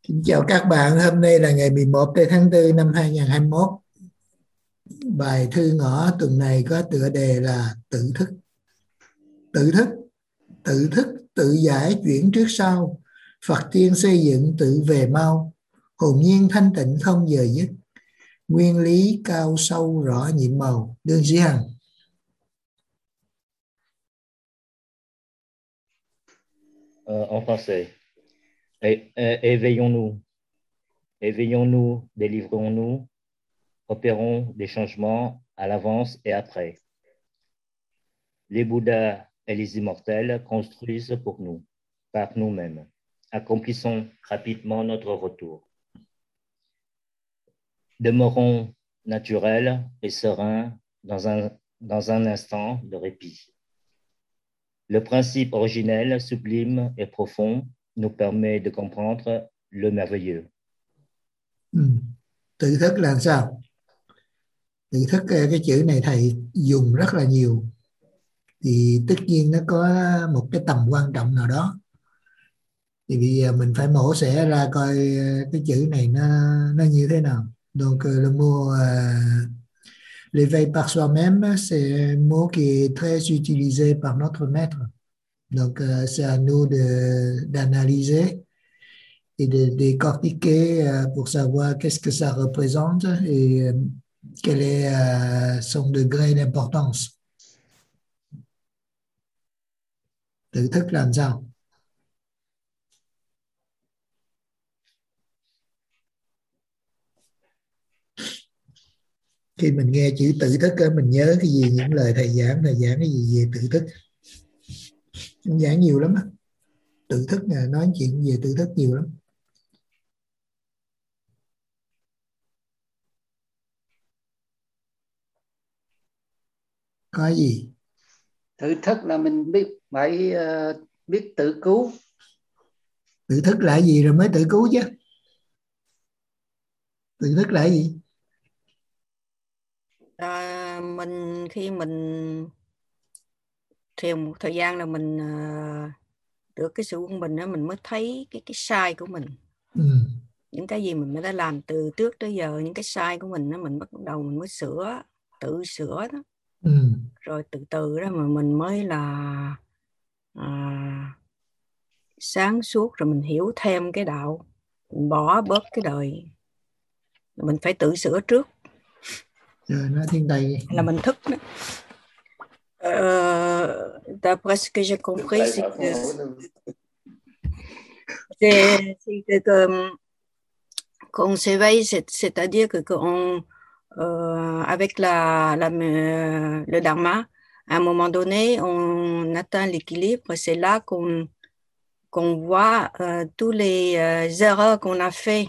Xin chào các bạn, hôm nay là ngày 11 tháng 4 năm 2021. Bài thư ngõ tuần này có tựa đề là tự thức. Tự thức, tự thức, tự giải chuyển trước sau. Phật tiên xây dựng tự về mau. Hồn nhiên thanh tịnh không giờ dứt. Nguyên lý cao sâu rõ nhiệm màu. Đương Sĩ Hằng. En français. Éveillons-nous, éveillons-nous, délivrons-nous, opérons des changements à l'avance et après. Les Bouddhas et les immortels construisent pour nous, par nous-mêmes. Accomplissons rapidement notre retour. Demeurons naturels et sereins dans un instant de répit. Le principe originel, sublime et profond nous permet de comprendre le merveilleux. Tự thức là sao? Tự thức, cái chữ này thầy dùng rất là nhiều. Thì tất nhiên nó có một cái tầm quan trọng nào đó. Thì bây giờ mình phải mổ xẻ ra coi cái chữ này nó như thế nào. Donc le mot l'éveil par soi-même, c'est un mot qui est très utilisé par notre maître. Donc c'est à nous d'analyser et de décortiquer pour savoir qu'est-ce que ça représente et quel est son degré d'importance. Tự thức làm sao? Khi mình nghe chữ tự thức mình nhớ cái gì, những lời thầy giảng cái gì về tự thức. Ông giảng nhiều lắm á. Tự thức nè, nói chuyện về tự thức nhiều lắm. Có gì? Tự thức là mình phải biết tự cứu. Tự thức là gì rồi mới tự cứu chứ? Tự thức là gì? Khi mình theo một thời gian là mình được cái sự quân bình đó, mình mới thấy cái sai của mình. Những cái gì mình đã làm từ trước tới giờ, những cái sai của mình đó, mình bắt đầu mình mới tự sửa đó. Rồi từ từ đó mà mình mới là sáng suốt, rồi mình hiểu thêm cái đạo, mình bỏ bớt cái đời, mình phải tự sửa trước. Rồi nói tiếng Tây là mình thức đó. D'après ce que j'ai compris, c'est que qu'on s'éveille, c'est-à-dire que qu'on avec le dharma, à un moment donné, on atteint l'équilibre. C'est là qu'on voit tous les erreurs qu'on a fait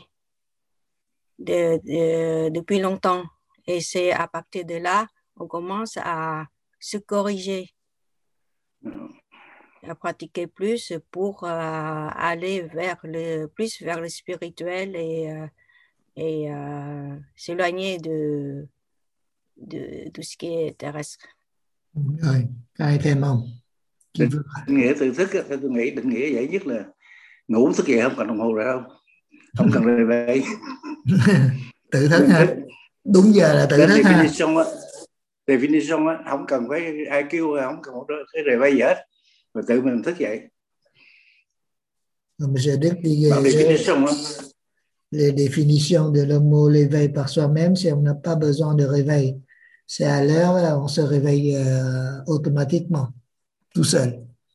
depuis longtemps. Et c'est à partir de là, on commence à se corriger, à pratiquer plus pour aller plus vers le spirituel et s'éloigner de tout ce qui est terrestre. Rồi, ai thêm không? Định nghĩa tự thức, tôi nghĩ định nghĩa dễ nhất là ngủ thức dậy không cần đồng hồ rồi không cần rời về. Tự thức hả? Đúng giờ là tự thức ha. Definition á, không cần phải ai kêu, không cần một cái rời vây gì hết, rồi tự mình thức dậy. Monsieur Đức đi les définitions de le mot l'éveil par soi-même, c'est on n'a pas besoin de réveil. C'est à l'heure, on se réveille automatiquement, tout seul.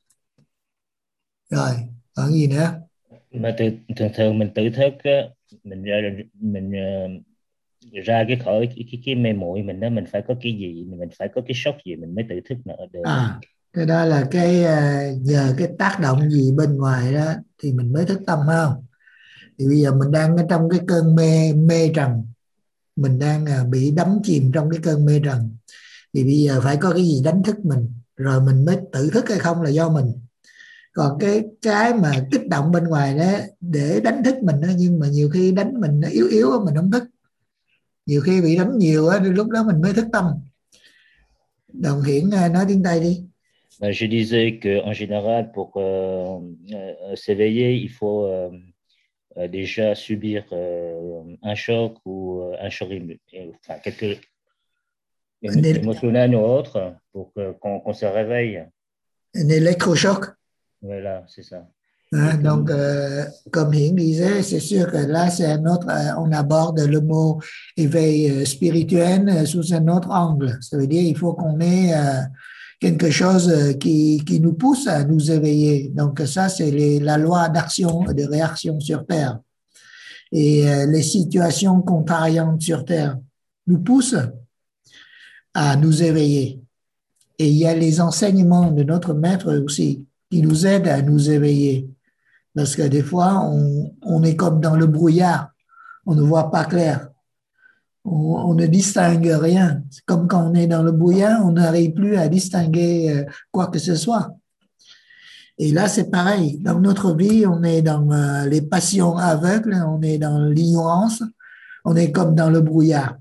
Rồi, còn gì nữa? Mà thường mình tự thức á, mình ra cái khỏi cái mê muội mình đó, mình phải có cái gì, mình phải có cái sốc gì mình mới tự thức nữa được. Cái đó là cái nhờ cái tác động gì bên ngoài đó thì mình mới thức tâm, không? Thì bây giờ mình đang ở trong cái cơn mê trần, mình đang bị đắm chìm trong cái cơn mê trần, thì bây giờ phải có cái gì đánh thức mình rồi mình mới tự thức hay không là do mình. Còn cái mà kích động bên ngoài đó để đánh thức mình đó, nhưng mà nhiều khi đánh mình nó yếu yếu mình không thức, nhiều khi bị đánh nhiều á, lúc đó mình mới thức tâm. Đồng Hiển nói tiếng Tây đi. Je disais que en général pour s'éveiller, il faut déjà subir un choc ou un choc enfin, quelque émotionnel ou autre pour qu'on se réveille. Un électrochoc. Voilà, c'est ça. Hein, donc, comme Hiển disait, c'est sûr que là, c'est un autre, on aborde le mot éveil spirituel sous un autre angle. Ça veut dire qu'il faut qu'on ait quelque chose qui nous pousse à nous éveiller. Donc, ça, c'est la loi d'action et de réaction sur Terre. Et les situations contrariantes sur Terre nous poussent à nous éveiller. Et il y a les enseignements de notre maître aussi qui nous aident à nous éveiller. Parce que des fois, on est comme dans le brouillard, on ne voit pas clair, on ne distingue rien. C'est comme quand on est dans le brouillard, on n'arrive plus à distinguer quoi que ce soit. Et là, c'est pareil. Dans notre vie, on est dans les passions aveugles, on est dans l'ignorance, on est comme dans le brouillard.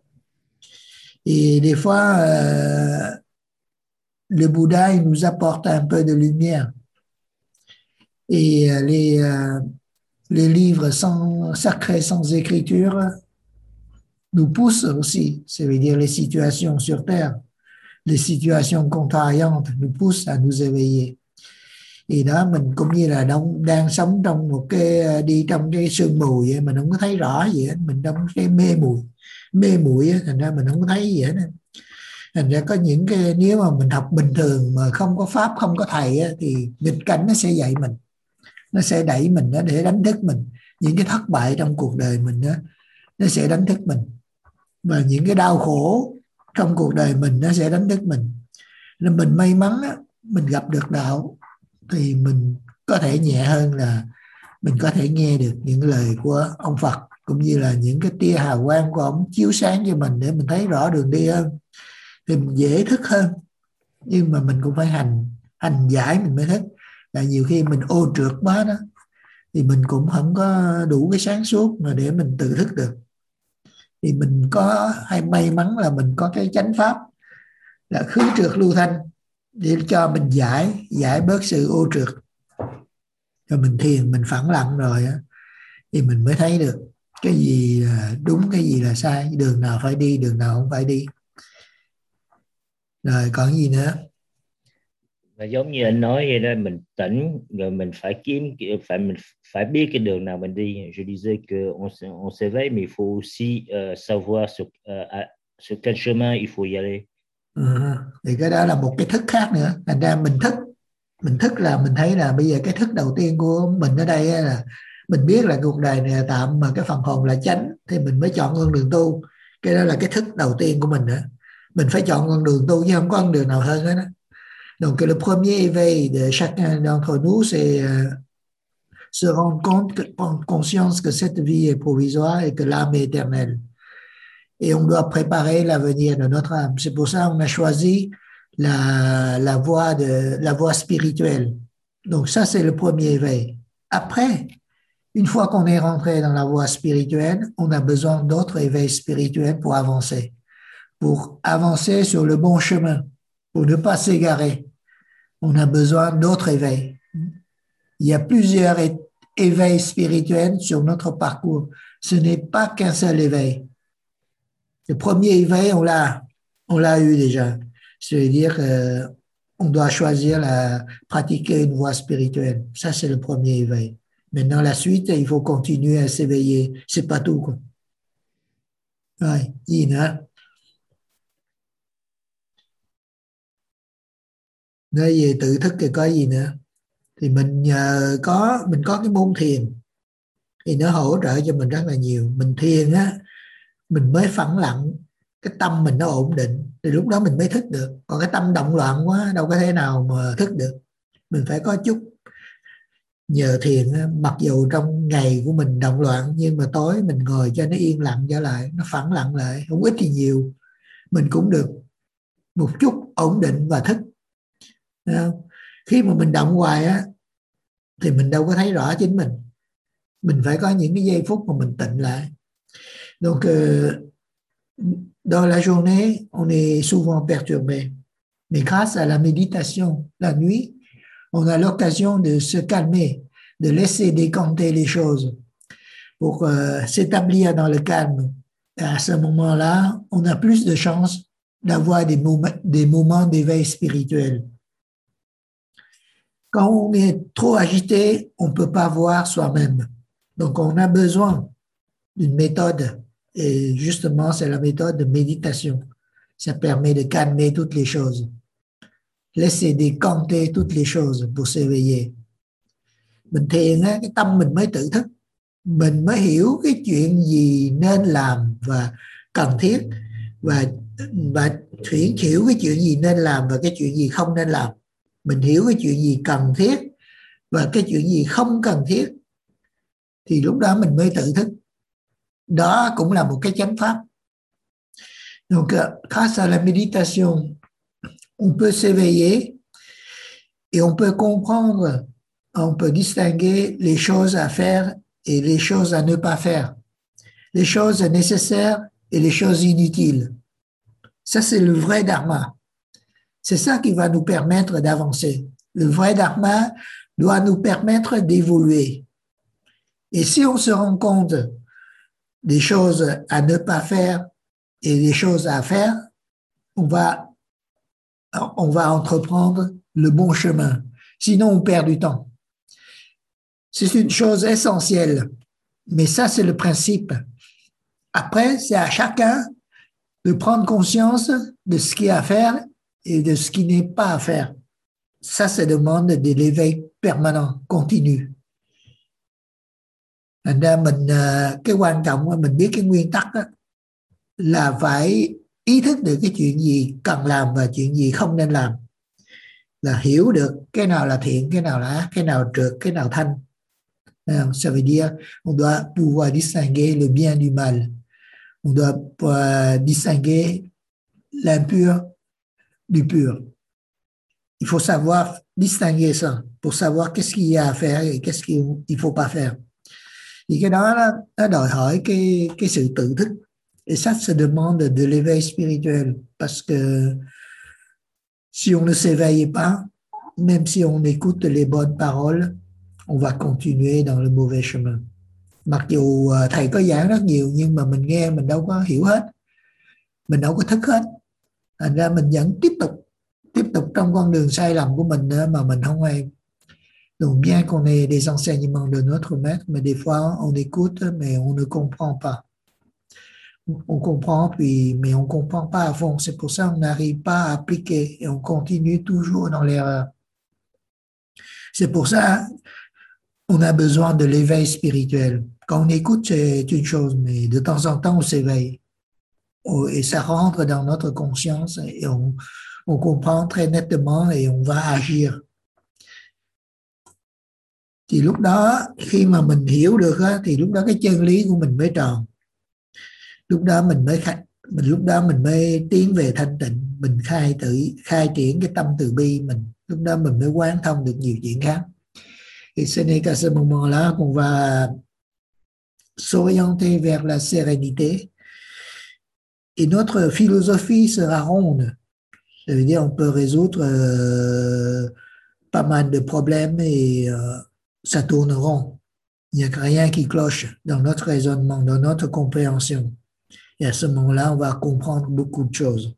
Et des fois, le Bouddha, il nous apporte un peu de lumière. Et les livres sacrés sans écriture nous poussent aussi, ça veut dire les situations sur Terre, les situations contrariantes nous poussent à nous éveiller. Thì đó, mình cũng như là đang sống trong một cái, đi trong cái sương mù vậy, mình không có thấy rõ gì hết, mình trong cái mê muội á, thành ra mình không có thấy gì hết. Thành ra có những cái, nếu mà mình học bình thường mà không có pháp, không có thầy á, thì nghịch cảnh nó sẽ dạy mình, nó sẽ đẩy mình đó để đánh thức mình. Những cái thất bại trong cuộc đời mình đó, nó sẽ đánh thức mình, và những cái đau khổ trong cuộc đời mình nó sẽ đánh thức mình. Nên mình may mắn đó, mình gặp được đạo thì mình có thể nhẹ hơn là mình có thể nghe được những lời của ông Phật, cũng như là những cái tia hào quang của ông chiếu sáng cho mình để mình thấy rõ đường đi hơn, thì mình dễ thức hơn. Nhưng mà mình cũng phải hành giải mình mới thức. Tại nhiều khi mình ô trượt quá đó, thì mình cũng không có đủ cái sáng suốt mà để mình tự thức được. Thì mình có hay may mắn là mình có cái chánh pháp là khứ trượt lưu thanh, để cho mình giải bớt sự ô trượt. Rồi mình thiền, mình phẳng lặng rồi á, thì mình mới thấy được cái gì là đúng, cái gì là sai, đường nào phải đi, đường nào không phải đi. Rồi còn gì nữa? Và giống như anh nói vậy đó, mình tỉnh rồi mình phải biết cái đường nào mình đi. Je disais que on s'éveille, mais il faut aussi savoir sur quel chemin il faut y aller. Thì cái đó là một cái thức khác nữa. Thành ra mình thức là mình thấy là bây giờ cái thức đầu tiên của mình ở đây là mình biết là cuộc đời này là tạm, mà cái phần hồn là chánh, thì mình mới chọn con đường tu. Cái đó là cái thức đầu tiên của mình nữa. Mình phải chọn con đường tu chứ không có con đường nào hơn hết đó. Donc le premier éveil de chacun d'entre nous, c'est se rendre compte, prendre conscience que cette vie est provisoire et que l'âme est éternelle. Et on doit préparer l'avenir de notre âme. C'est pour ça qu'on a choisi la voie spirituelle. Donc ça, c'est le premier éveil. Après, une fois qu'on est rentré dans la voie spirituelle, on a besoin d'autres éveils spirituels pour avancer sur le bon chemin, pour ne pas s'égarer. On a besoin d'autres éveils. Il y a plusieurs éveils spirituels sur notre parcours. Ce n'est pas qu'un seul éveil. Le premier éveil, on l'a eu déjà. C'est-à-dire qu'on doit choisir pratiquer une voie spirituelle. Ça, c'est le premier éveil. Maintenant, la suite, il faut continuer à s'éveiller. C'est pas tout, quoi. Ouais, gì nữa? Nói về tự thức thì có gì nữa? Thì mình mình có cái môn thiền thì nó hỗ trợ cho mình rất là nhiều. Mình thiền á, mình mới phẳng lặng, cái tâm mình nó ổn định, thì lúc đó mình mới thức được. Còn cái tâm động loạn quá đâu có thể nào mà thức được. Mình phải có chút nhờ thiền, mặc dù trong ngày của mình động loạn, nhưng mà tối mình ngồi cho nó yên lặng trở lại, nó phẳng lặng lại, không ít thì nhiều, mình cũng được một chút ổn định và thức. Khi mà mình động hoài á, thì mình đâu có thấy rõ chính mình. Mình phải có những cái giây phút mà mình tịnh lại. Donc dans la journée, on est souvent perturbé. Mais grâce à la méditation, la nuit, on a l'occasion de se calmer, de laisser décanter les choses. pour s'établir dans le calme. Et à ce moment-là, on a plus de chances d'avoir des moments d'éveil spirituel. Quand on est trop agité, on ne peut pas voir soi-même. Donc, on a besoin d'une méthode. Et justement, c'est la méthode de méditation. Ça permet de calmer toutes les choses. Laisser décanter toutes les choses pour s'éveiller. Mình thiền á, cái tâm mình mới tự thức. Mình mới hiểu cái chuyện gì nên làm và cần thiết. Và hiểu cái chuyện gì nên làm và cái chuyện gì không nên làm. Mình hiểu cái chuyện gì cần thiết và cái chuyện gì không cần thiết. Thì lúc đó mình mới tự thức. Đó cũng là một cái chánh pháp. Donc, grâce à la méditation, on peut s'éveiller et on peut comprendre, on peut distinguer les choses à faire et les choses à ne pas faire, les choses nécessaires et les choses inutiles. Ça, c'est le vrai dharma. C'est ça qui va nous permettre d'avancer. Le vrai dharma doit nous permettre d'évoluer. Et si on se rend compte des choses à ne pas faire et des choses à faire, on va entreprendre le bon chemin. Sinon, on perd du temps. C'est une chose essentielle, mais ça, c'est le principe. Après, c'est à chacun de prendre conscience de ce qu'il y a à faire et de ce qui n'est pas à faire. Ça demande de l'éveil permanent, continu. Thành ra mình, cái quan trọng là mình biết cái nguyên tắc đó, là phải ý thức được cái chuyện gì cần làm và chuyện gì không nên làm. Là hiểu được cái nào là thiện, cái nào là ác, cái nào trượt, cái nào thanh. Ça veut dire on doit pouvoir distinguer le bien du mal. On doit distinguer l'impur du pur. Il faut savoir distinguer ça pour savoir qu'est-ce qu'il y a à faire et qu'est-ce qu'il ne faut pas faire. Thì cái đó nó đòi hỏi cái sự tự thức. Et ça demande de l'éveil spirituel. Parce que si on ne s'éveille pas, même si on écoute les bonnes paroles, on va continuer dans le mauvais chemin. Mặc dù thầy có giảng rất nhiều nhưng mà mình nghe mình đâu có hiểu hết. Mình đâu có thức hết. Thành ra mình vẫn tiếp tục trong con đường sai lầm của mình nữa mà mình không hay. Donc bien qu'on ait des enseignements de notre maître, mais des fois on écoute mais on ne comprend pas. On comprend mais on comprend pas à fond. C'est pour ça qu'on n'arrive pas à appliquer et on continue toujours dans l'erreur. C'est pour ça on a besoin de l'éveil spirituel. Quand on écoute, c'est une chose, mais de temps en temps, on s'éveille. Et ça rentre dans notre conscience et on comprend très nettement et on va agir. Thì lúc đó, khi mà mình hiểu được á, thì lúc đó cái chân lý của mình mới tròn. Lúc đó mình mới tiến về thanh tịnh, mình khai triển cái tâm từ bi mình. Lúc đó mình mới quán thông được nhiều chuyện khác. Et ce n'est qu'à ce moment-là qu'on va s'orienter vers la sérénité. Et notre philosophie sera ronde. Ça veut dire on peut résoudre pas mal de problèmes et ça tourne rond. Il n'y a rien qui cloche dans notre raisonnement, dans notre compréhension. Et à ce moment-là, on va comprendre beaucoup de choses.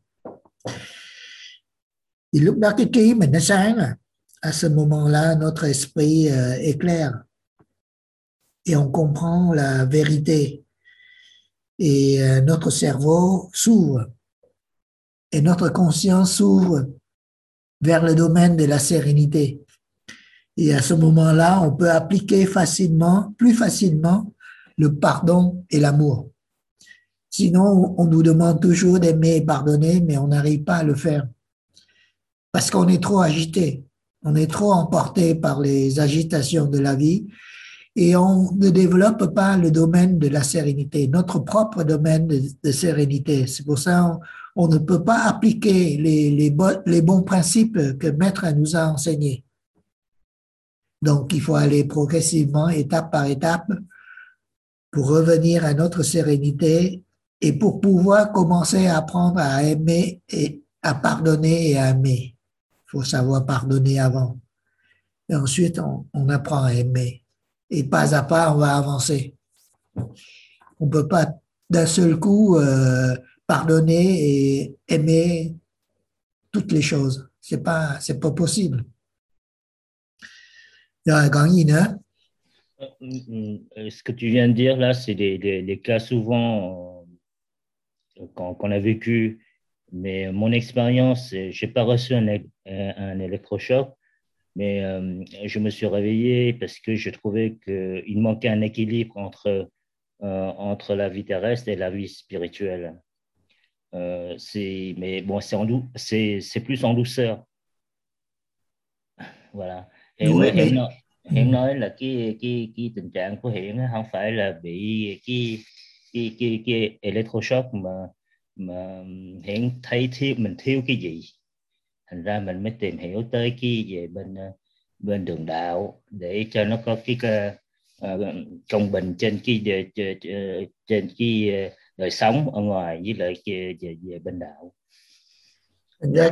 Et lúc đó cái trí mình nó sáng à. À ce moment-là, notre esprit est clair et on comprend la vérité et notre cerveau s'ouvre et notre conscience s'ouvre vers le domaine de la sérénité. Et à ce moment-là, on peut appliquer plus facilement, le pardon et l'amour. Sinon, on nous demande toujours d'aimer et pardonner, mais on n'arrive pas à le faire parce qu'on est trop agité. On est trop emporté par les agitations de la vie et on ne développe pas le domaine de la sérénité, notre propre domaine de sérénité. C'est pour ça qu'on ne peut pas appliquer les bons principes que Maître nous a enseignés. Donc, il faut aller progressivement, étape par étape, pour revenir à notre sérénité et pour pouvoir commencer à apprendre à aimer et à pardonner et à aimer. Il faut savoir pardonner avant. Et ensuite, on apprend à aimer. Et pas à pas, on va avancer. On ne peut pas d'un seul coup pardonner et aimer toutes les choses. C'est pas possible. Rồi, còn gì nữa? Ce que tu viens de dire là, c'est des cas souvent qu'on a vécu. Mais mon expérience, je n'ai pas reçu un électrochoc, mais je me suis réveillé parce que je trouvais qu'il manquait un équilibre entre la vie terrestre et la vie spirituelle. Mais bon, c'est plus en douceur. Voilà. Hiển nói là cái tình trạng của Hiển không phải là bị cái electroshock mà Hiển thấy mình thiếu cái gì, thành ra mình mới tìm hiểu tới về bên đường đạo để cho nó có cái công bình trên cái đời sống ở ngoài với lại về bên đạo. Thành ra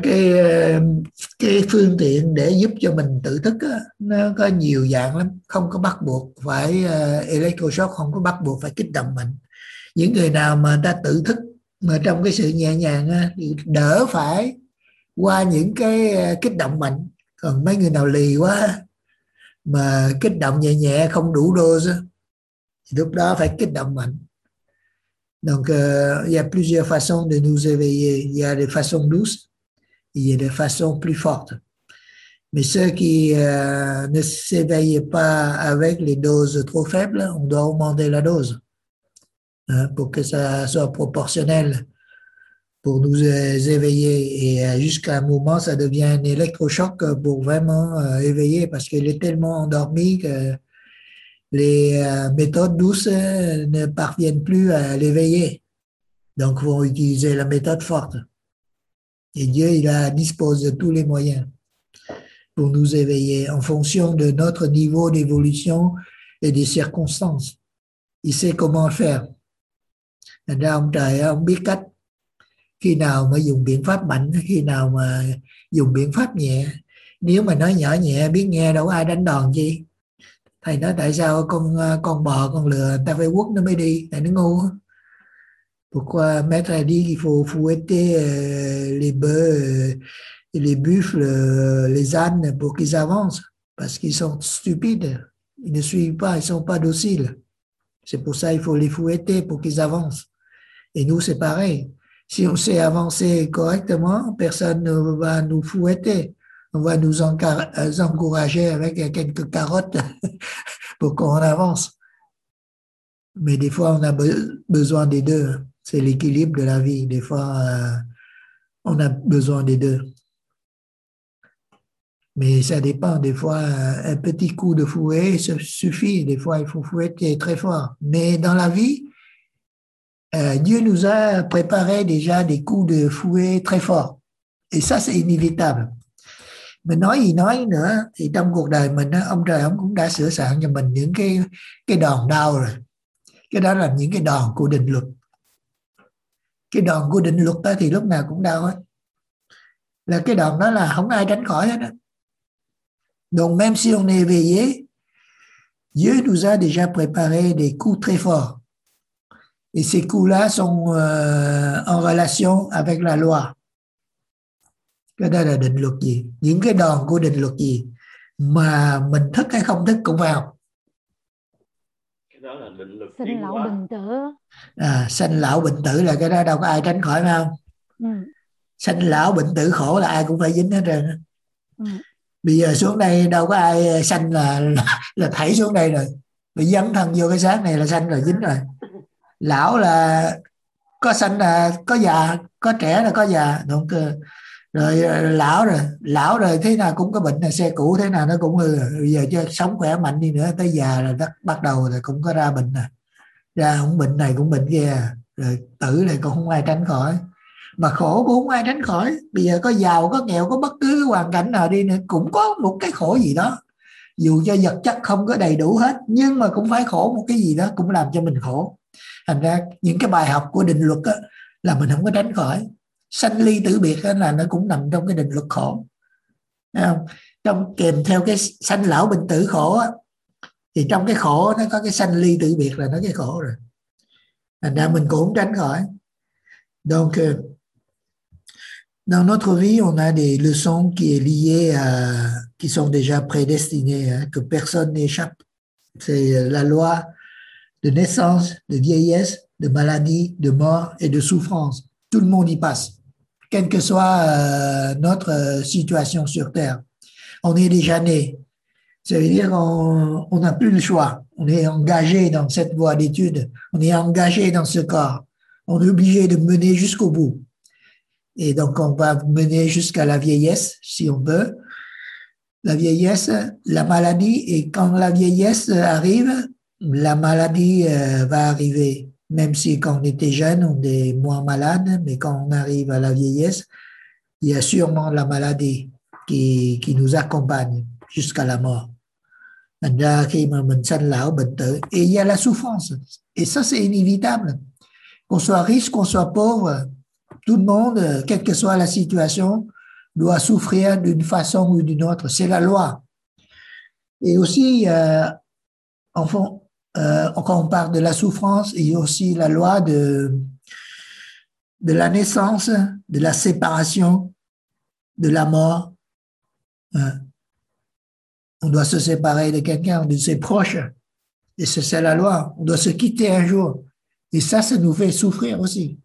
cái phương tiện để giúp cho mình tự thức á, nó có nhiều dạng lắm, không có bắt buộc phải electroshock, không có bắt buộc phải kích động mạnh. Những người nào mà ta tự thức mà trong cái sự nhẹ nhàng á, thì đỡ phải qua những cái kích động mạnh. Còn mấy người nào lì quá mà kích động nhẹ nhẹ không đủ dose thì lúc đó phải kích động mạnh. Donc il y a plusieurs façons de nous éveiller. Il y a des façons douces, il y a des façons plus fortes. Mais ceux qui ne s'éveillent pas avec les doses trop faibles, on doit augmenter la dose pour que ça soit proportionnel pour nous éveiller. Et jusqu'à un moment, ça devient un électrochoc pour vraiment éveiller, parce qu'il est tellement endormi que les méthodes douces ne parviennent plus à l'éveiller. Donc, il faut utiliser la méthode forte. Et Dieu, il dispose de tous les moyens pour nous éveiller en fonction de notre niveau d'évolution et des circonstances. Il sait comment faire. Thành ra ông trời ông biết cách khi nào mà dùng biện pháp mạnh, khi nào mà dùng biện pháp nhẹ. Nếu mà nói nhỏ nhẹ biết nghe đâu có ai đánh đòn chi. Thầy nói tại sao con bò con lừa ta phải quất nó mới đi, tại nó ngu. Pourquoi maître a dit qu'il faut fouetter les bœufs, les buffles, les ânes pour qu'ils avancent? Parce qu'ils sont stupides, ils ne suivent pas, ils ne sont pas dociles. C'est pour ça qu'il faut les fouetter pour qu'ils avancent. Et nous, c'est pareil. Si on sait avancer correctement, personne ne va nous fouetter. On va nous encourager avec quelques carottes pour qu'on avance. Mais des fois, on a besoin des deux. C'est l'équilibre de la vie. Des fois, on a besoin des deux. Mais ça dépend. Des fois, un petit coup de fouet suffit. Des fois, il faut fouetter très fort. Mais dans la vie, Dieu nous a préparé déjà des coups de fouet très forts. Et ça, c'est inévitable. Mình nói gì nói nữa, thì trong cuộc đời mình, ông trời ông cũng đã sửa soạn cho mình những cái đòn đau rồi. Cái đó là những cái đòn của định luật. Cái đòn của định luật đó thì lúc nào cũng đau hết. Là cái đòn đó là không ai tránh khỏi hết đó. Donc même si on est éveillé, Dieu nous a déjà préparé des coups très forts. Et ces coups-là sont en relation avec la loi. Cái đó là định luật gì? Những cái đòn của định luật gì? Mà mình thức hay không thức cũng vào. Cái đó là định luật sinh lão bệnh tử. Sanh lão bệnh tử là cái đó đâu có ai tránh khỏi phải không? Sanh lão bệnh tử khổ là ai cũng phải dính hết trơn. Bây giờ xuống đây đâu có ai sanh là thảy xuống đây rồi. Bị dấn thân vô cái xác này là sanh rồi, dính rồi. Lão là có sanh là có già, có trẻ là có già. Donc rồi lão rồi thế nào cũng có bệnh, là xe cũ thế nào nó cũng hư rồi. Bây giờ cho sống khỏe mạnh đi nữa, tới già là bắt đầu rồi cũng có ra bệnh nè, ra cũng bệnh này cũng bệnh kia, rồi tử này cũng không ai tránh khỏi, mà khổ cũng không ai tránh khỏi. Bây giờ có giàu có nghèo, có bất cứ hoàn cảnh nào đi nữa cũng có một cái khổ gì đó, dù cho vật chất không có đầy đủ hết nhưng mà cũng phải khổ một cái gì đó, cũng làm cho mình khổ. Thành ra những cái bài học của định luật đó, là mình không có tránh khỏi. Sanh ly tử biệt là nó cũng nằm trong cái định luật khổ. Thấy không? Trong kèm theo cái sanh lão bệnh tử khổ á, Thì trong cái khổ nó có cái sanh ly tử biệt là nó cái khổ rồi, thành ra mình cũng không tránh khỏi. Donc dans notre vie on a des leçons qui sont déjà prédestinées, hein, que personne n'échappe. C'est la loi de naissance, de vieillesse, de maladie, de mort et de souffrance. Tout le monde y passe, quelle que soit notre situation sur Terre. On est déjà né. Ça veut dire qu'on n'a plus le choix. On est engagé dans cette voie d'étude. On est engagé dans ce corps. On est obligé de mener jusqu'au bout. Et donc, on va mener jusqu'à la vieillesse, si on veut. La vieillesse, la maladie, et quand la vieillesse arrive, la maladie va arriver. Même si quand on était jeune, on est moins malade, mais quand on arrive à la vieillesse, il y a sûrement la maladie qui nous accompagne jusqu'à la mort. Thành ra khi mà mình sanh lão bệnh tử, et il y a la souffrance. Et ça, c'est inévitable. Qu'on soit riche, qu'on soit pauvre, tout le monde, quelle que soit la situation, doit souffrir d'une façon ou d'une autre. C'est la loi. Et aussi, quand on parle de la souffrance, il y a aussi la loi de la naissance, de la séparation, de la mort. On doit se séparer de quelqu'un, de ses proches. Et c'est la loi. On doit se quitter un jour. Et ça nous fait souffrir aussi.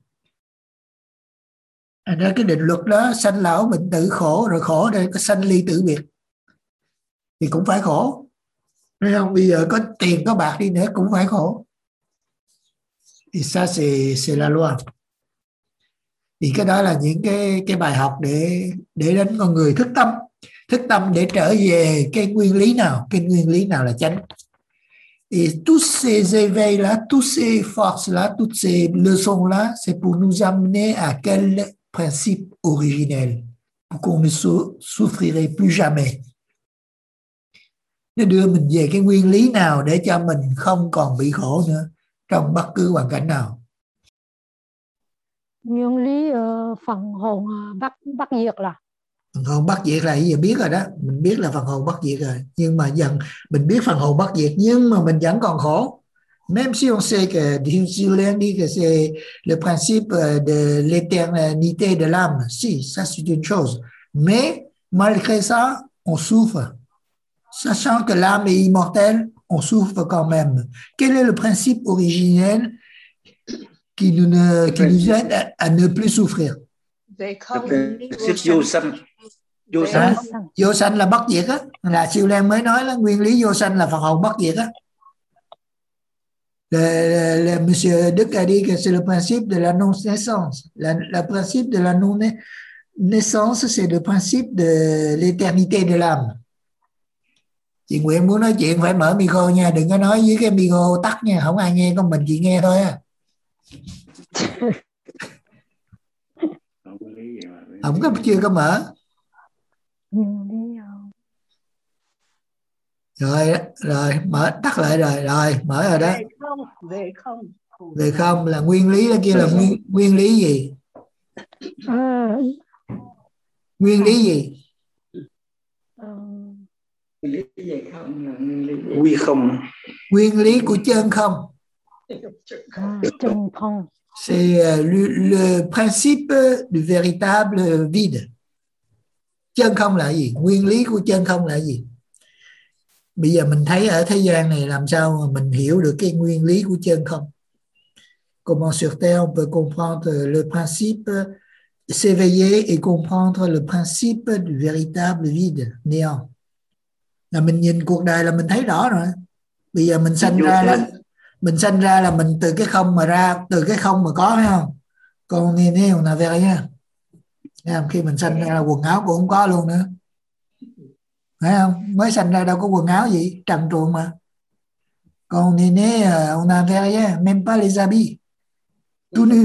Thành ra cái định luật đó, sanh lão bệnh tử khổ, rồi khổ đây có sanh ly tử biệt, thì cũng phải khổ. Thấy không? Bây giờ có tiền có bạc đi nữa cũng phải khổ. Thì ça c'est la loi. Thì cái đó là những cái bài học để đến con người thức tâm để trở về cái nguyên lý nào, cái nguyên lý nào là chánh. Et tous ces éveils-là, tous ces forces-là, toutes ces leçons-là, c'est pour nous amener à quel principe originel, pour qu'on ne souffrirait plus jamais. Nó đưa mình về cái nguyên lý nào để cho mình không còn bị khổ nữa trong bất cứ hoàn cảnh nào. Nguyên lý phần hồn bất diệt là? Phần hồn bất diệt là gì biết rồi đó, mình biết là phần hồn bất diệt rồi, nhưng mà mình biết phần hồn bất diệt nhưng mà mình vẫn còn khổ. Même si on sait que Dieu dit que c'est le principe de l'éternité de l'âme, si, ça c'est une chose. Mais malgré ça, on souffre. Sachant que l'âme est immortelle, on souffre quand même. Quel est le principe originel qui nous aide à ne plus souffrir? Vô sanh là bất diệt á, là Siêu Lan mới nói là nguyên lý vô sanh là phần hồn bất diệt á. Le monsieur Đức a dit que c'est le principe de la non-naissance. Le principe de la non-naissance, c'est le principe de l'éternité de l'âme. Chị Nguyễn muốn nói chuyện phải mở micro nha, đừng có nói với cái micro tắt nha, không ai nghe, con mình chị nghe thôi á. Không có, chưa có mở. Rồi mở, tắt lại rồi mở rồi đó. Về không là nguyên lý, đó kia là nguyên lý gì? Nguyên lý gì? Quy không. Nguyên lý của chân không. C'est le principe du véritable vide. Chân không là gì? Nguyên lý của chân không là gì? Bây giờ mình thấy ở thế gian này làm sao mà mình hiểu được cái nguyên lý của chân không? Comment sur terre on peut comprendre le principe, s'éveiller et comprendre le principe du véritable vide, néant. Là mình nhìn cuộc đời là mình thấy rõ rồi. Bây giờ mình sanh ra là mình từ cái không mà ra, từ cái không mà có, phải không? Còn nè on avait rien. Khi mình sanh ra quần áo cũng không có luôn nữa. Phải không? Mới sanh ra đâu có quần áo gì, trần truồng mà. Còn nè on avait rien, même pas les habits. Tout nu.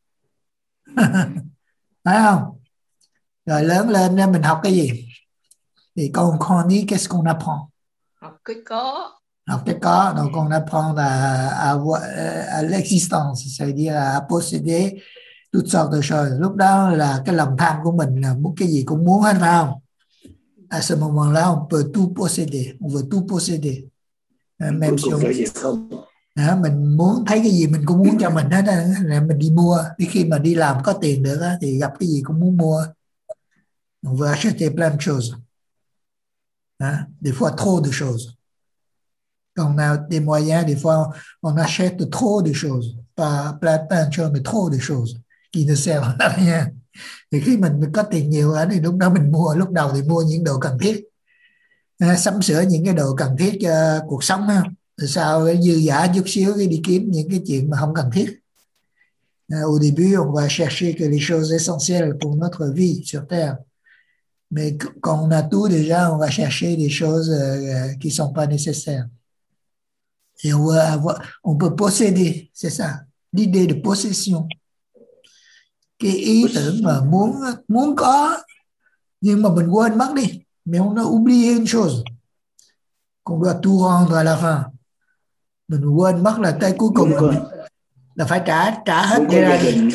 Phải không? Rồi lớn lên mình học cái gì? Thì con dit qu'est-ce qu'on apprend? Học cái có. Học cái có, donc on apprend à l'existence, c'est-à-dire à posséder toutes sortes de choses. Lúc đó là cái lòng tham của mình là muốn cái gì cũng muốn hết, phải không? À ce moment-là, on peut tout posséder, on veut tout posséder. Même cuối cùng trở về không. Mình muốn thấy cái gì mình cũng muốn cho mình hết là mình đi mua. Đi khi mà đi làm có tiền được thì gặp cái gì cũng muốn mua. On veut acheter plein de choses. Des fois trop de choses. Quand on a des moyens, des fois on achète trop de choses. Pas plein de choses, mais trop de choses qui ne servent à rien. Thì khi mình có tiền nhiều thì lúc đó mình mua, lúc đầu thì mua những đồ cần thiết, sắm sửa những cái đồ cần thiết cho cuộc sống ha. Rồi sau dư dả chút xíu cái đi kiếm những cái chuyện mà không cần thiết. Au début on va chercher que les choses essentielles pour notre vie sur terre, mais quand on a tout déjà on va chercher des choses qui sont pas nécessaires et on peut posséder, c'est ça l'idée de possession, cái ý tưởng mà muốn có nhưng mà mình quên mất đi. Mais on a oublié une chose, qu'on doit tout rendre à la fin. Mình quên mất là tới cuối cùng là phải trả hết gia đình.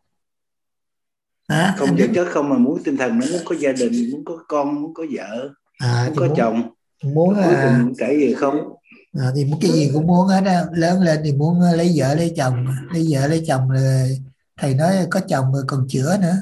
Không vật chất không mà muốn tinh thần, nó muốn có gia đình, muốn có con, muốn có vợ, muốn có chồng, muốn cuối cùng trả về không. Thì cái gì cũng muốn hết á. Lớn lên thì muốn lấy vợ lấy chồng rồi thầy nói có chồng rồi còn chữa nữa.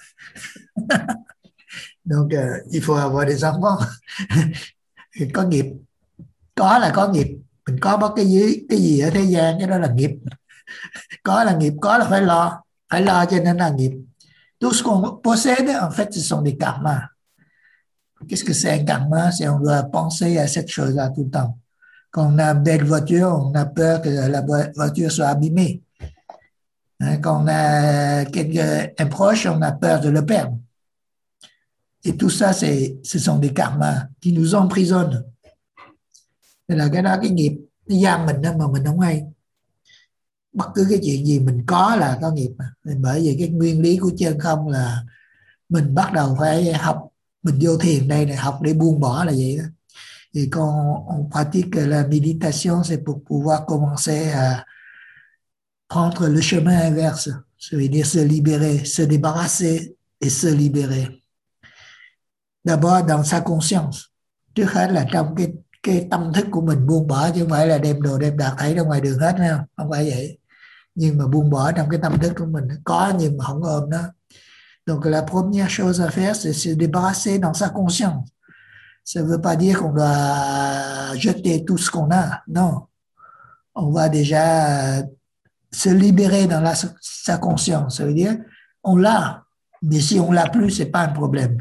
Donc il faut avoir des enfants. Có nghiệp, có là có nghiệp. Mình có bất cái gì ở thế gian cái đó là nghiệp. Có là nghiệp, có là phải lo cho nên là nghiệp. Tout ce qu'on possède en fait ce sont des karmas. Qu'est-ce que c'est un karma? C'est on doit penser à cette chose-là tout le temps. Quand on a une belle voiture, on a peur que la voiture soit abîmée. Quand on a un proche, on a peur de le perdre. Et tout ça, ce sont des karmas qui nous emprisonnent. Nên là cái đó cái nghiệp nó giam mình đó mà mình không hay. Bất cứ cái chuyện gì mình có là có nghiệp mà. Bởi vì cái nguyên lý của chân không là mình bắt đầu phải học. Mình vô thiền đây để học để buông bỏ là vậy đó. Et quand on pratique la méditation, c'est pour pouvoir commencer à prendre le chemin inverse. Ça veut dire se libérer, se débarrasser et se libérer. D'abord dans sa conscience. Trước hết là trong cái tâm thức của mình buông bỏ, chứ không phải là đem đồ đem đạc thấy ra ngoài đường hết, không phải vậy. Nhưng mà buông bỏ trong cái tâm thức của mình, có nhưng mà không ôm nó. Donc la première chose à faire, c'est se débarrasser dans sa conscience. Ça ne veut pas dire qu'on doit jeter tout ce qu'on a, non. On va déjà se libérer dans sa conscience. Ça veut dire on l'a, mais si on l'a plus, c'est pas un problème.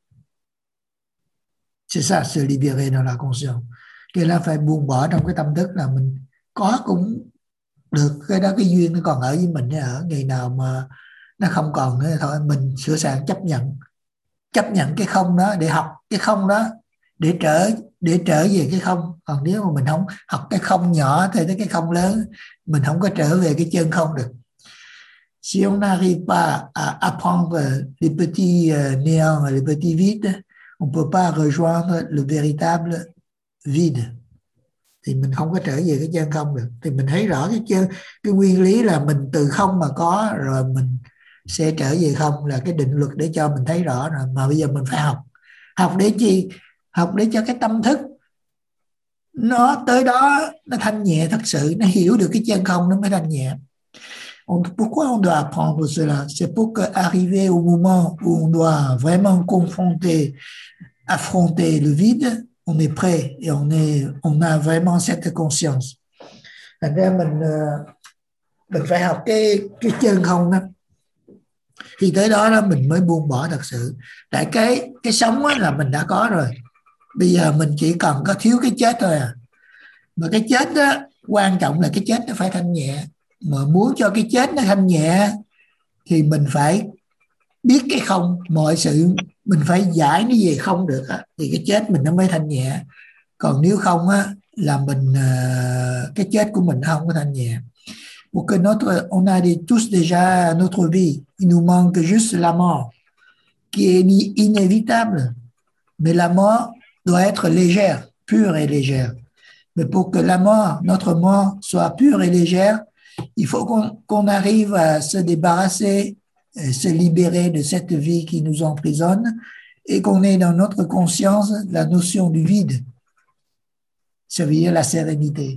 C'est ça, se libérer dans la conscience. Cái là phải buông bỏ trong cái tâm thức là mình có cũng được, cái đó cái duyên nó còn ở với mình, ở ngày nào mà nó không còn nữa thôi mình sửa soạn chấp nhận cái không đó để học cái không đó để trở về cái không. Còn nếu mà mình không học cái không nhỏ thì tới cái không lớn, mình không có trở về cái chân không được. Si on n'arrive pas à apprendre les petits néants, les petits vides, on peut pas rejoindre le véritable vide. Thì mình không có trở về cái chân không được. Thì mình thấy rõ cái nguyên lý là mình từ không mà có, rồi mình sẽ trở về không, là cái định luật để cho mình thấy rõ rồi. Mà bây giờ mình phải học để chi? Học để cho cái tâm thức nó tới đó, nó thanh nhẹ thật sự, nó hiểu được cái chân không nó mới thanh nhẹ. Pourquoi on doit apprendre cela? C'est pour qu'arriver au moment où on doit vraiment affronter le vide, on est prêt et on a vraiment cette conscience. Thành ra mình phải học cái chân không đó. Thì tới đó mình mới buông bỏ thật sự. Tại cái sống là mình đã có rồi. Bây giờ mình chỉ cần có thiếu cái chết thôi à. Mà cái chết đó, quan trọng là cái chết nó phải thanh nhẹ. Mà muốn cho cái chết nó thanh nhẹ thì mình phải biết cái không, mọi sự mình phải giải nó về không được á, thì cái chết mình nó mới thanh nhẹ. Còn nếu không á là mình cái chết của mình không có thanh nhẹ. Pour que on a tous déjà notre vie, il nous manque juste la mort qui est inévitable, mais la mort doit être légère, pure et légère. Mais pour que la mort, notre mort soit pure et légère, il faut qu'on arrive à se débarrasser, se libérer de cette vie qui nous emprisonne et qu'on ait dans notre conscience la notion du vide. ça veut dire la sérénité.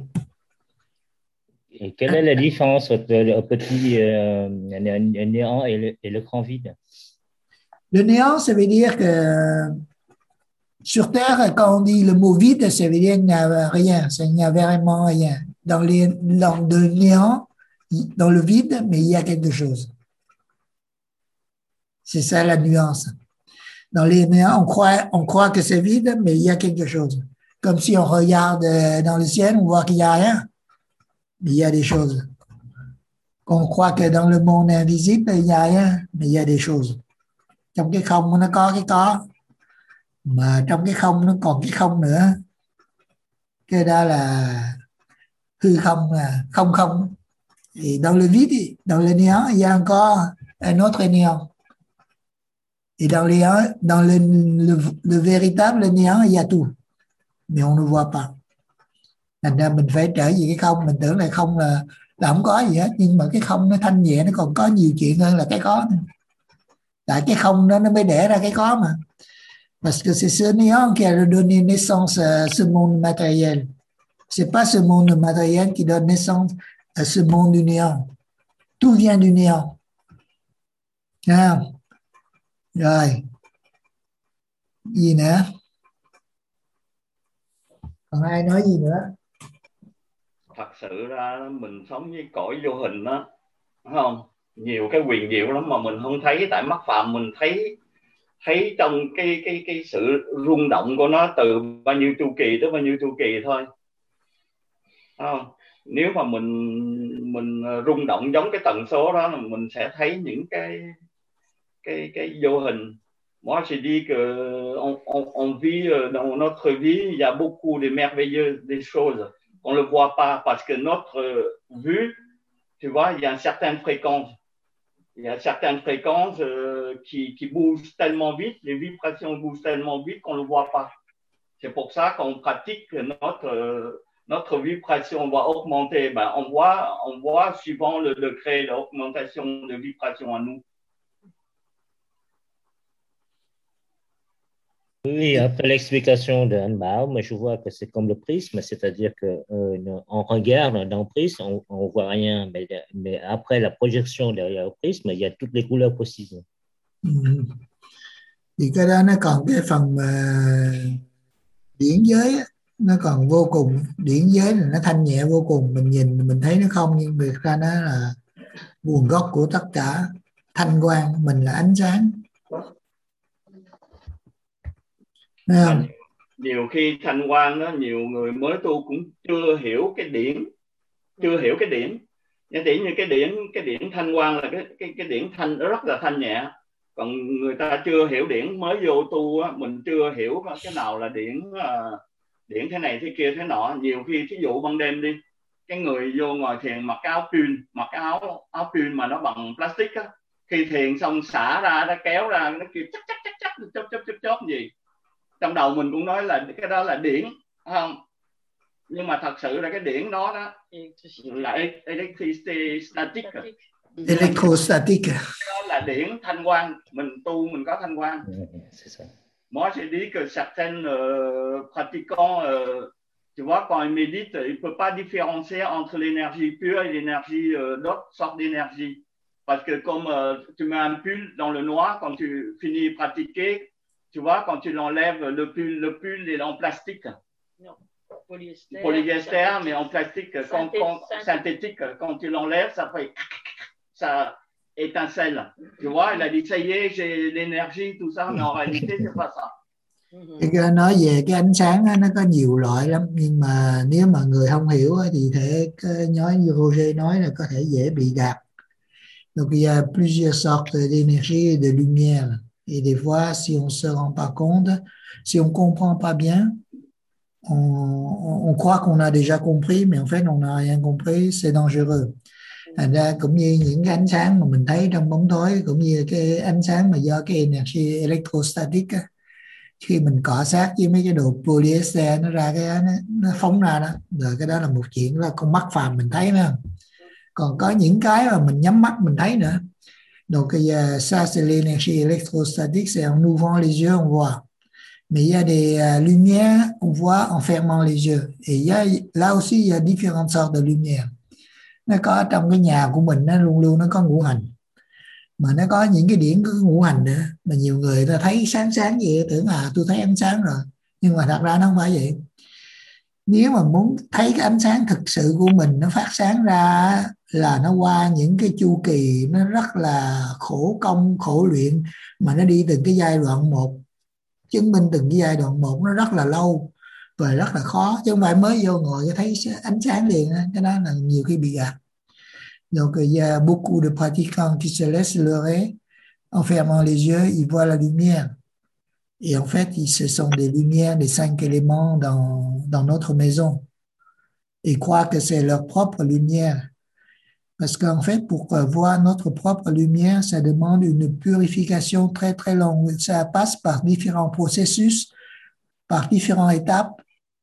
Et quelle est la différence entre le petit néant et le grand vide? Le néant, ça veut dire que sur Terre, quand on dit le mot vide, ça veut dire qu'il n'y avait rien, il n'y avait vraiment rien. Dans le néant, dans le vide, mais il y a quelque chose. C'est ça la nuance. Dans les néants, on croit que c'est vide, mais il y a quelque chose. Comme si on regarde dans le ciel, on voit qu'il n'y a rien, mais il y a des choses. On croit que dans le monde invisible, il n'y a rien, mais il y a des choses. Trong cái không nó có, mà trong cái không nó còn cái không nữa. Cái đó là hư không, là không. Et dans le vide, dans le néant, il y a encore un autre néant. Et dans le véritable néant, il y a tout. Mais on ne voit pas. Thành ra mình phải trở về cái không. Mình tưởng là không là không có gì hết. Nhưng mà cái không nó thanh nhẹ, nó còn có nhiều chuyện hơn là cái có. Tại cái không đó nó mới đẻ ra cái có mà. Parce que c'est ce néant qui a donné naissance à ce monde matériel. C'est pas ce monde matériel qui donne naissance à ce monde du néant. Tout vient du néant. À, rồi. Gì nữa? Còn ai nói gì nữa? Thật sự ra mình sống với cõi vô hình đó, phải không? Nhiều cái quyền diệu lắm mà mình không thấy, tại mắt phàm mình thấy trong cái sự rung động của nó từ bao nhiêu chu kỳ tới bao nhiêu chu kỳ thôi, phải không? Nếu mà mình rung động giống cái tần số đó là mình sẽ thấy những cái vô hình. Moi j'ai dit que on vit dans notre vie, il y a beaucoup de merveilleuses des choses on le voit pas parce que notre vue, tu vois, il y a une certaine fréquence. Il y a certaines fréquences qui bougent tellement vite, les vibrations bougent tellement vite qu'on ne le voit pas. C'est pour ça qu'on pratique que notre vibration va augmenter. Ben, on voit suivant le degré d'augmentation de vibration à nous. Oui, après l'explication de Anne Bảo, mais je vois que c'est comme le prisme, c'est-à-dire qu'on regarde dans le prisme, on ne voit rien, mais après la projection derrière le prisme, il y a toutes les couleurs possibles. Thì cái đó nó còn cái phần điển giới, nó còn vô cùng. Điển giới là nó thanh nhẹ vô cùng, mình nhìn mình thấy nó không, nhưng việc ra nó là nguồn gốc của tất cả. Thanh quang, mình là ánh sáng. Nhiều khi thanh quan đó, nhiều người mới tu cũng chưa hiểu cái điển. Như cái điển thanh quan là cái điển thanh rất là thanh nhẹ. Còn người ta chưa hiểu điển, mới vô tu á, mình chưa hiểu cái nào là điển thế này thế kia thế nọ. Nhiều khi thí dụ ban đêm đi, cái người vô ngồi thiền mặc cái áo pin mà nó bằng plastic á, khi thiền xong xả ra, nó kéo ra, nó kêu chốc gì. Trong đầu mình cũng nói là cái đó là điển, không? Nhưng mà thật sự là cái điển đó là electrostatic. Đó là điển thanh quang. Mình tu mình có thanh quang. Moi j'ai dit que certains pratiquants, tu vois, quand ils méditent, ils ne peuvent pas différencier entre l'énergie pure et l'énergie d'autres sortes d'énergie. Parce que comme tu mets un pull dans le noir, quand tu finis de pratiquer, tu vois, quand tu l'enlèves, le pull est en plastique. Non, polyester, mais en plastique synthétique. Quand tu l'enlèves, ça étincelle. Tu vois, il a dit, ça y est, j'ai l'énergie, tout ça, mais en réalité, c'est pas ça. Cái nói về cái ánh sáng đó, nó có nhiều loại lắm, nhưng mà nếu mà người không hiểu thì thể nói như Roger nói là có thể dễ bị gạt. Donc il y a plusieurs sortes d'énergie et de lumière. Et des fois, si on ne se rend pas compte, si on ne comprend pas bien, on croit qu'on a déjà compris, mais en fait, on n'a rien compris, c'est dangereux. Thành ra cũng như những cái ánh sáng mà mình thấy trong bóng tối, cũng như cái ánh sáng mà do cái energy electrostatic á, khi mình cọ sát với mấy cái đồ polyester nó ra cái nó phóng ra đó, rồi cái đó là một chuyện là con mắt phàm mình thấy, phải không? Còn có những cái mà mình nhắm mắt mình thấy nữa. Donc ça c'est l'énergie électrostatique, c'est en ouvrant les yeux on voit. Mais il y a des lumières qu'on voit en fermant les yeux. Et là aussi, il y a différentes sortes de lumière. Nó có trong cái nhà của mình, nó luôn luôn nó có ngũ hành. Mà nó có những cái điểm của ngũ hành nữa. Mà nhiều người ta thấy sáng sáng vậy, tưởng tôi thấy ánh sáng rồi. Nhưng mà thật ra nó không phải vậy. Nếu mà muốn thấy cái ánh sáng thực sự của mình nó phát sáng ra là nó qua những cái chu kỳ nó rất là khổ công, khổ luyện, mà nó đi từng cái giai đoạn một, chứng minh từng cái giai đoạn một nó rất là lâu và rất là khó, chứ không phải mới vô ngồi thấy ánh sáng liền. Cái đó là nhiều khi bị gạt. Donc il y a beaucoup de pratiquants qui se laissent leurrer en fermant les yeux, ils voient la lumière. Et en fait, ce sont des lumières des 5 éléments dans notre maison. Ils croient que c'est leur propre lumière. Parce qu'en fait, pour voir notre propre lumière, ça demande une purification très, très longue. Ça passe par différents processus, par différentes étapes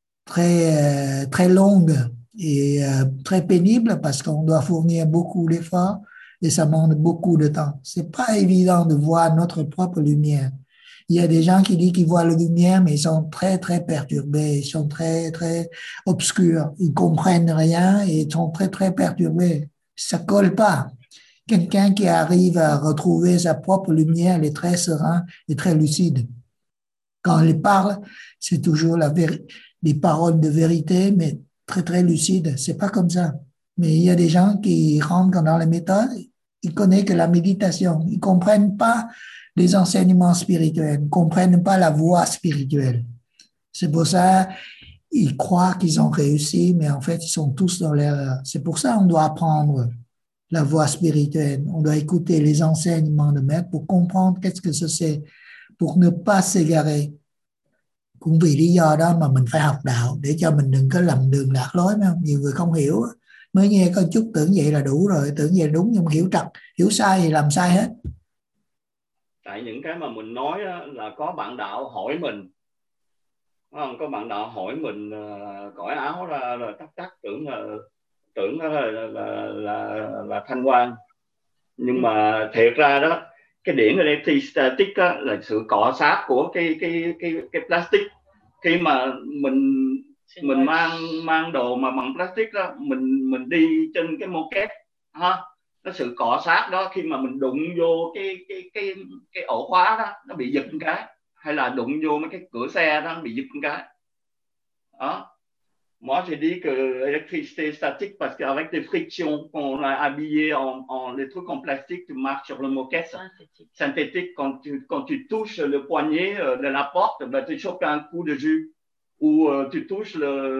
très, très longues et très pénibles, parce qu'on doit fournir beaucoup d'efforts et ça demande beaucoup de temps. C'est pas évident de voir notre propre lumière. Il y a des gens qui disent qu'ils voient la lumière, mais ils sont très, très perturbés, ils sont très, très obscurs, ils comprennent rien et ils sont très, très perturbés. Ça colle pas. Quelqu'un qui arrive à retrouver sa propre lumière, il est très serein et très lucide. Quand il parle, c'est toujours des paroles de vérité, mais très, très lucides. C'est pas comme ça. Mais il y a des gens qui rentrent dans les méthodes, ils connaissent que la méditation, ils comprennent pas les enseignements spirituels, ne comprennent pas la voie spirituelle. C'est pour ça ils croient qu'ils ont réussi, mais en fait, ils sont tous dans l'erreur. C'est pour ça qu'on doit apprendre la voie spirituelle. On doit écouter les enseignements de maître pour comprendre qu'est-ce que c'est, pour ne pas s'égarer. Cũng vì lý do đó mà mình phải học đạo, để cho mình đừng có lầm đường lạc lối. Nhiều người không hiểu, mới nghe có chút tưởng vậy là đủ rồi, tưởng vậy là đúng, nhưng mà hiểu sai thì làm sai hết. Tại những cái mà mình nói là có bạn đạo hỏi mình, không, có bạn đạo hỏi mình cởi áo ra rồi tắt tưởng đó là thanh quan, nhưng mà thiệt ra đó cái điển ở đây static là sự cọ sát của cái plastic. Khi mà mình mang đồ mà bằng plastic đó, mình đi trên cái moquette ha, nó sự cọ sát đó, khi mà mình đụng vô cái ổ khóa đó, nó bị giật một cái, hay là đụng vô mấy cái cửa xe đó, nó bị giật một cái đó. Moi j'ai dit que l'électricité statique parce qu'avec des frictions qu'on a habillées en les trucs en plastique, tu marches sur le moquette synthétique, quand tu touches le poignet de la porte, ben, tu chopes un coup de jus, ou tu touches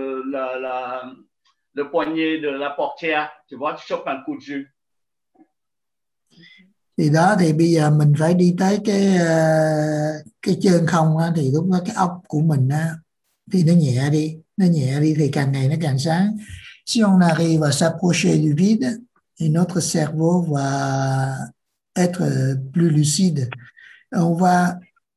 le poignet de la portière, tu vois, tu chopes un coup de jus. Thì đó, thì bây giờ mình phải đi tới cái chân không á, thì lúc đó cái óc của mình á, thì nó nhẹ đi thì càng ngày nó càng sáng. Si on arrive à s'approcher du vide, et notre cerveau va être plus lucide. On va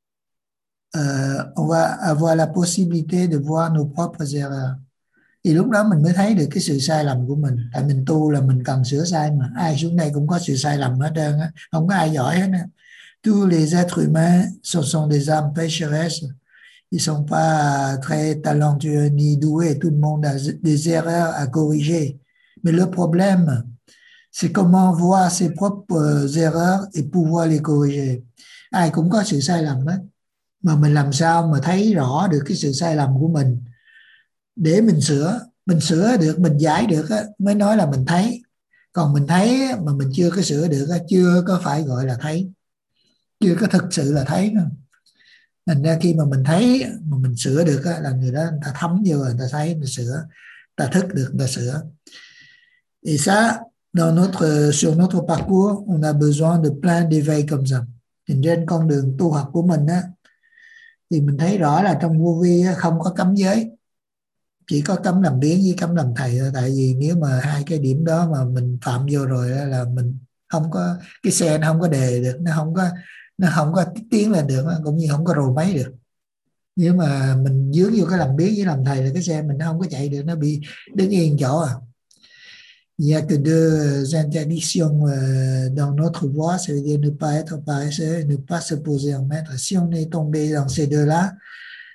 avoir la possibilité de voir nos propres erreurs. Thì lúc đó mình mới thấy được cái sự sai lầm của mình. Tại mình tu là mình cần sửa sai mà. Ai xuống đây cũng có sự sai lầm hết trơn á. Không có ai giỏi hết á. Tous les êtres humains sont des âmes pécheresses. Ils sont pas très talentueux ni doués. Tout le monde a des erreurs à corriger. Mais le problème, c'est comment voir ses propres erreurs et pouvoir les corriger. Ai cũng có sự sai lầm á. Mà mình làm sao mà thấy rõ được cái sự sai lầm của mình để mình sửa được, mình giải được á, mới nói là mình thấy. Còn mình thấy mà mình chưa có sửa được á, chưa có phải gọi là thấy, chưa có thực sự là thấy nữa. Thành ra khi mà mình thấy mà mình sửa được á, là người đó người ta thấm vô, người ta thấy, người ta sửa, người ta thức được, người ta sửa. Et ça, sur notre parcours, on a besoin de plein d'éveil comme ça. Trên con đường tu học của mình á, thì mình thấy rõ là trong vô vi á, không có cấm giới, chỉ có cấm làm biếng với cấm làm thầy thôi. Tại vì nếu mà hai cái điểm đó mà mình phạm vô rồi đó, là mình không có, cái xe nó không có đề được, nó không có tiến lên được, cũng như không có rồ máy được. Nếu mà mình dướng vô cái làm biếng với làm thầy là cái xe mình nó không có chạy được, nó bị đứng yên chỗ à. Il y a que deux interdictions dans notre voie, ça veut dire ne pas être paresseux, ne pas se poser en maître. Si on est tombé dans ces deux-là,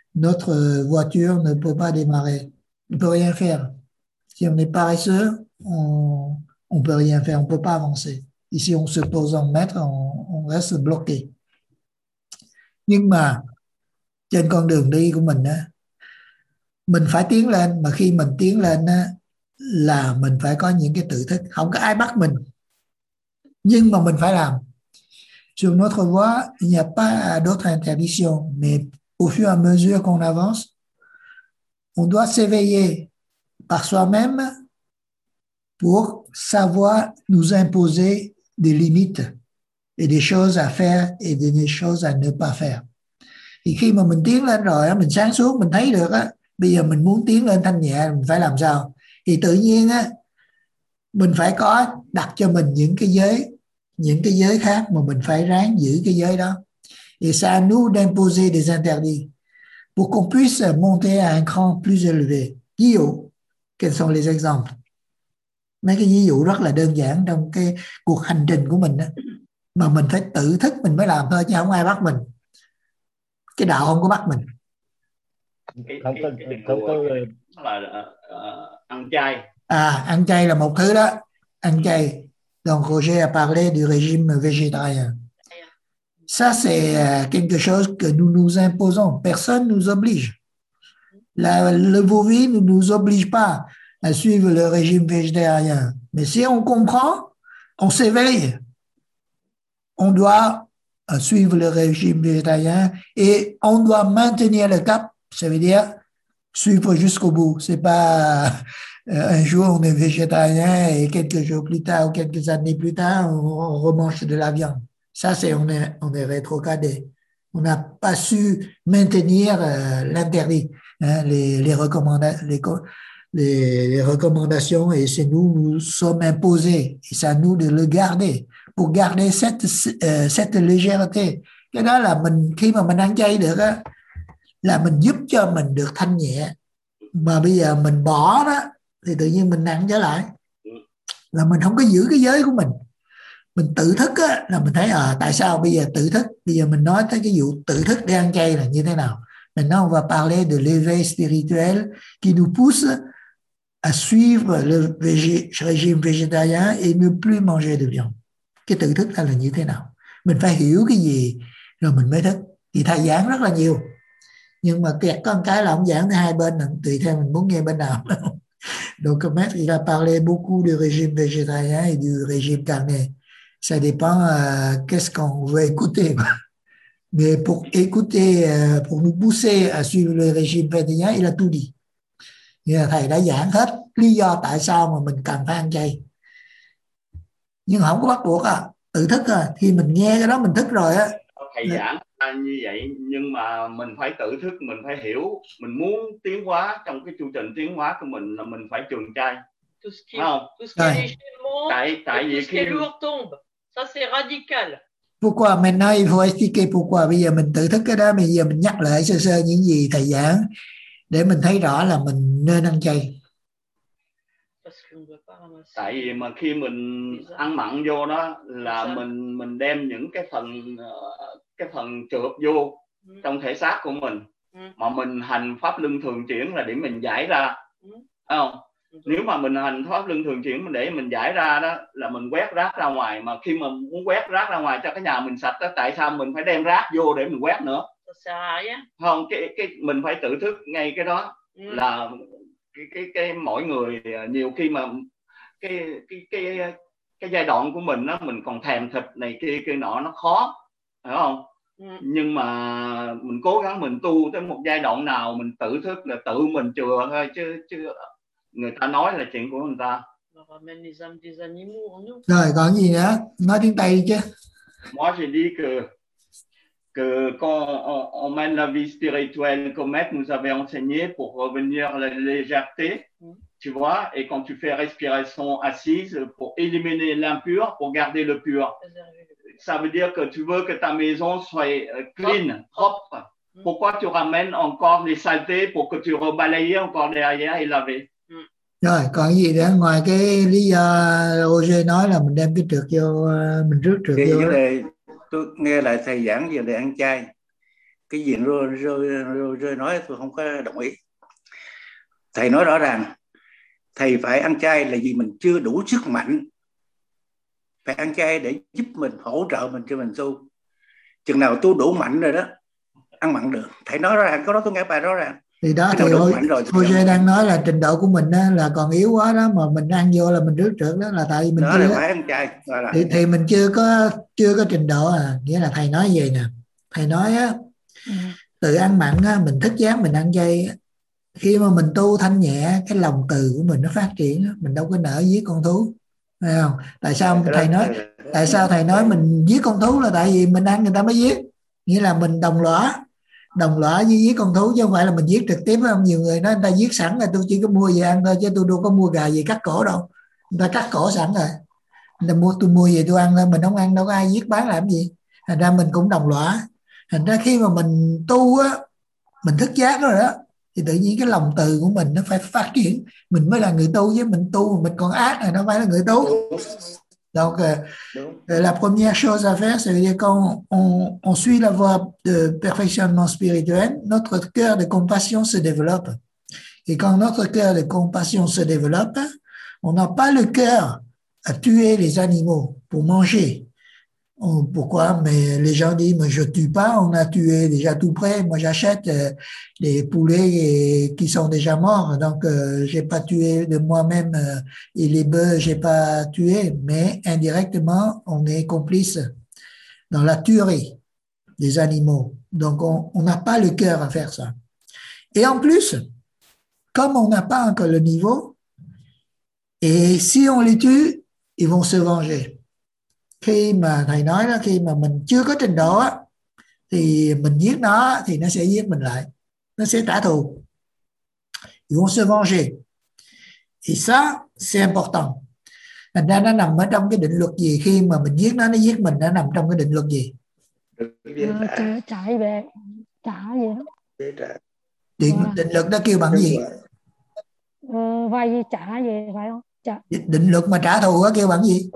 notre voiture ne peut pas démarrer. On ne peut rien faire. Si on est paresseux, on peut rien faire, on peut pas avancer. Et si on se pose en maître, on reste bloqué. Nhưng mà trên con đường đi của mình á, mình phải tiến lên, mà khi mình tiến lên á, là mình phải có những cái tự thức. Không có ai bắt mình, nhưng mà mình phải làm. Sur notre voie, il n'y a pas d'autre interdiction, mais au fur et à mesure qu'on avance, on doit s'éveiller par soi-même pour savoir nous imposer des limites et des choses à faire et des choses à ne pas faire. Thì khi mà mình tiến lên rồi, mình sáng suốt, mình thấy được á, bây giờ mình muốn tiến lên thanh nhẹ, mình phải làm sao? Thì tự nhiên á, mình phải có đặt cho mình những cái giới khác mà mình phải ráng giữ cái giới đó. Et ça à nous d'imposer des interdits pour qu'on puisse monter à un cran plus élevé. Ví dụ, quels sont les exemples? Mấy cái ví dụ rất là đơn giản trong cái cuộc hành trình của mình đó, mà mình phải tự thức mình mới làm thôi, chứ không ai bắt mình. Cái đạo không có bắt mình. Không có là ăn chay. Ăn chay là một thứ đó, ăn chay. Donc Roger a parlé du régime végétarien. Ça c'est quelque chose que nous nous imposons. Personne nous oblige. Le Vauvy ne nous oblige pas à suivre le régime végétarien. Mais si on comprend, on s'éveille. On doit suivre le régime végétarien et on doit maintenir le cap. Ça veut dire suivre jusqu'au bout. C'est pas un jour on est végétarien et quelques jours plus tard ou quelques années plus tard on remange de la viande. Ça c'est on est rétrogradé. On n'a pas su maintenir l'interdit, hein, les recommandations, et c'est nous sommes imposés et c'est à nous de le garder pour garder cette légèreté. Cái đó là mình khi mà mình ăn chay được á, là mình giúp cho mình được thanh nhẹ. Mà bây giờ mình bỏ đó thì tự nhiên mình nặng trở lại, là mình không có giữ cái giới của mình. Mình tự thức á, là mình thấy tại sao bây giờ tự thức. Bây giờ mình nói tới cái vụ tự thức để ăn chay là như thế nào. Maintenant on va parler de l'éveil spirituel qui nous pousse à suivre le régime végétarien et ne plus manger de viande. Cái tự thức là như thế nào. Mình phải hiểu cái gì rồi mình mới thức. Thì thầy giảng rất là nhiều, nhưng mà kẹt có một cái là ông giảng hai bên, tùy theo mình muốn nghe bên nào. Donc maître il a parlé beaucoup du régime végétarien et du régime carné. Ça dépend qu'est-ce qu'on veut écouter. Mais pour écouter, pour nous pousser à suivre le régime végétarien, il a tout dit. Thầy đã giảng hết lý do tại sao mà mình cần phải ăn chay. Nhưng không có bắt buộc tự thức khi mình nghe cái đó mình thức rồi á. Thầy giảng như vậy, nhưng mà mình phải tự thức, mình phải hiểu, mình muốn tiến hóa trong cái chu trình tiến hóa của mình là mình phải trường chay. Không? Tại vì khi ça c'est radical. Pourquoi maintenant il faut expliquer pourquoi. Bây giờ mình tự thức cái đó, bây giờ mình nhắc lại sơ sơ những gì thầy giảng để mình thấy rõ là mình nên ăn chay. Tại vì mà khi mình ăn mặn vô đó là mình đem những cái phần trượt vô trong thể xác của mình, mà mình hành pháp luân thường chuyển là để mình giải ra, phải không? Nếu mà mình hành pháp luân thường chuyển để mình giải ra đó là mình quét rác ra ngoài, mà khi mà muốn quét rác ra ngoài cho cái nhà mình sạch đó, tại sao mình phải đem rác vô để mình quét nữa? Không, cái mình phải tự thức ngay cái đó. Là cái mỗi người nhiều khi mà cái giai đoạn của mình đó, mình còn thèm thịt này kia nọ, nó khó, phải không? Nhưng mà mình cố gắng mình tu tới một giai đoạn nào mình tự thức là tự mình chừa thôi, chứ người ta nói là chuyện của người ta. Rồi còn gì nữa, nói tiếng Tây chứ. Moi j'ai dit que quand on mène la vie spirituelle comme Maître nous avait enseigné pour revenir à la légèreté, tu vois, et quand tu fais respiration assise pour éliminer l'impur, pour garder le pur, ça veut dire que tu veux que ta maison soit clean, propre. Pourquoi tu ramènes encore les saletés pour que tu rebalayer encore derrière et laver? Rồi còn gì nữa ngoài cái lý do Roger nói là mình đem cái trượt vô, mình rước trượt vô. Tôi nghe lại thầy giảng về để ăn chay cái gì rồi nói tôi không có đồng ý. Thầy nói rõ ràng thầy phải ăn chay là vì mình chưa đủ sức mạnh, phải ăn chay để giúp mình, hỗ trợ mình cho mình tu. Chừng nào tôi đủ mạnh rồi đó, ăn mặn được. Thầy nói rõ ràng, có đó tôi nghe bài rõ ràng. Thì đó thì Thôi đang nói là trình độ của mình đó, là còn yếu quá đó, mà mình ăn vô là mình rước trượt đó, là tại vì mình đó chưa là phải ăn chay. Thì mình chưa có trình độ nghĩa là thầy nói vậy nè. Thầy nói á, từ ăn mặn á, mình thức giác mình ăn chay, khi mà mình tu thanh nhẹ, cái lòng từ của mình nó phát triển, mình đâu có nỡ giết con thú, phải không? Tại sao thầy nói mình giết con thú là tại vì mình ăn người ta mới giết, nghĩa là mình đồng lõa với giết con thú, chứ không phải là mình giết trực tiếp. Không, nhiều người nói người ta giết sẵn rồi, tôi chỉ có mua về ăn thôi, chứ tôi đâu có mua gà gì cắt cổ đâu, người ta cắt cổ sẵn rồi, tôi mua về tôi ăn thôi, mình không ăn, đâu có ai giết bán làm gì. Thành ra mình cũng đồng lõa. Thành ra khi mà mình tu á, mình thức giác rồi đó, thì tự nhiên cái lòng từ của mình nó phải phát triển, mình mới là người tu. Chứ mình tu mà mình còn ác này, nó phải là người tu. Donc la première chose à faire, c'est dire quand on suit la voie de perfectionnement spirituel, notre cœur de compassion se développe. Et quand notre cœur de compassion se développe, on n'a pas le cœur à tuer les animaux pour manger. Pourquoi? Mais les gens disent, mais je tue pas, on a tué déjà tout près. Moi, j'achète des poulets qui sont déjà morts, donc j'ai pas tué de moi-même, et les bœufs, j'ai pas tué, mais indirectement, on est complice dans la tuerie des animaux. Donc, on n'a pas le cœur à faire ça. Et en plus, comme on n'a pas encore le niveau, et si on les tue, ils vont se venger. Khi mà thầy nói đó, khi mà mình chưa có trình độ á, thì mình giết nó thì nó sẽ giết mình lại, nó sẽ trả thù. Ils vont se venger. Et ça, c'est important. Thành ra nó nằm ở trong cái định luật gì, khi mà mình giết nó giết mình, nó nằm trong cái định luật gì? Trả về, trả gì đó. Định luật đó kêu bằng gì? Vay trả về phải không? Định luật mà trả thù đó kêu bằng gì?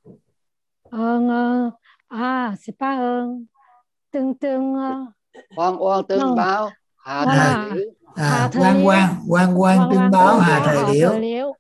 C'est pas tương oan tương báo hà thời liễu. Oan tương báo hà thời liễu.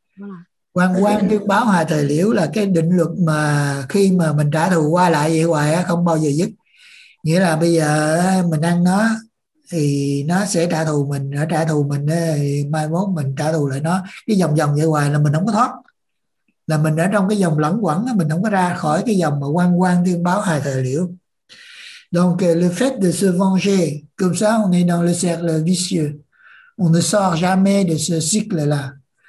Oan tương báo hà thời liễu là cái định luật mà khi mà mình trả thù qua lại vậy hoài á, không bao giờ dứt. Nghĩa là bây giờ mình ăn nó thì nó sẽ trả thù mình, thì mai mốt mình trả thù lại nó, cái vòng vậy hoài là mình không có thoát, là mình ở trong cái dòng lẫn quẩn, mình không có ra khỏi cái dòng mà oan tương báo hà thời liễu. Donc le fait de se venger comme ça, on est dans le cercle vicieux, on ne sort jamais de ce cycle là.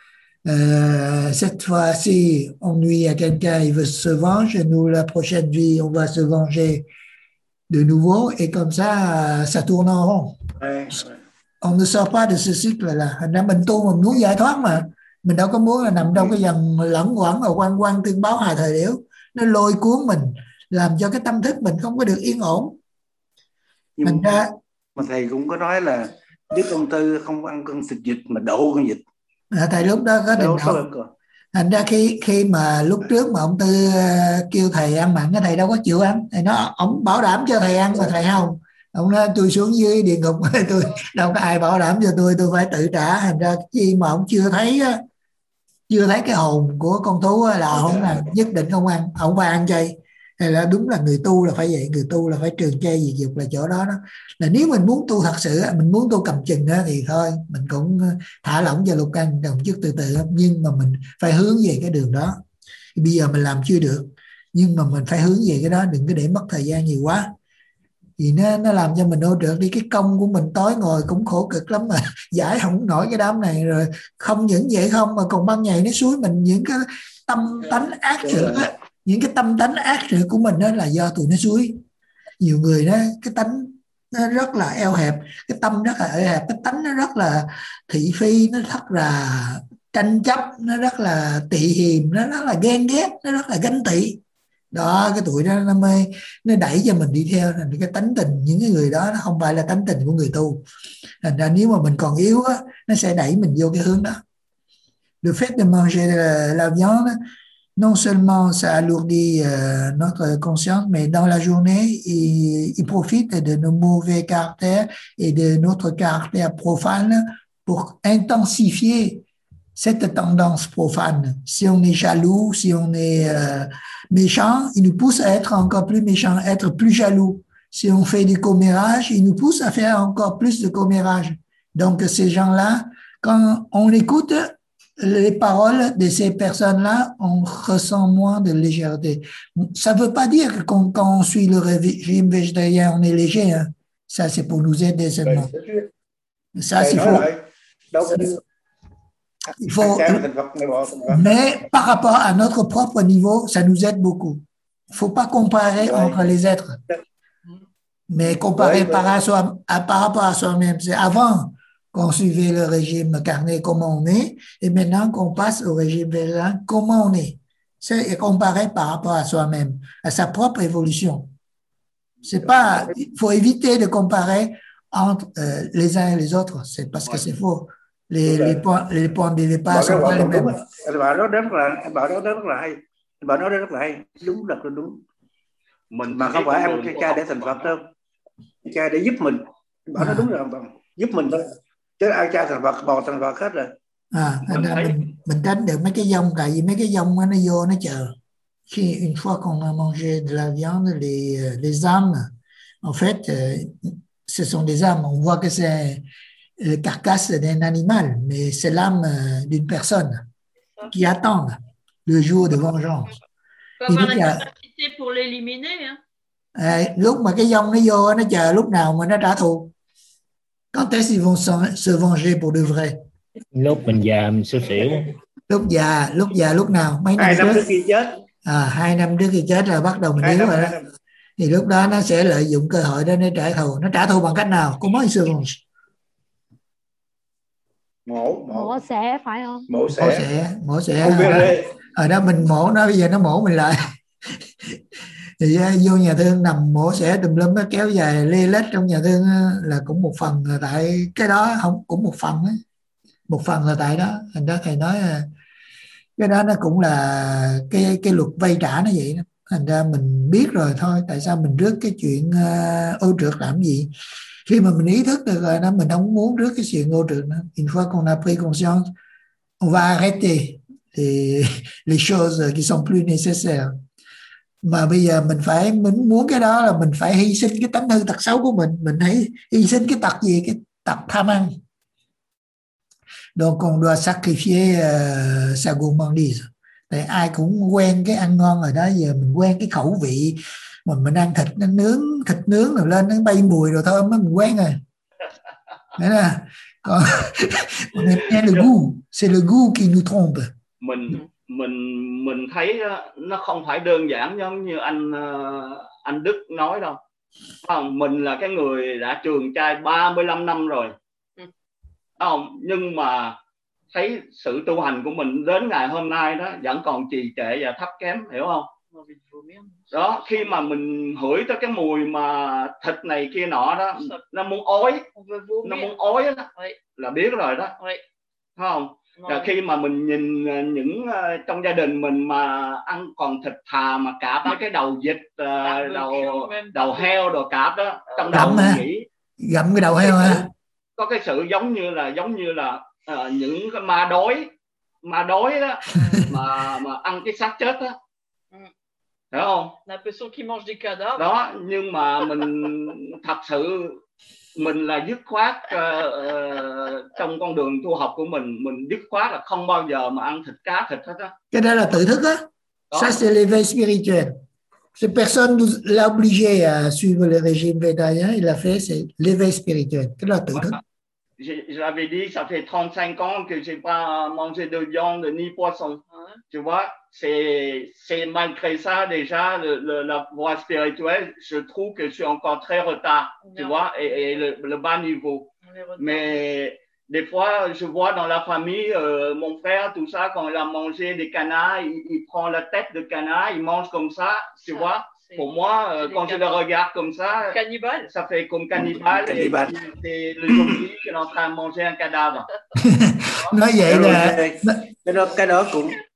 Cette fois-ci on nuit à quelqu'un, il veut se venger, nous la prochaine vie on va se venger de nouveau, et comme ça tourne en rond. On ne sort pas de ce cycle là. Thành ra mình tu mình muốn giải thoát mà, mình đâu có muốn là nằm trong cái dòng lẫn quẩn và oan tương báo hà thời liễu, nó lôi cuốn mình, làm cho cái tâm thức mình không có được yên ổn. Nhưng mà thầy cũng có nói là Đức Công Tư không ăn con thịt vịt mà độ con vịt. Thầy lúc đó có trình độ. Thành ra khi mà lúc trước mà ông Tư kêu thầy ăn mặn, thầy đâu có chịu ăn. Thầy nói ông bảo đảm cho thầy ăn mà thầy không. Ông nói tôi xuống dưới địa ngục tôi đâu có ai bảo đảm cho tôi phải tự trả. Thành ra khi mà ông chưa thấy cái hồn của con thú là ông là nhất định không ăn, ông phải ăn chay. Hay là đúng là người tu là phải vậy, người tu là phải trường chay diệt dục, là chỗ đó là nếu mình muốn tu thật sự, mình muốn tu cầm chừng đó, thì thôi mình cũng thả lỏng cho lục căn đồng chức từ từ, nhưng mà mình phải hướng về cái đường đó. Bây giờ mình làm chưa được, nhưng mà mình phải hướng về cái đó, đừng có để mất thời gian nhiều quá, vì nó làm cho mình ô trượt đi. Cái công của mình tối ngồi cũng khổ cực lắm mà giải không nổi cái đám này. Rồi không những vậy không, mà còn ban ngày nó xúi mình những cái tâm tánh ác trượt á. Những cái tâm tánh ác trượt của mình đó là do tụi nó xúi. Nhiều người đó cái tánh nó rất là eo hẹp, cái tâm rất là eo hẹp, cái tánh nó rất là thị phi, nó rất là tranh chấp, nó rất là tị hiềm, nó rất là ghen ghét, nó rất là ganh tị. Đó, cái tuổi đó nó đẩy cho mình đi theo. Thành cái tánh tình những cái người đó nó không phải là tánh tình của người tu. Thành ra nếu mà mình còn yếu á, nó sẽ đẩy mình vô cái hướng đó. Le fait de manger la viande non seulement ça alourdit notre conscience, mais dans la journée, il profite de nos mauvais caractères et de notre caractère profane pour intensifier cette tendance profane. Si on est jaloux, si on est méchant, il nous pousse à être encore plus méchant, à être plus jaloux. Si on fait du commérage, il nous pousse à faire encore plus de commérage. Donc, ces gens-là, quand on écoute les paroles de ces personnes-là, on ressent moins de légèreté. Ça ne veut pas dire que quand on suit le régime végétarien, on est léger. Hein. Ça, c'est pour nous aider seulement. Ça, il faut. Mais par rapport à notre propre niveau, ça nous aide beaucoup. Il ne faut pas comparer entre les êtres, mais comparer par rapport à soi-même. C'est avant qu'on suivait le régime carné, comment on est, et maintenant qu'on passe au régime végétarien, comment on est. C'est comparer par rapport à soi-même, à sa propre évolution. C'est pas, il faut éviter de comparer entre les uns et les autres, c'est parce que c'est faux. Les points de départ sont pas les mêmes. Bà nói rất là hay, đúng là đúng. Mà không phải ăn chay để thành Phật đâu, chay để giúp mình. Bà nói đúng rồi, giúp mình thôi. Chứ ai chay thành Phật, bò thành Phật hết rồi. Mình tránh được mấy cái dông, tại vì mấy cái dông nó vô nó chờ. Khi une fois qu'on a mangé de la viande, les âmes, en fait, ce sont des âmes. On voit que c'est la carcasse d'un animal, mais c'est l'âme d'une personne qui attend le jour de vengeance. Comme on a capacité pour l'éliminer. Hein? Lúc mà cái dông nó vô, nó chờ lúc nào mà nó trả thù. Quand est-ce qu'ils vont se venger pour de vrai? Lúc mình già mình sẽ xỉu. Lúc nào? Mấy năm 2 năm trước khi chết. 2 năm trước khi chết là bắt đầu mình yếu rồi đó. Thì lúc đó nó sẽ lợi dụng cơ hội đó để trả thù. Nó trả thù bằng cách nào? Comment il se venge? Mổ xẻ phải không? Mổ xẻ. Ở đó mình mổ nó, bây giờ nó mổ mình lại. Thì vô nhà thương nằm mổ xẻ tùm lum, nó kéo dài lê lết trong nhà thương là cũng một phần là tại cái đó, không cũng một phần ấy. Một phần là tại đó. Thành ra thầy nói cái đó nó cũng là cái luật vay trả nó vậy đó. Thành ra mình biết rồi thôi, tại sao mình rước cái chuyện ô trượt làm gì? Khi mà mình ý thức được rồi đó, mình không muốn rước cái chuyện ô trượt nữa. Une fois qu'on a pris conscience, on va arrêter les choses qui sont plus nécessaires. Mà bây giờ mình muốn cái đó là mình phải hy sinh cái tánh hư tật xấu của mình hãy hy sinh cái tật gì? Cái tật tham ăn. Donc on doit sacrifier sa gourmandise. Tại ai cũng quen cái ăn ngon rồi đó, giờ mình quen cái khẩu vị mà mình ăn thịt nướng rồi lên nó bay mùi rồi thôi mới mình quen rồi. Đấy là còn le goût, c'est le goût qui nous trompe. Mình thấy nó không phải đơn giản giống như anh Đức nói đâu. Không, mình là cái người đã trường trai 35 năm rồi. Không, nhưng mà thấy sự tu hành của mình đến ngày hôm nay đó vẫn còn trì trệ và thấp kém, hiểu không? Đó, khi mà mình hửi tới cái mùi mà thịt này kia nọ đó, nó muốn ói đó, là biết rồi đó, thấy không? Và khi mà mình nhìn những trong gia đình mình mà ăn còn thịt thà mà cạp mấy cái đầu vịt, đầu heo, đồ cạp đó, trong đầu mình nghĩ gặm cái đầu heo hả? Có cái sự giống như là những cái ma đói đó mà ăn cái xác chết đó, hiểu không? Đó, nhưng mà mình thật sự mình là dứt khoát trong con đường tu học của mình dứt khoát là không bao giờ mà ăn thịt cá thịt hết á. Cái đó là tự thức á. Ça c'est l'éveil spirituel. C'est personne l'a obligé à suivre le régime végétarien, il a fait c'est l'éveil spirituel. Cái đó là tự thức. J'avais dit ça fait 35 ans que j'ai pas mangé de viande ni poisson. Tu vois, c'est malgré ça déjà la voie spirituelle, je trouve que je suis encore très retard, tu vois, et le bas niveau. Mais des fois, je vois dans la famille, mon frère, tout ça, quand il a mangé des canards, il prend la tête de canard, il mange comme ça, tu vois. Pour moi, quand je le regarde comme ça, cannibale. Ça fait comme cannibale. Et c'est le zombie qui est en train de manger un cadavre. Nói vậy là cái đó cũng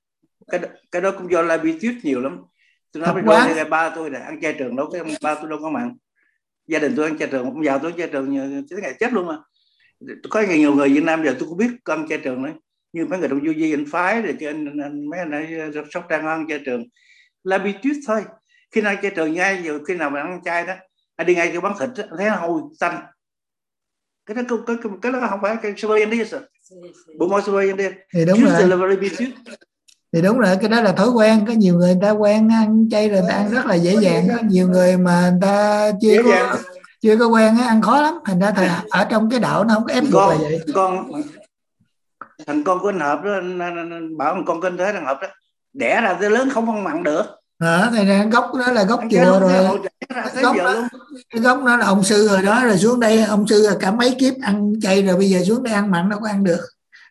cái đó cũng do l'habitude nhiều lắm. Tôi nói với rồi ba tôi là ăn chay trường đâu, cái ba tôi đâu có mặn. Gia đình tôi ăn chay trường, ông già tôi ăn chay trường tới ngày chết luôn mà. Có nhiều người Việt Nam giờ tôi cũng biết ăn chay trường đấy, như mấy người trong Du Di, anh Phái rồi mấy anh ở Sóc Trăng ăn chay trường, l'habitude thôi. Khi nào ăn chay trường ngay, giờ khi nào mà ăn chay đó, anh đi ngay cái bán thịt đó, thấy nó hôi xanh. Cái đó không phải cái civilian dish, bộ môn civilian dish. Thì đúng rồi. Thì đúng rồi, cái đó là thói quen. Có nhiều người ta quen ăn chay rồi, người ta ăn rất là dễ dàng. Có nhiều người mà người ta chưa có quen ăn khó lắm. Thành ra thì ở trong cái đạo nó không có ép buộc là vậy. Thằng con của anh Hợp đó, anh bảo thằng con kinh thế thằng Hợp đó đẻ ra tới lớn không ăn mặn được. Thì ra gốc đó là gốc chùa rồi. Cái gốc đó là ông sư rồi đó, rồi xuống đây ông sư là cả mấy kiếp ăn chay rồi, bây giờ xuống đây ăn mặn đâu có ăn được.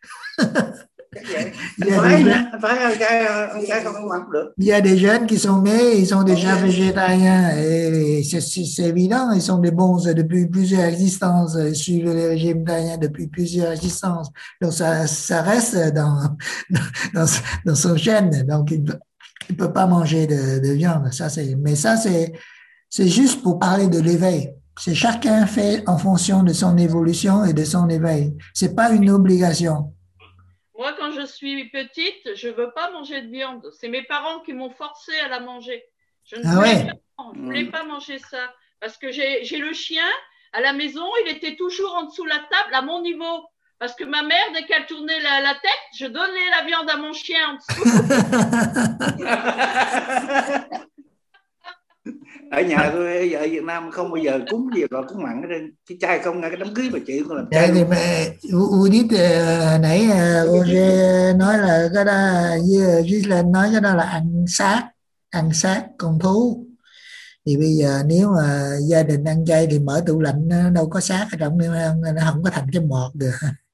Il y a des jeunes qui sont nés, ils sont déjà végétariens et c'est évident, ils sont des bons depuis plusieurs existences, ils suivent le régime italien depuis plusieurs existences, donc ça reste dans son gène, donc il ne peut pas manger de viande. Mais ça c'est juste pour parler de l'éveil. C'est chacun fait en fonction de son évolution et de son éveil. C'est pas une obligation. Moi, quand je suis petite, je ne veux pas manger de viande. C'est mes parents qui m'ont forcé à la manger. Je ne voulais pas manger ça. Parce que j'ai le chien à la maison, il était toujours en dessous de la table, à mon niveau. Parce que ma mère, dès qu'elle tournait la tête, je donnais la viande à mon chien en dessous. Ở nhà tôi ở Việt Nam không bao giờ cúng gì rồi cúng mặn, cái chay không, ngay cái đám cưới bà chị con làm chay. Thì Udit nãy Roger nói là cái đó, như Gislen nói cái đó là ăn xác con thú. Thì bây giờ nếu mà gia đình ăn chay thì mở tủ lạnh nó đâu có xác ở trong, nó không có thành cái mọt được.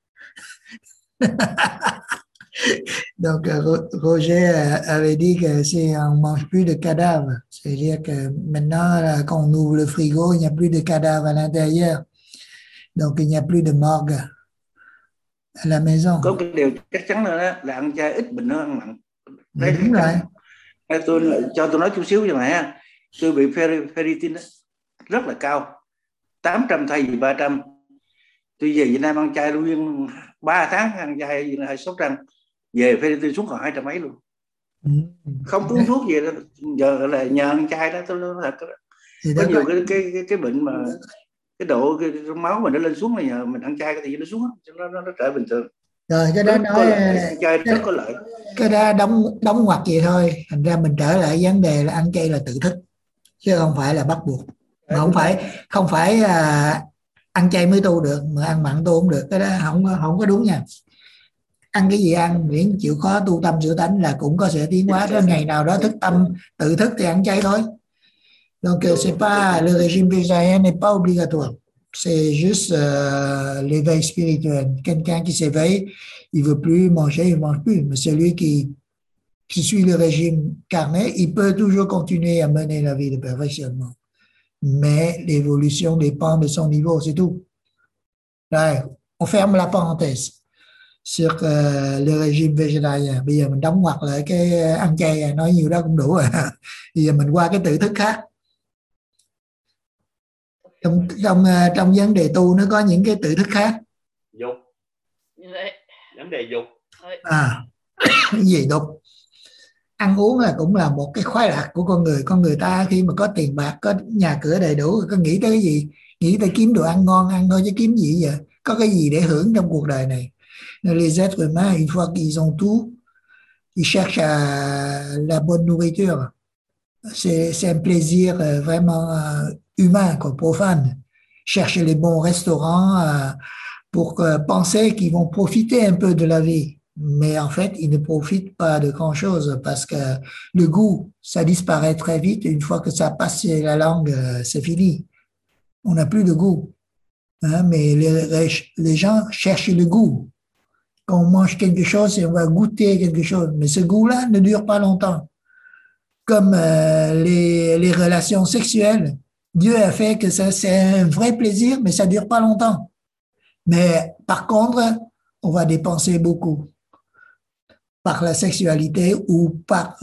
Donc Roger avait dit que si on mange plus de cadavres, c'est-à-dire que maintenant quand on ouvre le frigo, il n'y a plus de cadavres à l'intérieur, donc il n'y a plus de morgue à la maison. Có cái điều chắc chắn nữa đó, là ăn chay ít bệnh hơn ăn mặn. Đúng rồi. Cho tôi nói chút xíu cho này, tôi bị ferritin rất là cao, 800 thay vì 300. Tôi về Việt Nam ăn chay luôn 3 tháng ăn chay ở Sóc Trăng, về ferritin xuống còn 200 mấy luôn. Không uống thuốc gì đâu, giờ là nhờ ăn chay đó. Tôi nói thật có nhiều cái bệnh mà cái độ trong máu mình nó lên xuống, là nhờ mình ăn chay cái gì nó xuống, nó trở bình thường. Rồi cái đó nói chay rất có lợi. Cái đó đóng ngoặc vậy thôi. Thành ra mình trở lại vấn đề là ăn chay là tự thức chứ không phải là bắt buộc. Mà không phải ăn chay mới tu được, mà ăn mặn tu không được. Cái đó không có đúng nha. Ăn cái gì ăn, miễn chịu khó tu tâm sửa tánh là cũng có sự tiến hóa. Đến ngày nào đó thức tâm tự thức thì ăn chay thôi. Donc c'est pas, le régime végétarien n'est pas obligatoire. C'est juste l'éveil spirituel. Quelqu'un qui s'éveille, il veut plus manger, il mange plus. Mais celui qui suit le régime carné, il peut toujours continuer à mener la vie de perfectionnement. Mais l'évolution dépend de son niveau, c'est tout. Rồi, on ferme la parenthèse sur le régime végétarien. Bây giờ mình đóng ngoặc lại cái ăn chay, nói nhiều đó cũng đủ rồi. Bây giờ mình qua cái tự thức khác. Trong vấn đề tu nó có những cái tự thức khác. Dục. Vấn đề dục. Cái gì dục? Ăn uống là cũng là một cái khoái lạc của con người. Con người ta khi mà có tiền bạc, có nhà cửa đầy đủ, có nghĩ tới cái gì? Nghĩ tới kiếm đồ ăn ngon ăn thôi chứ kiếm gì vậy? Có cái gì để hưởng trong cuộc đời này? Les êtres humains, une fois qu'ils ont tout, ils cherchent la bonne nourriture. C'est un plaisir vraiment humain, quoi, profane. Chercher les bons restaurants pour penser qu'ils vont profiter un peu de la vie. Mais en fait, ils ne profitent pas de grand-chose parce que le goût, ça disparaît très vite. Une fois que ça passe la langue, c'est fini. On n'a plus de goût. Mais les gens cherchent le goût. Quand on mange quelque chose, on va goûter quelque chose. Mais ce goût-là ne dure pas longtemps. Comme les relations sexuelles. Dieu a fait que ça, c'est un vrai plaisir, mais ça ne dure pas longtemps. Mais par contre, on va dépenser beaucoup. par la sexualité ou par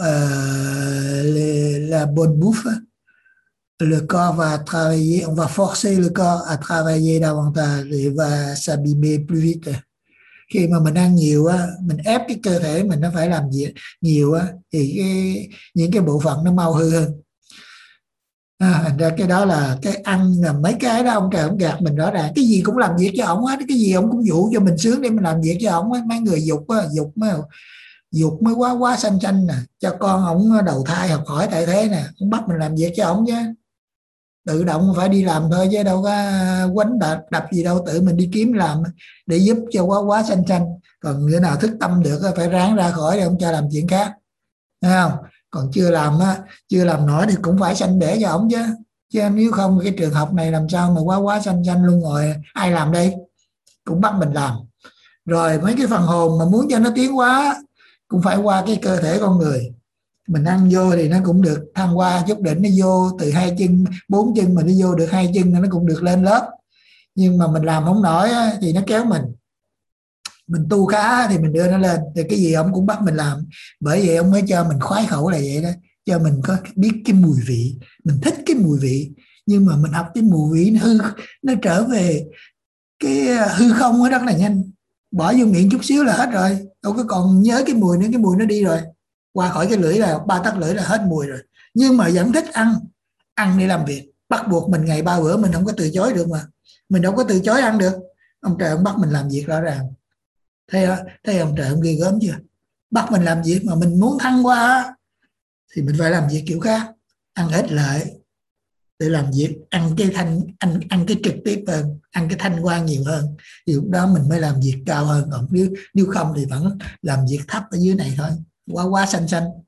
la bonne bouffe, le corps va travailler, on va forcer le corps à travailler davantage et va s'abîmer plus vite. Khi mà mình ăn nhiều á, mình ép cái cơ thể mình nó phải làm việc nhiều á, thì những cái bộ phận nó mau hư hơn. Thành ra cái đó là cái ăn là mấy cái đó ông trời ông gạt mình rõ ràng, cái gì cũng làm việc cho ổng hết, cái gì ông cũng dụ cho mình sướng để mình làm việc cho ổng hết. Mấy người dục mới quá xanh nè, cho con ổng đầu thai học hỏi tại thế nè, ông bắt mình làm việc cho ổng chứ, tự động phải đi làm thôi chứ đâu có quánh đập gì đâu, tự mình đi kiếm làm để giúp cho quá xanh. Còn người nào thức tâm được phải ráng ra khỏi để ông cho làm chuyện khác, thấy không? Còn chưa làm nổi thì cũng phải sanh để cho ổng chứ nếu không cái trường học này làm sao mà quá xanh luôn rồi, ai làm đây, cũng bắt mình làm. Rồi mấy cái phần hồn mà muốn cho nó tiến hóa cũng phải qua cái cơ thể con người, mình ăn vô thì nó cũng được thăng hoa chút đỉnh, nó vô từ 2 chân 4 chân mà nó vô được 2 chân nó cũng được lên lớp. Nhưng mà mình làm không nổi thì nó kéo mình tu khá thì mình đưa nó lên, thì cái gì ông cũng bắt mình làm. Bởi vậy ông mới cho mình khoái khẩu là vậy đó, cho mình có biết cái mùi vị, mình thích cái mùi vị, nhưng mà mình học cái mùi vị nó trở về cái hư không rất là nhanh, bỏ vô miệng chút xíu là hết rồi, đâu có còn nhớ cái mùi nữa, cái mùi nó đi rồi, qua khỏi cái lưỡi là 3 tấc lưỡi là hết mùi rồi. Nhưng mà vẫn thích ăn để làm việc, bắt buộc mình ngày 3 bữa mình không có từ chối được, mà mình đâu có từ chối ăn được, ông trời ông bắt mình làm việc rõ ràng. Thấy ông trời ông ghê gớm chưa, bắt mình làm việc mà mình muốn thăng qua thì mình phải làm việc kiểu khác, ăn ít lại để làm việc, ăn cái trực tiếp hơn, ăn cái thanh quan nhiều hơn, thì lúc đó mình mới làm việc cao hơn. Còn nếu không thì vẫn làm việc thấp ở dưới này thôi, quá xanh.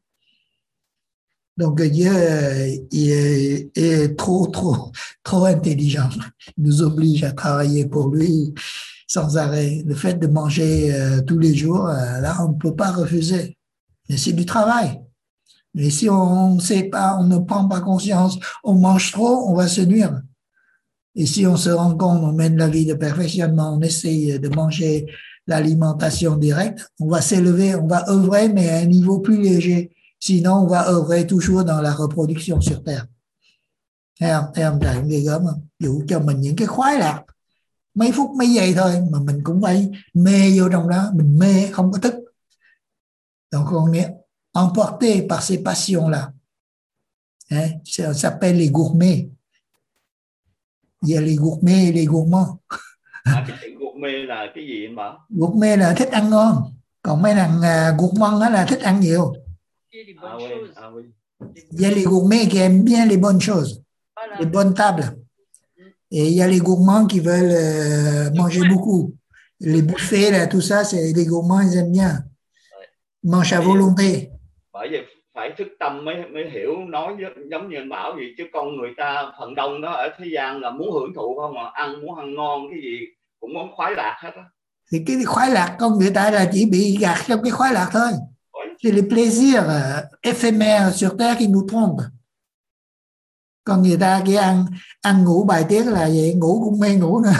Donc Dieu est trop intelligent, il nous oblige à travailler pour lui sans arrêt. Le fait de manger tous les jours, là on ne peut pas refuser, mais c'est du travail. Mais si on ne sait pas, on ne prend pas conscience, on mange trop, on va se nuire. Et si on se rend compte, on mène la vie de perfectionnement, on essaye de manger l'alimentation directe, on va s'élever, on va œuvrer, mais à un niveau plus léger. Sinon, on va œuvrer toujours dans la reproduction sur Terre. Thấy không? Trời ghê gớm không? Dụ cho mình những cái khoái lạc, mấy phút, mấy giây thôi, mà mình cũng phải mê vô trong đó, mình mê, không có thức. Donc, on est emporté par ces passions-là. Ça s'appelle les gourmets. Il y a les gourmets et les gourmands. Cái chữ gourmet là cái gì em bảo? Gourmet là thích ăn ngon, còn mấy thằng gourmand đó là thích ăn nhiều. Il y a les gourmets qui aiment bien les bonnes choses, les bonnes tables. Et il y a les gourmands qui veulent manger beaucoup. Les buffets, là, tout ça, c'est les gourmands, ils aiment bien. Ils mangent à volonté. Bởi vì phải thức tâm mới hiểu, nói giống như anh bảo vậy, chứ con người ta phần đông đó ở thế gian là muốn hưởng thụ không, mà muốn ăn ngon, cái gì cũng muốn khoái lạc hết á. Thì cái khoái lạc con người ta là chỉ bị gạt trong cái khoái lạc thôi. C'est les plaisirs éphémères sur terre qui nous trompent. Còn người ta kia ăn ngủ bài tiết là vậy, ngủ cũng mê ngủ nữa.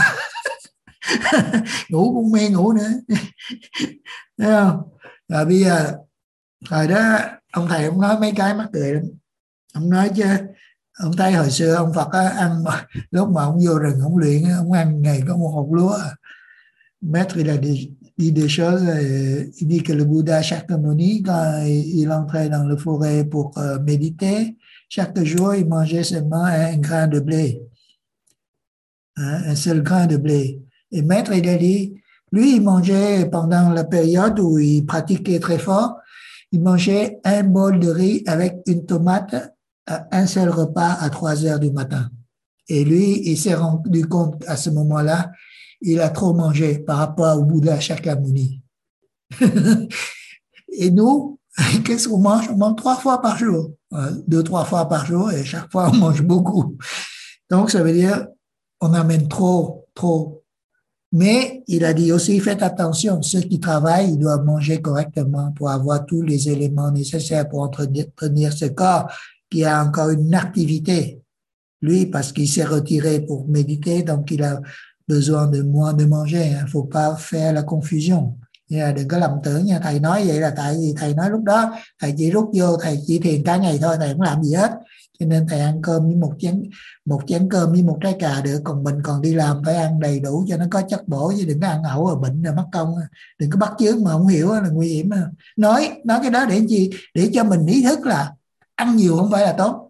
Ngủ cũng mê ngủ nữa. Thấy không? Rồi bây giờ hồi đó ông thầy ông nói mấy cái mắc cười lắm. Ông nói chứ ông thấy hồi xưa ông Phật ăn lúc mà ông vô rừng ông luyện, ông ăn ngày có một hột lúa. Maître il a dit des choses, il dit que le Bouddha Shakyamuni, quand il entrait dans la forêt pour méditer, chaque jour il mangeait seulement un grain de blé, un seul grain de blé. Et Maître il a dit, lui il mangeait pendant la période où il pratiquait très fort, il mangeait un bol de riz avec une tomate à un seul repas à 3 heures du matin. Et lui, il s'est rendu compte à ce moment-là, il a trop mangé par rapport au Bouddha Shakyamuni. Et nous, qu'est-ce qu'on mange? On mange 3 fois par jour, 2-3 fois par jour, et chaque fois on mange beaucoup. Donc ça veut dire on amène trop. Mais il a dit aussi, faites attention, ceux qui travaillent, ils doivent manger correctement pour avoir tous les éléments nécessaires pour entretenir ce corps qui a encore une activité. Lui, parce qu'il s'est retiré pour méditer, donc il a besoin de moins de manger. Il ne faut pas faire la confusion. Đừng có lầm tưởng nha, thầy nói vậy là tại vì thầy nói lúc đó thầy chỉ rút vô, thầy chỉ thiền cả ngày thôi, thầy không làm gì hết. Cho nên thầy ăn cơm với một chén cơm với một trái cà được, còn mình còn đi làm phải ăn đầy đủ cho nó có chất bổ, chứ đừng có ăn ẩu rồi bệnh rồi mất công. Đừng có bắt chước mà không hiểu là nguy hiểm. Nói cái đó để gì? Để cho mình ý thức là ăn nhiều không phải là tốt.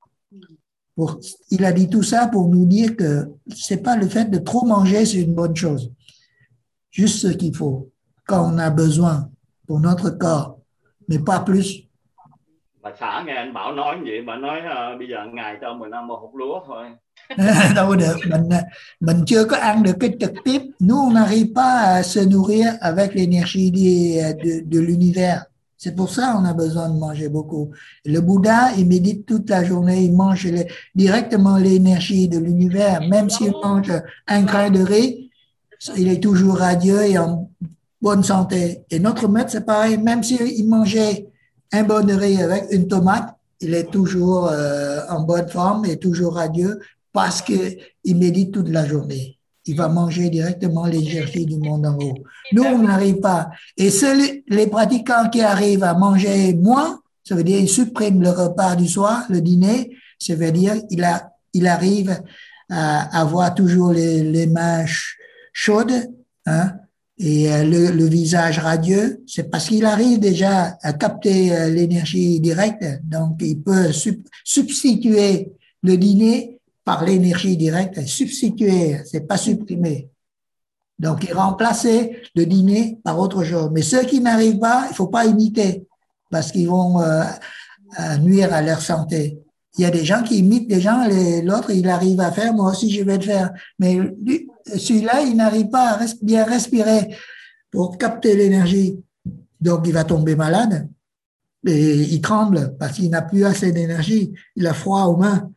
Il a dit tout ça pour nous dire que c'est pas le fait de trop manger, c'est une bonne chose. Juste ce qu'il faut, quand on a besoin pour notre corps, mais pas plus. Bà xã nghe anh Bảo nói vậy, bà nói bây giờ ngày cho mình ăn một hột lúa thôi. Đâu được, mình chưa có ăn được cái trực tiếp. Nous on n'arrive pas à se nourrir avec l'énergie de l'univers. C'est pour ça qu'on a besoin de manger beaucoup. Le Bouddha, il médite toute la journée, il mange directement l'énergie de l'univers. Même s'il mange un grain de riz, il est toujours radieux et en bonne santé. Et notre maître, c'est pareil. Même s'il mangeait un bon de riz avec une tomate, il est toujours en bonne forme et toujours radieux parce qu'il médite toute la journée. Il va manger directement l'énergie du monde en haut. Nous, on n'arrive pas. Et seuls les pratiquants qui arrivent à manger moins, ça veut dire ils suppriment le repas du soir, le dîner, ça veut dire il arrive à avoir toujours les mains chaudes, hein, et le visage radieux. C'est parce qu'il arrive déjà à capter l'énergie directe, donc il peut substituer le dîner par l'énergie directe, substituer, c'est pas supprimer. Donc, il remplaçait le dîner par autre chose. Mais ceux qui n'arrivent pas, il faut pas imiter parce qu'ils vont nuire à leur santé. Il y a des gens qui imitent des gens, l'autre, il arrive à faire, moi aussi je vais le faire. Mais celui-là, il n'arrive pas à bien respirer pour capter l'énergie. Donc, il va tomber malade et il tremble parce qu'il n'a plus assez d'énergie. Il a froid aux mains.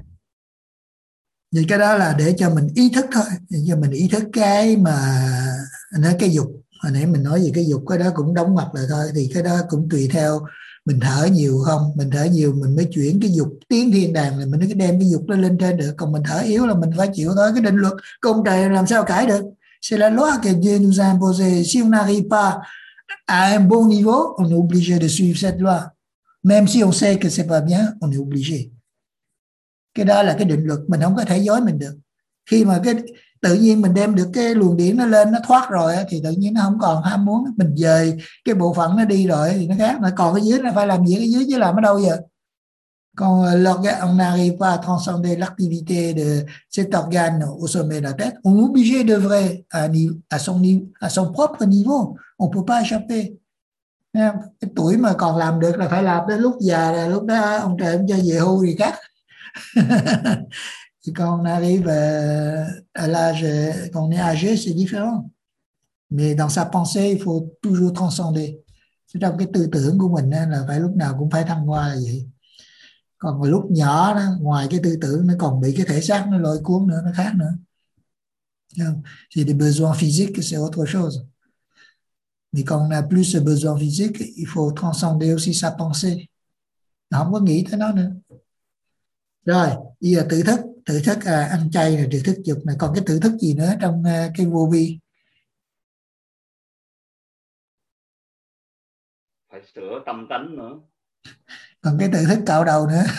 Thì cái đó là để cho mình ý thức thôi, để cho mình ý thức cái mà nói cái dục. Hồi nãy mình nói về cái dục, cái đó cũng đóng ngoặc lại thôi. Thì cái đó cũng tùy theo mình thở nhiều không. Mình thở nhiều mình mới chuyển cái dục tiến thiên đàng, là mình mới đem cái dục nó lên trên được. Còn mình thở yếu là mình phải chịu thôi. Cái định luật công trời làm sao cãi được. C'est la loi que Dieu nous a imposée. Si on n'arrive pas à un bon niveau, on est obligé de suivre cette loi. Même si on sait que c'est pas bien, on est obligé. Cái đó là cái định luật, mình không có thể dối mình được. Khi mà cái tự nhiên mình đem được cái luồng điển nó lên, nó thoát rồi thì tự nhiên nó không còn ham muốn, mình dời cái bộ phận nó đi rồi thì nó khác. Mà còn cái dưới nó phải làm gì cái dưới chứ làm ở đâu giờ. Còn on n'arrive pas à transcender l'activité de cet organe au sommet de la tête, on est obligé d'œuvrer à son propre niveau, on peut pas échapper. Cái tuổi mà còn làm được là phải làm, đến lúc già là lúc đó ông trời ông cho về hưu thì khác. Quand on arrive à l'âge, quand on est âgé, c'est différent. Mais dans sa pensée, il faut toujours transcender. Trong cái tư tưởng của mình là phải lúc nào cũng phải thăng hoa là vậy. Còn lúc nhỏ đó, ngoài cái tư tưởng nó còn bị cái thể xác nó lôi cuốn nữa, nó khác nữa. C'est des besoins physiques, c'est autre chose. Mais quand on a plus ce besoin physique, il faut transcender aussi sa pensée. Nó không có nghĩ tới nó nữa. Rồi, bây giờ tự thức ăn chay là tự thức dục này, còn cái tự thức gì nữa trong cái vô vi? Phải sửa tâm tánh nữa. Còn cái tự thức cạo đầu nữa.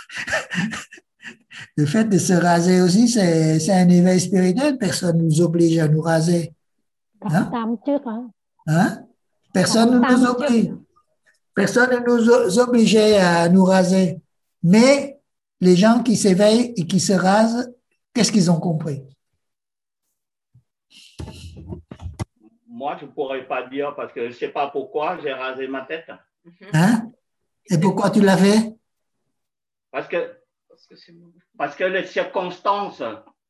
Le fait de se raser aussi, c'est un éveil spirituel. Personne ne nous oblige à nous raser. Hein? Hein? Personne ne nous oblige. Personne ne nous oblige à nous raser. Mais les gens qui s'éveillent et qui se rasent, qu'est-ce qu'ils ont compris? Moi, je ne pourrais pas dire parce que je ne sais pas pourquoi j'ai rasé ma tête. Hein? Et pourquoi tu l'as fait? Parce que les circonstances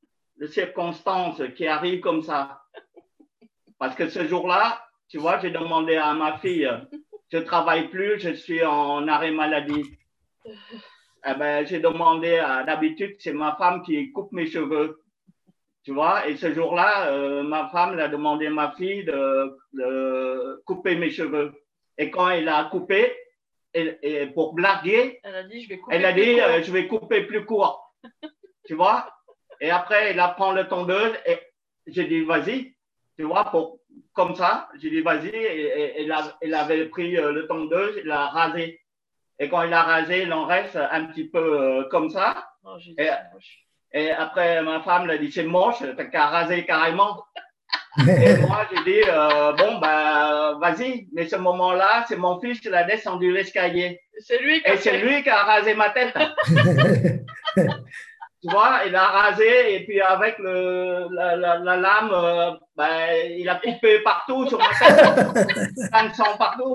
qui arrivent comme ça. Parce que ce jour-là, tu vois, j'ai demandé à ma fille, je ne travaille plus, je suis en arrêt maladie. Eh ben, j'ai demandé, d'habitude, c'est ma femme qui coupe mes cheveux. Tu vois, et ce jour-là, ma femme a demandé à ma fille de couper mes cheveux. Et quand elle a coupé, et pour blaguer, elle a dit, je vais couper plus court. Tu vois? Et après, elle prend le tondeuse et j'ai dit, vas-y, tu vois, pour comme ça. J'ai dit vas-y, et il avait pris le tondeuse, il a rasé. Et quand il a rasé, il en reste un petit peu comme ça. Oh, et après, ma femme l'a dit, c'est moche, t'as qu'à raser carrément. Et moi, j'ai dit, bon, bah, vas-y. Mais ce moment-là, c'est mon fils qui l'a descendu l'escalier. C'est lui qui a rasé ma tête. Tu vois, il a rasé et puis avec la lame, bah, il a coupé partout sur ma tête. Plein de sang partout.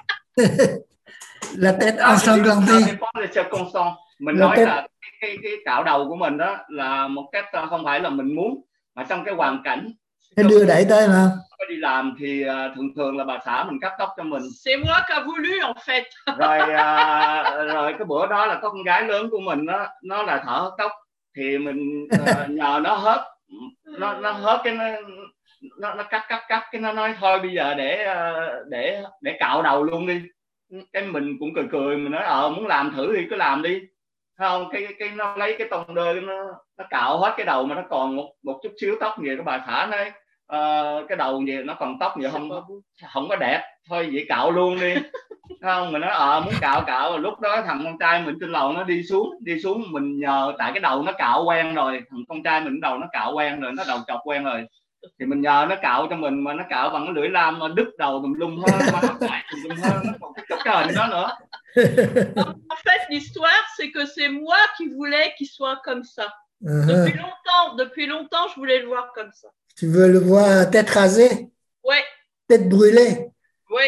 La tête ensanglantée. Ça dépend des circonstances. Mình nói là cái cạo đầu của mình đó là một cách không phải là mình muốn, mà trong cái hoàn cảnh Nó đưa đẩy tới mà. Có đi làm thì thường là bà xã mình cắt tóc cho mình. C'est moi qui a voulu en fait. Rồi cái bữa đó là có con gái lớn của mình đó, nó là thợ hớt tóc thì mình nhờ nó hớt, nó hớt cái nó cắt cái nó nói thôi bây giờ để cạo đầu luôn đi. Cái mình cũng cười mình nói muốn làm thử thì cứ làm đi. Không, cái nó lấy cái tông đơ nó cạo hết cái đầu mà nó còn một chút xíu tóc gì. Cái bà xã nói cái đầu gì nó còn tóc gì không có đẹp, thôi vậy cạo luôn đi. Không, mình nói muốn cạo. Lúc đó thằng con trai mình trên lầu nó đi xuống mình nhờ, tại cái đầu nó cạo quen rồi, thằng con trai mình đầu nó cạo quen rồi, nó đầu chọc quen rồi, thì mình nhờ nó cạo cho mình, mà nó cạo bằng cái lưỡi lam đứt đầu tùm lum hết, nó còn cái hình đó nữa. En fait, l'histoire, c'est que c'est moi qui voulais qu'il soit comme ça. Depuis longtemps, je voulais le voir comme ça. Tu veux le voir tête rasée? Ouais. Tête brûlée? Oui.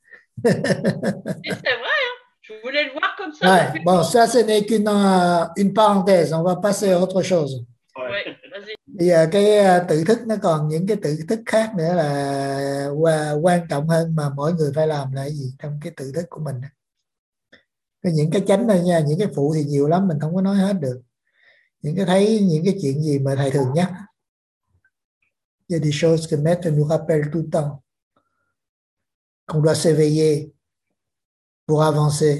Et c'est vrai, hein? Je voulais le voir comme ça. Ouais. Bon, ça, ce n'est qu'une parenthèse. On va passer à autre chose. Ouais, vas-y. Bây giờ cái tự thức nó còn những cái tự thức khác nữa là quan trọng hơn mà mỗi người phải làm là cái gì trong cái tự thức của mình. Có những cái chánh thôi nha, những cái phụ thì nhiều lắm, mình không có nói hết được. Những cái chuyện gì mà thầy thường nhắc. Il y a des choses que Maître nous rappelle tout le temps. Qu'on doit s'éveiller pour avancer.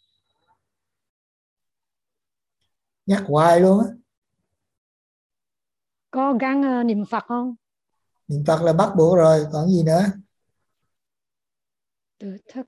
Nhắc hoài luôn á. Có gắng niệm Phật không? Niệm Phật là bắt buộc rồi, còn gì nữa? Tự thức.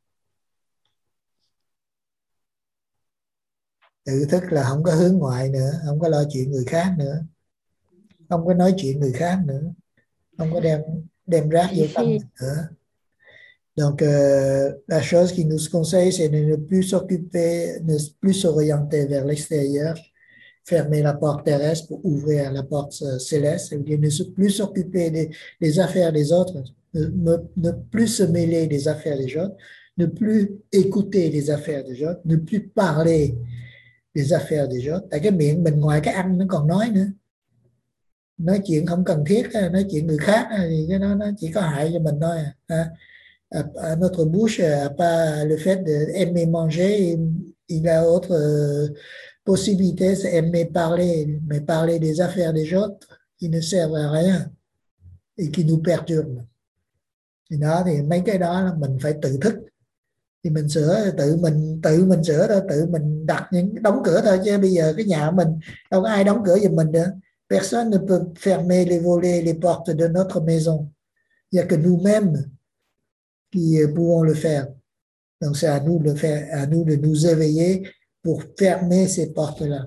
Tự thức là không có hướng ngoại nữa, không có lo chuyện người khác nữa, không có nói chuyện người khác nữa, không có đem rác vô tâm nữa. Donc la chose qui nous conseille, c'est de ne plus s'occuper, ne plus s'orienter vers l'extérieur, fermer la porte terrestre pour ouvrir la porte céleste, c'est-à-dire ne plus s'occuper des affaires des autres, ne plus se mêler des affaires des autres, ne plus écouter les affaires des autres, ne plus parler des affaires des autres. Tại cái miệng mình ngoài cái ăn nó còn nói nữa, nói chuyện không cần thiết, nói chuyện người khác thì cái đó nó chỉ có hại cho mình thôi. Notre bouche n'a pas le fait d'aimer manger, il a autre possibilité, c'est aimer parler, mais parler des affaires des autres qui ne servent à rien et qui nous perturbent. Thì đó, thì mấy cái đó là mình phải tự thức. Thì mình sửa, tự mình sửa thôi, tự mình đặt những đóng cửa thôi, chứ bây giờ cái nhà mình đâu có ai đóng cửa giùm mình nữa. Personne ne peut fermer les volets, les portes de notre maison. Il n'y a que nous-mêmes qui pouvons le faire. Donc c'est à nous de le faire, à nous de nous éveiller pour fermer ces portes-là.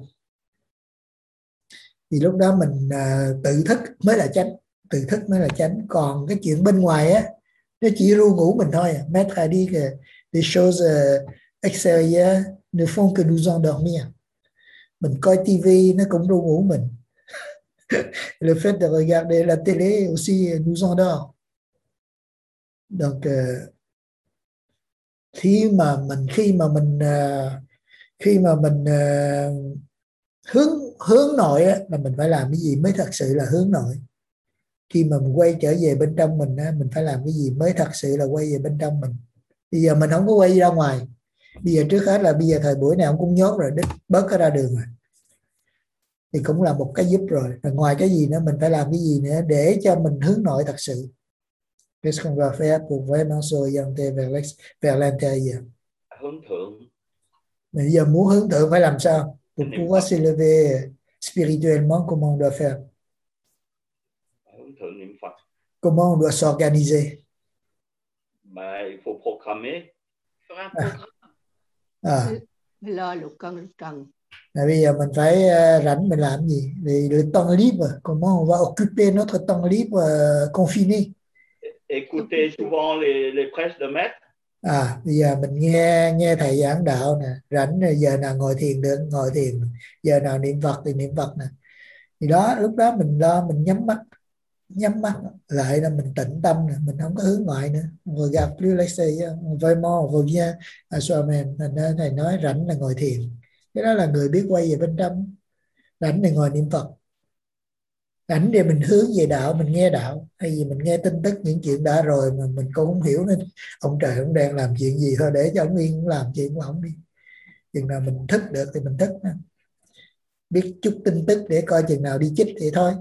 Thì lúc đó mình tự thức mới là chánh, tự thức mới là chánh. Còn cái chuyện bên ngoài á, nó chỉ ru ngủ mình thôi. Maître a dit que les choses extérieures ne font que nous endormir. Mình coi tivi nó cũng ru ngủ mình. Le fait de regarder la télé aussi nous endort. Donc khi mà mình hướng nội á, là mình phải làm cái gì mới thật sự là hướng nội. Khi mà mình quay trở về bên trong mình á, mình phải làm cái gì mới thật sự là quay về bên trong mình. Bây giờ mình không có quay ra ngoài. Bây giờ trước hết là bây giờ thời buổi này ông cũng nhốt rồi, bớt cái ra đường rồi. Thì cũng là một cái giúp rồi. Và ngoài cái gì nữa, mình phải làm cái gì nữa để cho mình hướng nội thật sự. Qu'est-ce qu'on va faire pour vraiment s'orienter vers l'intérieur? Hướng thượng. Bây giờ muốn hướng thượng phải làm sao? Pour pouvoir s'élever spirituellement, comment on doit faire? Hướng thượng niệm Phật. comment on doit s'organiser? Il faut programmer. Faire un programme. Lo lục cân lục trần. Bây giờ mình phải rảnh mình làm gì? Vì le temps libre, comment on va occuper notre temps libre confiné? Écoutez souvent les prêches de maître. Bây giờ mình nghe thầy giảng đạo nè, rảnh giờ nào ngồi thiền được ngồi thiền, giờ nào niệm Phật thì niệm Phật nè. Thì đó, lúc đó mình nhắm mắt lại là mình tĩnh tâm nè, mình không có hướng ngoại nữa. On regarde plus l'extérieur, vraiment on revient à soi-même. Thành ra thầy nói rảnh là ngồi thiền. Cái đó là người biết quay về bên trong. Rảnh thì ngồi niệm Phật. Rảnh để mình hướng về đạo, mình nghe đạo. Hay vì mình nghe tin tức những chuyện đã rồi mà mình cũng không hiểu nên ông trời ông đang làm chuyện gì, thôi để cho ông yên làm chuyện của ông đi. Chừng nào mình thức được thì mình thức. Biết chút tin tức để coi chừng nào đi chích thì thôi.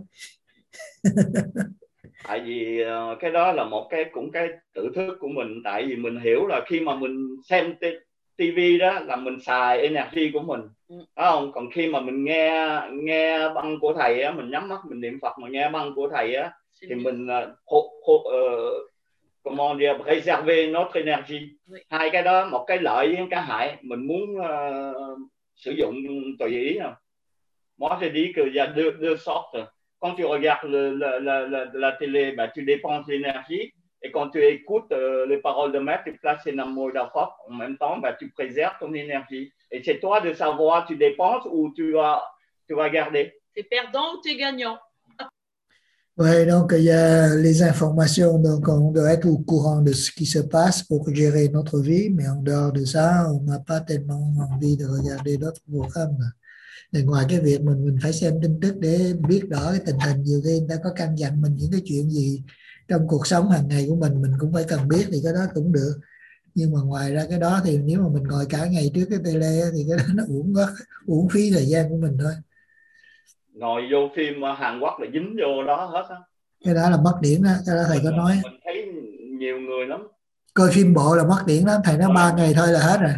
Tại vì cái đó là một cái tự thức của mình. Tại vì mình hiểu là khi mà mình xem TV đó là mình xài energy của mình, phải không? Còn khi mà mình nghe băng của thầy á, mình nhắm mắt mình niệm Phật mà nghe băng của thầy á, thì mình comment dire, réserver notre énergie. Hai cái đó, một cái lợi với cái hại, mình muốn sử dụng tùy ý nào. Moi je dis qu'il y a deux sortes. Quand tu regardes la télé, ben, tu dépenses l'énergie. Et quand tu écoutes les paroles de maître, tu places les Nam Mô Đa Phật. En même temps, ben, tu préserves ton énergie. Et c'est toi de savoir tu dépenses ou tu vas garder. T'es perdant ou t'es gagnant. Oui, donc il y a les informations, donc on doit être au courant de ce qui se passe pour gérer notre vie, mais en dehors de ça, on n'a pas tellement envie de regarder d'autres programmes. Thì ngoài cái việc mình phải xem tin tức để biết rõ cái tình hình, nhiều khi người ta có căn dặn mình những cái chuyện gì trong cuộc sống hàng ngày của mình cũng phải cần biết, thì cái đó cũng được. Nhưng mà ngoài ra cái đó thì nếu mà mình ngồi cả ngày trước cái tele thì cái đó nó uổng phí thời gian của mình thôi. Ngồi vô phim Hàn Quốc là dính vô đó hết á. Cái đó là mất điểm đó, cái đó thầy có nói. Mình thấy nhiều người lắm. Coi phim bộ là mất điểm lắm, thầy nói 3 ngày thôi là hết rồi.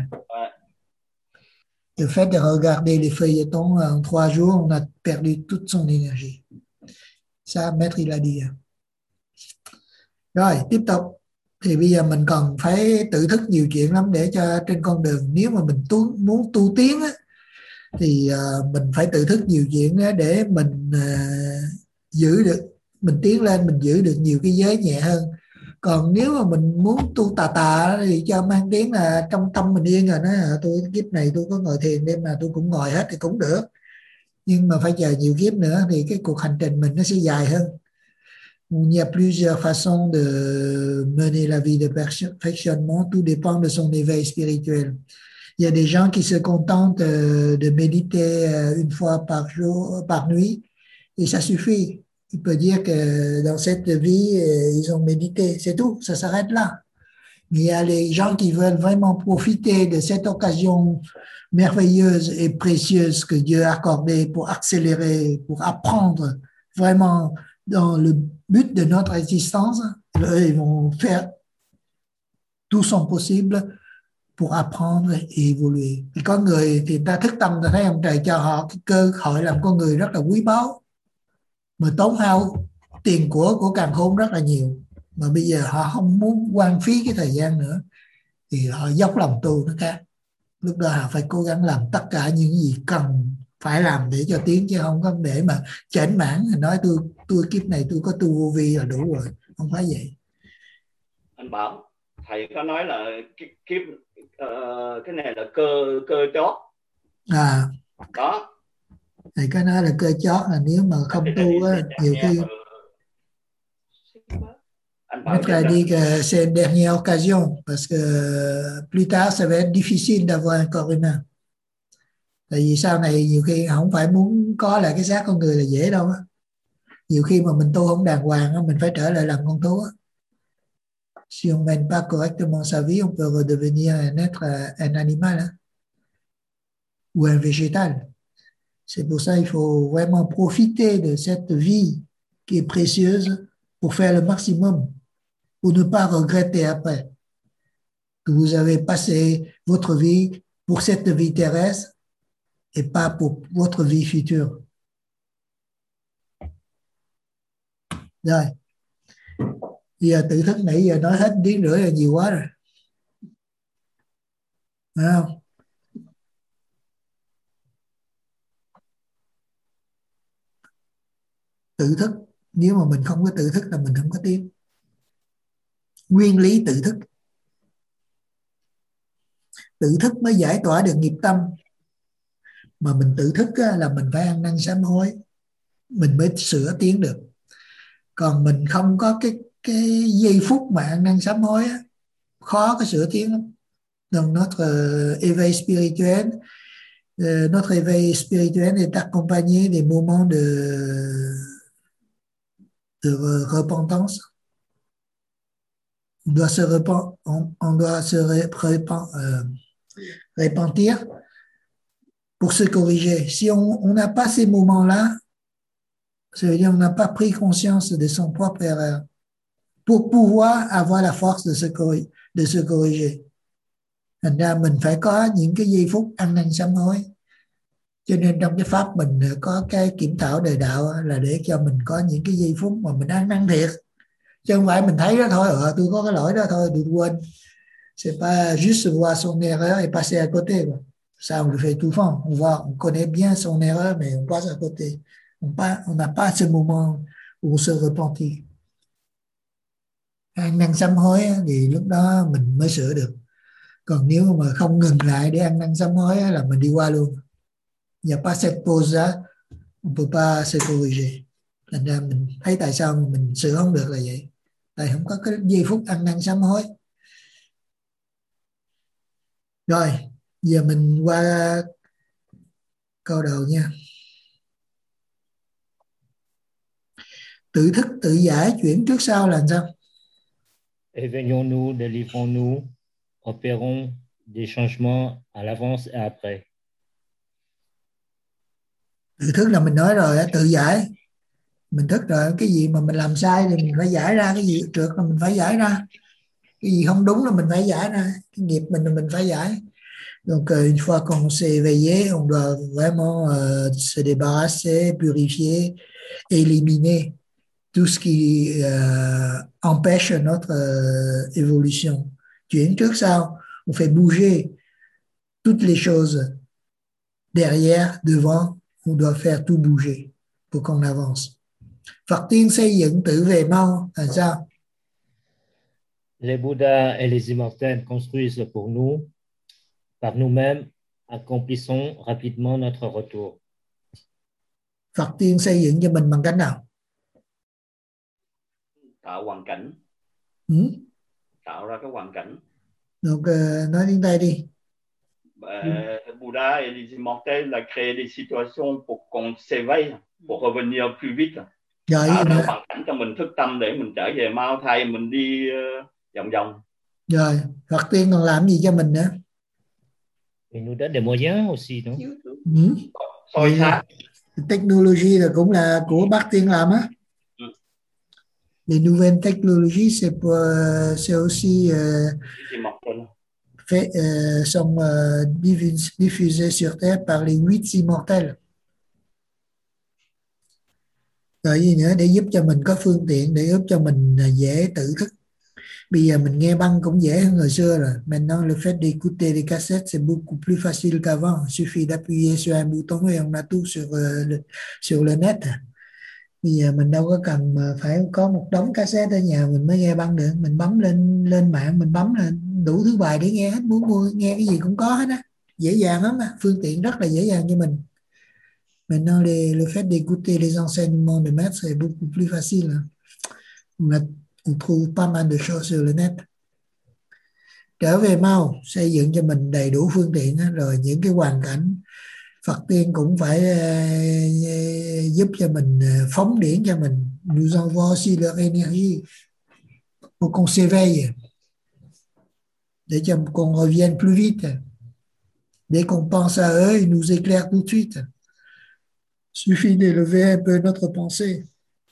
Le fait de regarder les feuilletons en 3 jours, on a perdu toute son énergie. Ça, maître il a dit. Rồi, tiếp tục. Thì bây giờ mình còn phải tự thức nhiều chuyện lắm để cho trên con đường, nếu mà mình muốn tu tiến á, thì mình phải tự thức nhiều chuyện đó để mình giữ được, mình tiến lên, mình giữ được nhiều cái giới nhẹ hơn. Còn nếu mà mình muốn tu tà thì cho mang tiếng là trong tâm mình yên rồi, nói tôi kiếp này tôi có ngồi thiền đêm nào tôi cũng ngồi hết thì cũng được, nhưng mà phải chờ nhiều kiếp nữa thì cái cuộc hành trình mình nó sẽ dài hơn. Il y a plusieurs façons de mener la vie de perfectionnement, tout dépend de son éveil spirituel. Il y a des gens qui se contentent de méditer une fois par jour, par nuit, et ça suffit. Il peut dire que dans cette vie, ils ont médité, c'est tout, ça s'arrête là. Mais il y a les gens qui veulent vraiment profiter de cette occasion merveilleuse et précieuse que Dieu a accordée pour accélérer, pour apprendre vraiment dans le but de notre existence. Eux, ils vont faire tout son possible pour apprendre et évoluer. Thì có người thì ta thức tâm, ta thấy ông trời cho họ cái cơ hội làm con người rất là quý báu, mà tốn hao tiền của càn khôn rất là nhiều, mà bây giờ họ không muốn hoang phí cái thời gian nữa thì họ dốc lòng tu nó khác. Lúc đó họ phải cố gắng làm tất cả những gì cần phải làm để cho tiến, chứ không có để mà chểnh mãn nói tôi kiếp này tôi có tu vô vi là đủ rồi, không phải vậy. Anh Bảo, thầy có nói là kiếp cái này là cơ chót. Đó. Thầy có nói là cơ chót, là nếu mà không tu á, nhiều khi Maître a dit que c'est une dernière occasion parce que plus tard ça va être difficile d'avoir un corps humain. Tại vì sau này nhiều khi không phải muốn có lại cái xác con người là dễ đâu á. Nhiều khi mà mình tu không đàng hoàng á, mình phải trở lại làm con thú á. Si on mène pas correctement sa vie, on peut redevenir un être, un animal hein, ou un végétal. C'est pour ça qu'il faut vraiment profiter de cette vie qui est précieuse pour faire le maximum, pour ne pas regretter après que vous avez passé votre vie pour cette vie terrestre et pas pour votre vie future. Rồi. Giờ tự thức nãy giờ nói hết tiếng rưỡi là nhiều quá rồi, phải không? Tự thức, nếu mà mình không có tự thức là mình không có tiếng. Nguyên lý tự thức, tự thức mới giải tỏa được nghiệp tâm. Mà mình tự thức là mình phải ăn năn sám hối, mình mới sửa tiếng được. Còn mình không có cái giây phút mà ăn năn sám hối á, khó có sửa tiếng lắm. Donc notre éveil spirituel, notre éveil spirituel est accompagné des moments de repentance. On doit se repentir pour se corriger. Si on n'a pas ces moments-là, ça veut dire qu'on n'a pas pris conscience de son propre erreur pour pouvoir avoir la force de se corriger. Thành ra mình phải có những cái giây phút ăn năn sám hối. Cho nên trong cái pháp mình có cái kiểm thảo đời đạo là để cho mình có những cái giây phút mà mình ăn năn thiệt. Chứ không phải mình thấy đó thôi, tôi có cái lỗi đó thôi, tôi quên. C'est pas juste voir son erreur et passer à côté, quoi. Ça, on le fait tout le temps. On connaît bien son erreur, mais on passe à côté. On n'a pas ce moment où on se repentit. Ăn năn sám hối thì lúc đó mình mới sửa được. Còn nếu mà không ngừng lại để ăn năn sám hối là mình đi qua luôn. Il n'y a pas cette pause-là, on peut pas se corriger. Thành ra mình thấy tại sao mình sửa không được là vậy. Tại không có cái giây phút ăn năn sám hối. Rồi, giờ mình qua câu đầu nha. Tự thức tự giải chuyển trước sau là sao? Éveillons-nous, délivrons-nous, opérons des changements à l'avance et après. Tự thức là mình nói rồi, tự giải. Mình thức rồi, cái gì mà mình làm sai thì mình phải giải ra, cái gì trượt là mình phải giải ra, cái gì không đúng là mình phải giải ra, cái nghiệp mình là mình phải giải. Donc une fois qu'on s'est éveillé, on doit vraiment se débarrasser, purifier, éliminer tout ce qui empêche notre évolution. Chuyển trước sau, on fait bouger toutes les choses derrière, devant, on doit faire tout bouger pour qu'on avance. Phật tiên xây dựng tự về mau là sao? Les Bouddhas et les immortels construisent pour nous, par nous-mêmes, accomplissons rapidement notre retour. Phật tiên xây dựng cho mình bằng cách nào? Tạo hoàn cảnh. Tạo ra cái hoàn cảnh. Donc, nói tiếng Tây đi. Bouddha et les immortels a créé des situations pour qu'on s'éveille, pour revenir plus vite. Tạo ra hoàn cảnh cho mình thức tâm để mình trở về mau, thay mình đi vòng vòng. Rồi, Phật tiên còn làm gì cho mình nữa? Il nous donne des moyens aussi, non? Soi sáng. Technology là cũng là của bác tiên làm á. Les nouvelles technologies c'est aussi sont diffusées sur Terre par les 8 immortels. Rồi gì nữa để giúp cho mình có phương tiện, để giúp cho mình dễ tự thức. Bây giờ mình nghe băng cũng dễ hơn hồi xưa rồi. Maintenant le fait d'écouter les cassettes c'est beaucoup plus facile qu'avant. Il suffit d'appuyer sur un bouton et on a tout sur le net. Bây giờ mình đâu có cần mà phải có một đống cassette ở nhà mình mới nghe băng được. Mình bấm lên mạng, mình bấm là đủ thứ bài để nghe hết, muốn mua nghe cái gì cũng có hết á. Dễ dàng lắm á, phương tiện rất là dễ dàng cho mình. Maintenant le fait d'écouter les enseignements de maître c'est beaucoup plus facile. On trouve pas mal de choses sur le net. Trở về mau, xây dựng cho mình đầy đủ phương tiện á, rồi những cái hoàn cảnh Phật tiên cũng phải giúp cho mình, phóng điển cho mình. Nous envoie aussi leur énergie pour qu'on s'éveille, để cho qu'on revienne plus vite. Dès qu'on pense à eux, ils nous éclairent tout de suite. Suffit d'élever un peu notre pensée.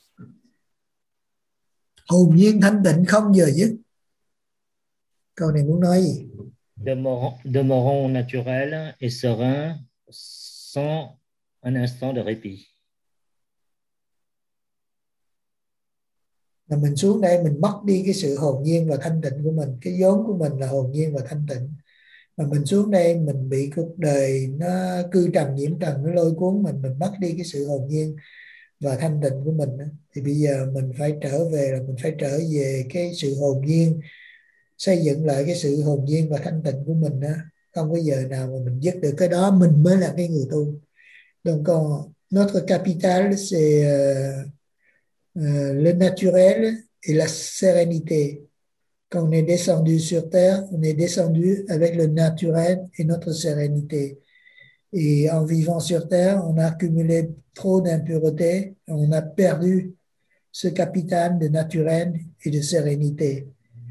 Hồn nhiên thanh tịnh không giờ dứt. Câu này muốn nói gì? Demeurons naturels et sereins sans un instant de répit. Mà mình xuống đây mình mất đi cái sự hồn nhiên và thanh tịnh của mình. Cái vốn của mình là hồn nhiên và thanh tịnh. Mà mình xuống đây mình bị cuộc đời nó cư trần nhiễm trần nó lôi cuốn mình mất đi cái sự hồn nhiên và thanh tịnh của mình. Thì bây giờ mình phải trở về, là mình phải trở về cái sự hồn nhiên, xây dựng lại cái sự hồn nhiên và thanh tịnh của mình đó. Không có giờ nào mà mình dứt được cái đó, mình mới là cái người tu. Donc notre capital c'est le naturel et la sérénité. Quand on est descendu sur terre, on est descendu avec le naturel et notre sérénité. Et en vivant sur terre, on a accumulé trop d'impuretés, on a perdu ce capital de naturel et de sérénité.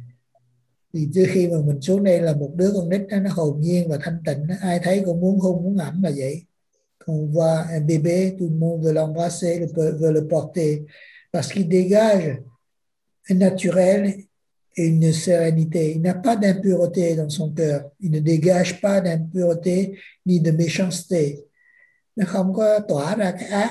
Thì trước khi mà mình xuống đây là một đứa con nít nó hồn nhiên và thanh tịnh, ai thấy cũng muốn hôn muốn ẩm là vậy. Quand on voit un bébé, tout le monde veut l'embrasser, veut le porter, parce qu'il dégage un naturel et une sérénité. Il n'a pas d'impureté dans son cœur. Il ne dégage pas d'impureté ni de méchanceté. Nó không có tỏa ra cái ác.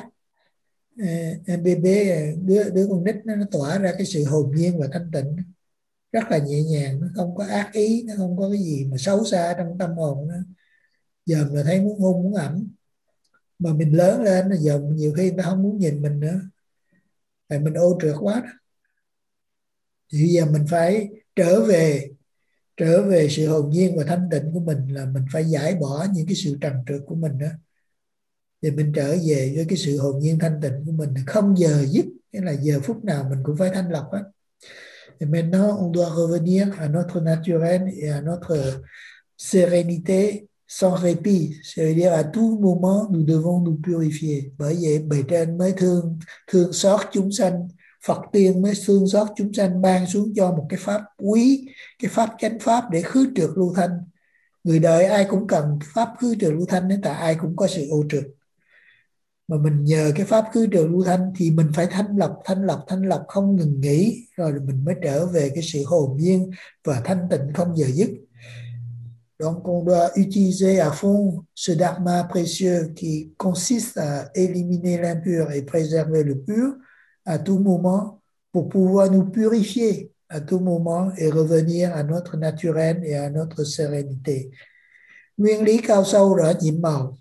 Un bébé, đứa con nít nó tỏa ra cái sự hồn nhiên và thanh tịnh. Rất là nhẹ nhàng, nó không có ác ý, nó không có cái gì mà xấu xa trong tâm hồn nó. Giờ mình thấy muốn hôn muốn ẩm. Mà mình lớn lên giờ nhiều khi người ta không muốn nhìn mình nữa, tại mình ô trượt quá đó. Thì bây giờ mình phải trở về sự hồn nhiên và thanh tịnh của mình, là mình phải giải bỏ những cái sự trần trượt của mình đó. Thì mình trở về với cái sự hồn nhiên thanh tịnh của mình, không giờ dứt, nghĩa là giờ phút nào mình cũng phải thanh lọc hết. Et maintenant on doit revenir à notre naturel et à notre sérénité sans répit. Ça veut dire à tout moment nous devons nous purifier. Bởi vậy bề trên mới thương xót chúng sanh, Phật tiên mới thương xót chúng sanh, ban xuống cho một cái pháp quý, cái pháp chánh pháp để khứ trượt lưu thanh. Người đời ai cũng cần pháp khứ trượt lưu thanh, tại ai cũng có sự ô trượt. Mà mình nhờ cái pháp khứ trượt lưu thanh thì mình phải thanh lọc không ngừng nghỉ, rồi mình mới trở về cái sự hồn nhiên và thanh tịnh không giờ dứt. Donc on doit utiliser à fond ce dharma précieux qui consiste à éliminer l'impur et préserver le pur à tout moment pour pouvoir nous purifier à tout moment et revenir à notre naturel et à notre sérénité. Nguyên lý cao sâu rõ nhiệm màu.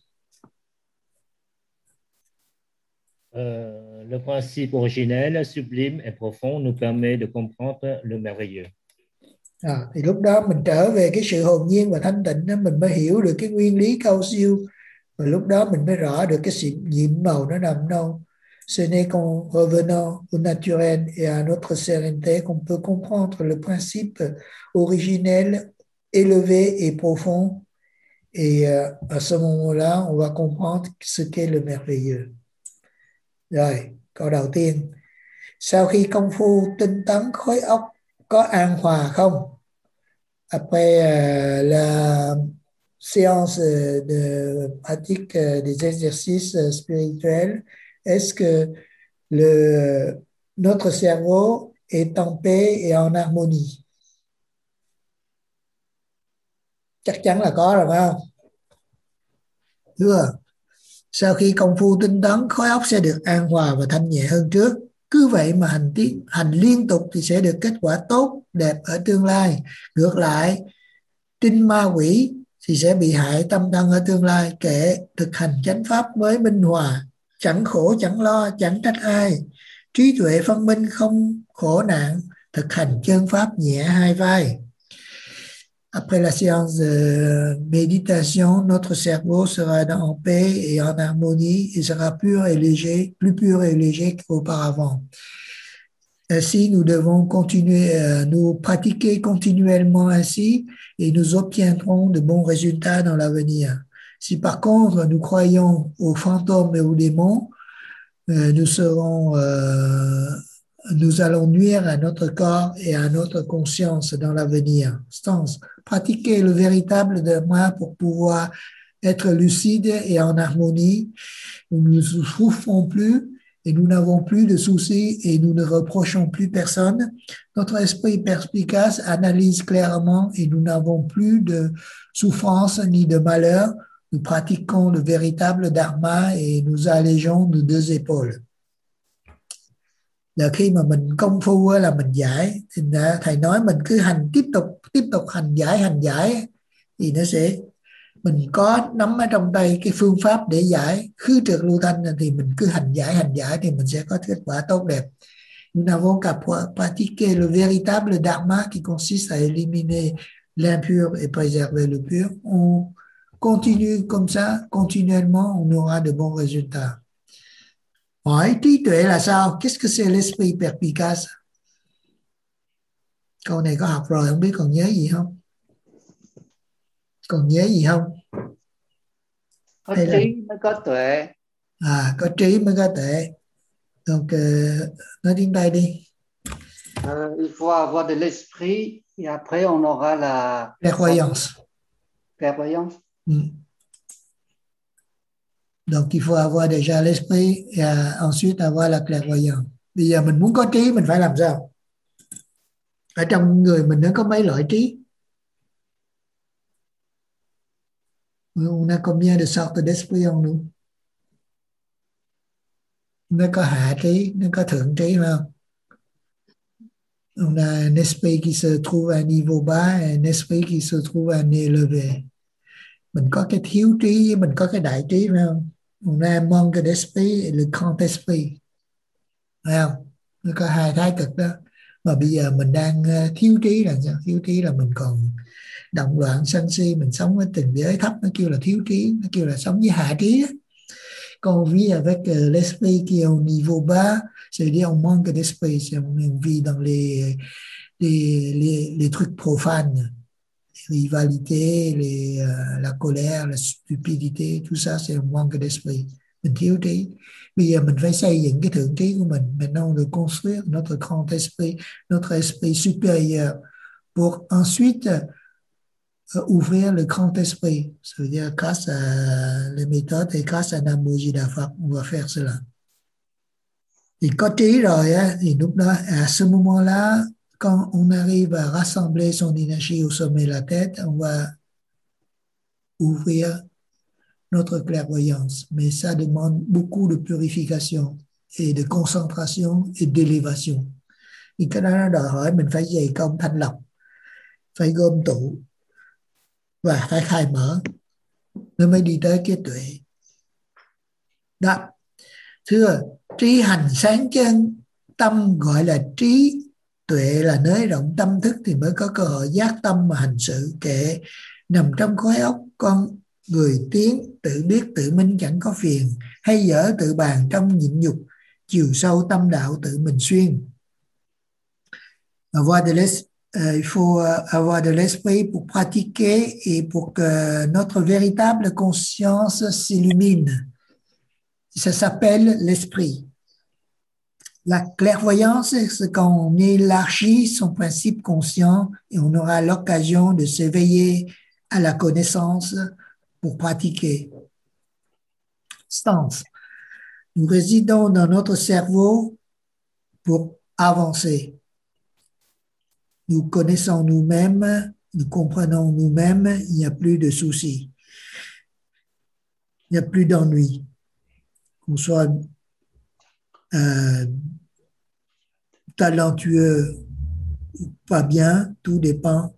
Le principe originel, sublime et profond nous permet de comprendre le merveilleux. Thì lúc đó mình trở về cái sự hồn nhiên và thanh tịnh đó, mình mới hiểu được cái nguyên lý cao siêu, và lúc đó mình mới rõ được cái sự nhiệm màu nó nằm đâu. Ce n'est qu'en revenant au naturel et à notre sérénité qu'on peut comprendre le principe originel, élevé et profond. Et à ce moment-là, on va comprendre ce qu'est le merveilleux. Rồi, câu đầu tiên. Sau khi công phu tinh tấn khối óc có an hòa không? Après la séance de pratique des exercices spirituels, est-ce que notre cerveau est en paix et en harmonie? Chắc chắn là có rồi phải không? Đúng rồi. Sau khi công phu tinh tấn, khối óc sẽ được an hòa và thanh nhẹ hơn trước. Cứ vậy mà hành liên tục thì sẽ được kết quả tốt, đẹp ở tương lai. Ngược lại, trinh ma quỷ thì sẽ bị hại tâm thân ở tương lai. Kệ, thực hành chánh pháp mới minh hòa, chẳng khổ chẳng lo, chẳng trách ai. Trí tuệ phân minh không khổ nạn, thực hành chân pháp nhẹ hai vai. Après la séance de méditation, notre cerveau sera en paix et en harmonie et sera plus pur et léger qu'auparavant. Ainsi, nous devons continuer à nous pratiquer continuellement ainsi et nous obtiendrons de bons résultats dans l'avenir. Si par contre nous croyons aux fantômes et aux démons, nous allons nuire à notre corps et à notre conscience dans l'avenir. Stance. Pratiquer le véritable dharma pour pouvoir être lucide et en harmonie. Nous ne souffrons plus et nous n'avons plus de soucis et nous ne reprochons plus personne. Notre esprit perspicace analyse clairement et nous n'avons plus de souffrance ni de malheur. Nous pratiquons le véritable dharma et nous allégeons nos deux épaules. Là khi mà mình công phu là mình giải, thì thầy nói mình cứ tiếp tục hành giải thì nó sẽ, mình có nắm ở trong tay cái phương pháp để giải khứ trượt lưu thanh, thì mình cứ hành giải thì mình sẽ có kết quả tốt đẹp. Nous n'avons qu'à pratiquer le véritable dharma qui consiste à éliminer l'impur et préserver le pur. On continue comme ça, continuellement, on aura de bons résultats. Hỏi trí tuệ là sao? Qu'est-ce que c'est l'esprit perspicace? Câu này có học rồi, không biết còn nhớ gì không? Còn nhớ gì không? Có trí mới có tuệ. Có trí mới có tuệ. Donc, nói tiếng Tây đi. Il faut avoir de l'esprit et après on aura la clairvoyance. Clairvoyance. Donc, il faut avoir déjà l'esprit et ensuite avoir la clairvoyance. Bây giờ mình muốn có trí mình phải làm sao? Ở trong người mình nó có mấy loại trí? On a combien de sortes d'esprit en nous? Nó có hạ trí, nó có thượng trí phải không? On a un esprit qui se trouve à niveau bas et un esprit qui se trouve à un élevé. Mình có cái thiếu trí với mình có cái đại trí phải không? On a un manque d'esprit et le grand esprit. Phải không? Nó có hai thái cực đó. Mà bây giờ mình đang thiếu trí là sao? Thiếu trí là mình còn động loạn sân si, mình sống với tình giới thấp, nó kêu là thiếu trí, nó kêu là sống với hạ trí đó. Quand on vit avec l'esprit qui est au niveau bas, c'est-à-dire on manque d'esprit, on vit dans les trucs profanes, les rivalités, la colère, la stupidité, tout ça c'est un manque d'esprit. Mình thiếu trí. Bây giờ mình phải xây dựng cái thượng trí của mình. Maintenant on doit construire notre grand esprit, notre esprit supérieur pour ensuite ouvrir le grand esprit. Ça veut dire grâce à les méthodes et grâce à Nam Mô Di Đà Phật, on va faire cela. Thì có trí rồi á, thì lúc đó, à ce moment-là, quand on arrive à rassembler son énergie au sommet de la tête, on va ouvrir notre clairvoyance. Mais ça demande beaucoup de purification et de concentration et d'élévation. Thì cái đó nó đòi hỏi mình phải dày công thanh lọc, phải gom tụ và phải khai mở, nó mới đi tới cái tuệ. Đó. Thưa, trí hành sáng chân tâm gọi là trí, tuệ là nới rộng tâm thức thì mới có cơ hội giác tâm mà hành sự. Kệ nằm trong khối óc con người tiến, tự biết tự minh chẳng có phiền, hay dở tự bàn trong nhịn nhục, chiều sâu tâm đạo tự mình xuyên. Il faut avoir de l'esprit pour pratiquer et pour que notre véritable conscience s'illumine. Ça s'appelle l'esprit. La clairvoyance, c'est quand on élargit son principe conscient et on aura l'occasion de s'éveiller à la connaissance pour pratiquer. Stance. Nous résidons dans notre cerveau pour avancer. Nous connaissons nous-mêmes, nous comprenons nous-mêmes, il n'y a plus de soucis. Il n'y a plus d'ennui. Qu'on soit talentueux ou pas bien, tout dépend.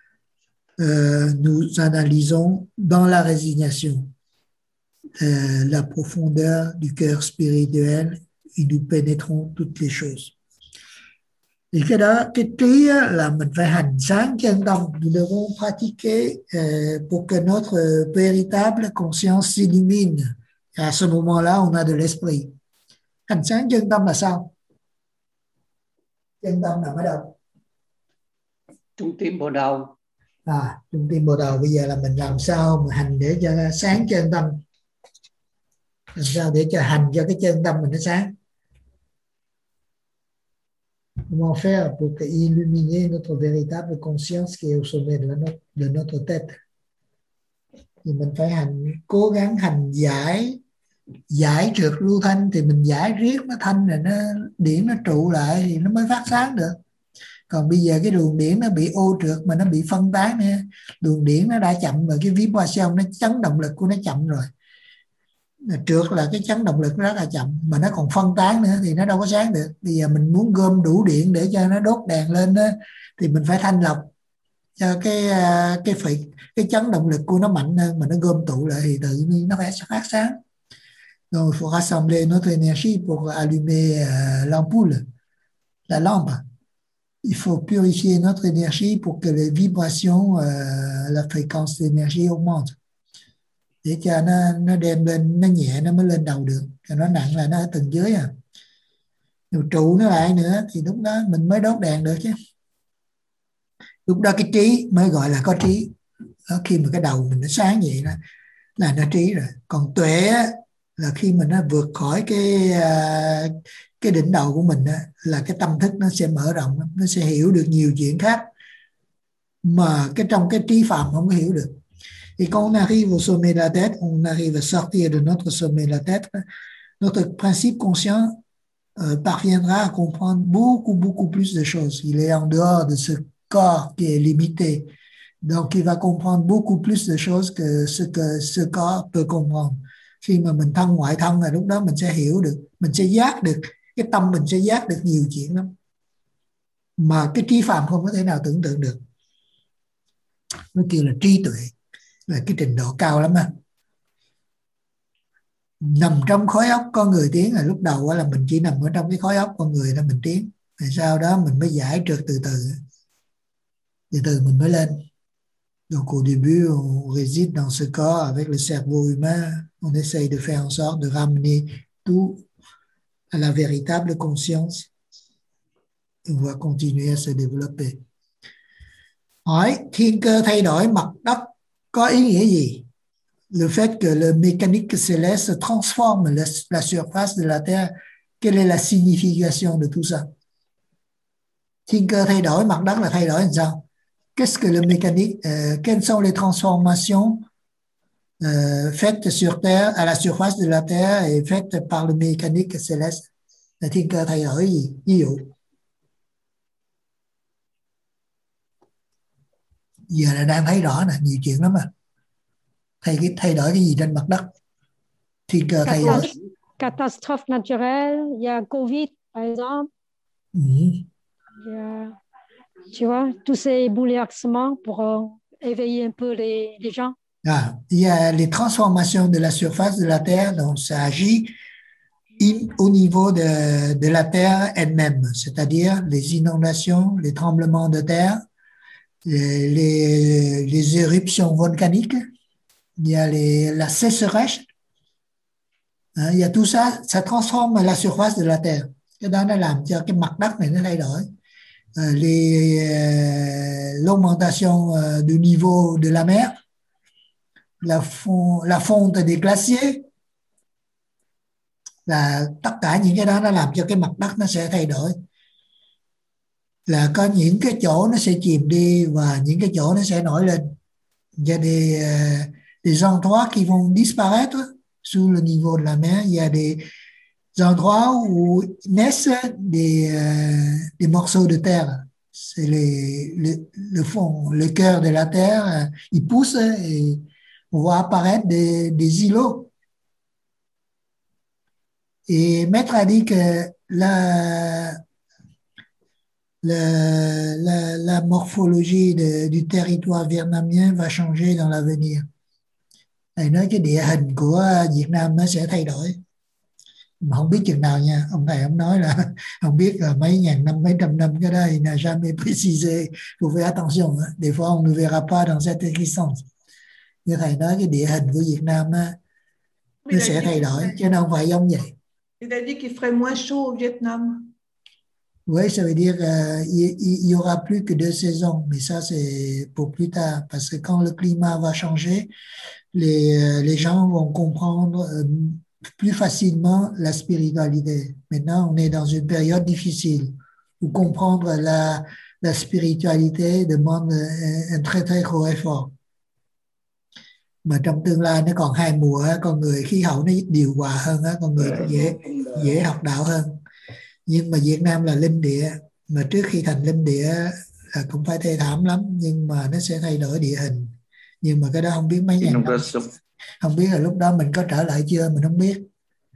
Nous analysons dans la résignation la profondeur du cœur spirituel et nous pénétrons toutes les choses. Thì cái đó, cái trí là mình phải hành sáng chân tâm. Nous devons pratiquer pour que notre véritable conscience s'illumine. À ce moment-là, on a de l'esprit. Hành sáng chân tâm là sao? Chân tâm nằm ở đâu? Trung tim bộ đầu. Trung tim bộ đầu. Bây giờ là mình làm sao mà hành để cho sáng chân tâm? Làm sao để cho hành cho cái chân tâm mình nó sáng? Comment faire pour illuminer notre véritable conscience qui est au sommet de notre tête? Thì mình phải cố gắng hành giải trượt lưu thanh, thì mình giải riết nó thanh rồi nó điển nó trụ lại thì nó mới phát sáng được. Còn bây giờ cái luồng điển nó bị ô trượt mà nó bị phân tán nữa, luồng điển nó đã chậm rồi, cái vibration nó chấn động lực của nó chậm rồi. Trượt là cái chấn động lực rất là chậm, mà nó còn phân tán nữa thì nó đâu có sáng được. Bây giờ mình muốn gom đủ điện để cho nó đốt đèn lên đó, thì mình phải thanh lọc cho cái chấn động lực của nó mạnh hơn, mà nó gom tụ lại thì tự nhiên nó phải phát sáng. Donc il faut rassembler notre énergie pour allumer l'ampoule, la lampe. Il faut purifier notre énergie pour que les vibrations, la fréquence d'énergie augmente. Để cho nó đem lên, nó nhẹ nó mới lên đầu được, cho nó nặng là nó ở tầng dưới à. Rồi trụ nó lại nữa thì lúc đó mình mới đốt đèn được chứ. Lúc đó cái trí mới gọi là có trí. Đó, khi mà cái đầu mình nó sáng vậy đó là nó trí rồi. Còn tuệ là khi mà nó vượt khỏi cái đỉnh đầu của mình đó, là cái tâm thức nó sẽ mở rộng, nó sẽ hiểu được nhiều chuyện khác mà trong cái trí phạm không có hiểu được. Et quand on arrive au sommet de la tête, on arrive à sortir de notre sommet de la tête, notre principe conscient parviendra à comprendre beaucoup plus de choses. Il est en dehors de ce corps qui est limité. Donc, il va comprendre beaucoup plus de choses que ce corps peut comprendre. Khi mà mình thân ngoại thân là lúc đó mình sẽ hiểu được, mình sẽ giác được, cái tâm mình sẽ giác được nhiều chuyện lắm mà cái trí phạm không có thể nào tưởng tượng được. Nó kêu là trí tuệ, là cái trình độ cao lắm á. Nằm trong khối óc con người tiến là lúc đầu là mình chỉ nằm ở trong cái khối óc con người đó mình tiến, rồi sau đó mình mới giải trượt từ từ mình mới lên. Donc au début on réside dans ce corps avec le cerveau humain, on essaye de faire en sorte de ramener tout à la véritable conscience. On va continuer à se développer. Hỏi thiên cơ thay đổi mặt đất có ý nghĩa gì? Le fait que le mécanique céleste transforme la surface de la Terre, quelle est la signification de tout ça? Thiên cơ thay đổi mặt đất là thay đổi làm sao? Qu'est-ce que le mécanique, quelles sont les transformations faites sur Terre, à la surface de la Terre et faites par le mécanique céleste? Là thiên cơ thay đổi gì? Ví dụ giờ là đang thấy rõ nè, nhiều chuyện lắm mà. Thay đổi cái gì trên mặt đất? Thiên cơ thay đổi. Catastrophe naturelle, il y a Covid par exemple. Il y a, tu vois, tous ces bouleversements pour éveiller un peu les gens. Il y a les transformations de la surface de la Terre, donc ça agit au niveau de la Terre elle-même, c'est-à-dire les inondations, les tremblements de terre, les éruptions volcaniques, il y a la sécheresse, il y a tout ça, ça transforme la surface de la Terre. Cái đó nó làm cho cái mặt đất này nó thay đổi. L'augmentation du niveau de la mer, la fonte des glaciers, là tất cả những cái đó nó làm cho cái mặt đất nó sẽ thay đổi. Là có những cái chỗ nó sẽ chìm đi và những cái chỗ nó sẽ nổi lên. Il y a des endroits qui vont disparaître sous le niveau de la mer. Il y a des endroits où naissent des morceaux de terre. C'est le fond, le cœur de la terre. Il pousse et on voit apparaître des îlots. Et Maître a dit que la morphologie du territoire vietnamien va changer dans l'avenir. Thầy nói cái địa hình của Việt Nam nó sẽ thay đổi. Mà không biết chừng nào nha. Ông nói là không biết là mấy ngàn năm, mấy trăm năm, cái đó il n'a jamais précisé. Vous faites attention, des fois on ne verra pas dans cette existence. Như thầy nói cái địa hình của Việt Nam nó sẽ thay đổi, chứ nó không phải giống vậy. Il a dit qu'il ferait moins chaud au Vietnam. Oui, ça veut dire qu'il y aura plus que 2 saisons, mais ça c'est pour plus tard, parce que quand le climat va changer, les gens vont comprendre plus facilement la spiritualité. Maintenant, on est dans une période difficile où comprendre la spiritualité demande un très très gros effort. Mà trong tương lai nó còn 2 mùa, con người khí hậu nó điều hòa hơn, con người dễ học đạo hơn. Nhưng mà Việt Nam là linh địa, mà trước khi thành linh địa là cũng phải thê thảm lắm, nhưng mà nó sẽ thay đổi địa hình. Nhưng mà cái đó không biết mấy ngàn năm. Không biết là lúc đó mình có trở lại chưa, mình không biết.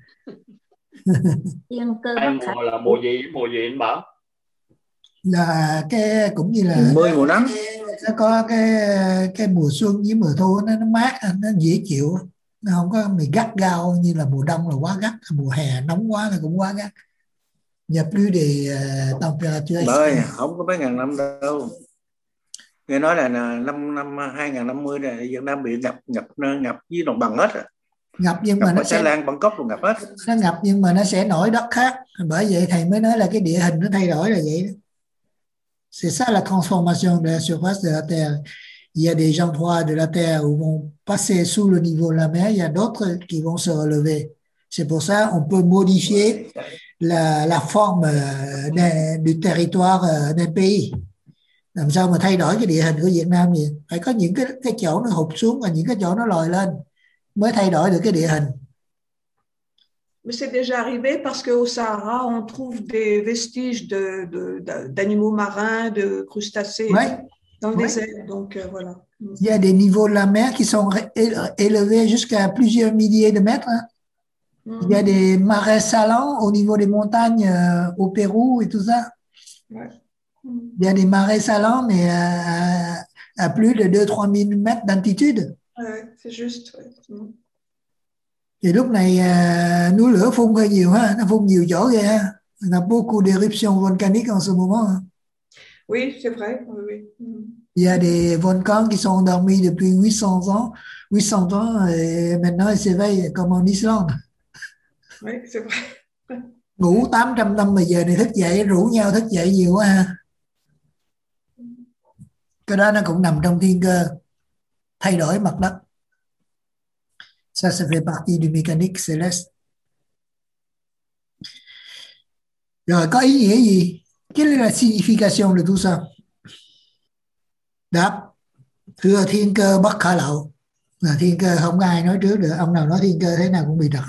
Thiên cơ Hai bất khả. mùa là mùa gì anh Bảo? Là cái cũng như là mùa mưa mùa nắng, nó có cái mùa xuân với mùa thu, nó mát, nó dễ chịu, nó không có bị gắt gao như là mùa đông là quá gắt, mùa hè nóng quá là cũng quá gắt. Nhập plus des températures bởi extrêmes. không có mấy ngàn năm đâu. Nghe nói là năm 2050 này Việt Nam bị ngập với đồng bằng hết. Ngập nhưng ngập mà nó ở Thái sẽ Lan, Bangkok rồi ngập hết. nó ngập nhưng mà nó sẽ nổi đất khác, bởi vậy thầy mới nói là cái địa hình nó thay đổi là vậy đó. C'est ça la transformation de la surface de la Terre. Il y a des endroits de la Terre où vont passer sous le niveau de la mer, il y a d'autres qui vont se relever. C'est pour ça on peut modifier la forme du territoire d'un pays. Làm sao mà thay đổi cái địa hình của Việt Nam vậy? Phải có những cái chỗ nó hụt xuống và những cái chỗ nó lòi lên mới thay đổi được cái địa hình. Mais c'est déjà arrivé parce qu'au Sahara, on trouve des vestiges d'animaux marins, de crustacés dans le désert. Donc, voilà. Il y a des niveaux de la mer qui sont élevés jusqu'à plusieurs milliers de mètres. Hein. Il y a des marais salants au niveau des montagnes au Pérou et tout ça. Ouais. Il y a des marais salants, mais à plus de 2-3 000 mètres d'altitude. Ouais, c'est juste. Ouais. Thì lúc này núi lửa phun hơi nhiều ha, nó phun nhiều chỗ ghê ha. Il y a beaucoup d'éruptions volcaniques en ce moment. Hein. Oui, c'est vrai. Oui. Il y a des volcans qui sont endormis depuis 800 ans et maintenant ils s'éveillent comme en Islande. Oui, c'est vrai. Ngủ 800 năm mà giờ này thức dậy, rủ nhau thức dậy nhiều quá ha. Cái đó nó cũng nằm trong thiên cơ, thay đổi mặt đất. Ça fait partie du mécanique céleste. Rồi có ý nghĩa gì? Quelle est la signification de tout ça? Đáp: thưa thiên cơ bất khả lậu. Là thiên cơ không có ai nói trước được, ông nào nói thiên cơ thế nào cũng bị trật.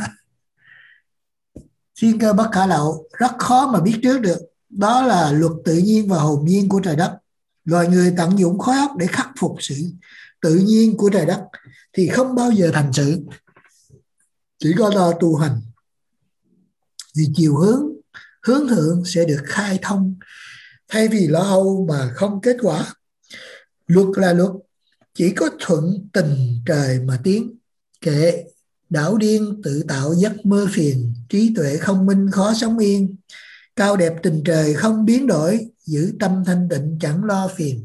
Thiên cơ bất khả lậu rất khó mà biết trước được. Đó là luật tự nhiên và hồn nhiên của trời đất. Loài người tận dụng khối óc để khắc phục sự tự nhiên của trời đất thì không bao giờ thành sự. Chỉ có lo tu hành vì chiều hướng thượng sẽ được khai thông, thay vì lo âu mà không kết quả. Luật là luật, chỉ có thuận tình trời mà tiến. Kệ đảo điên tự tạo giấc mơ phiền, trí tuệ không minh khó sống yên. Cao đẹp tình trời không biến đổi, giữ tâm thanh tịnh chẳng lo phiền.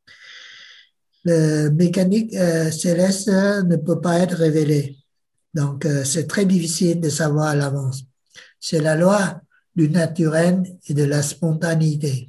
Le mécanique céleste ne peut pas être révélé. Donc, c'est très difficile de savoir à l'avance. C'est la loi du naturel et de la spontanéité.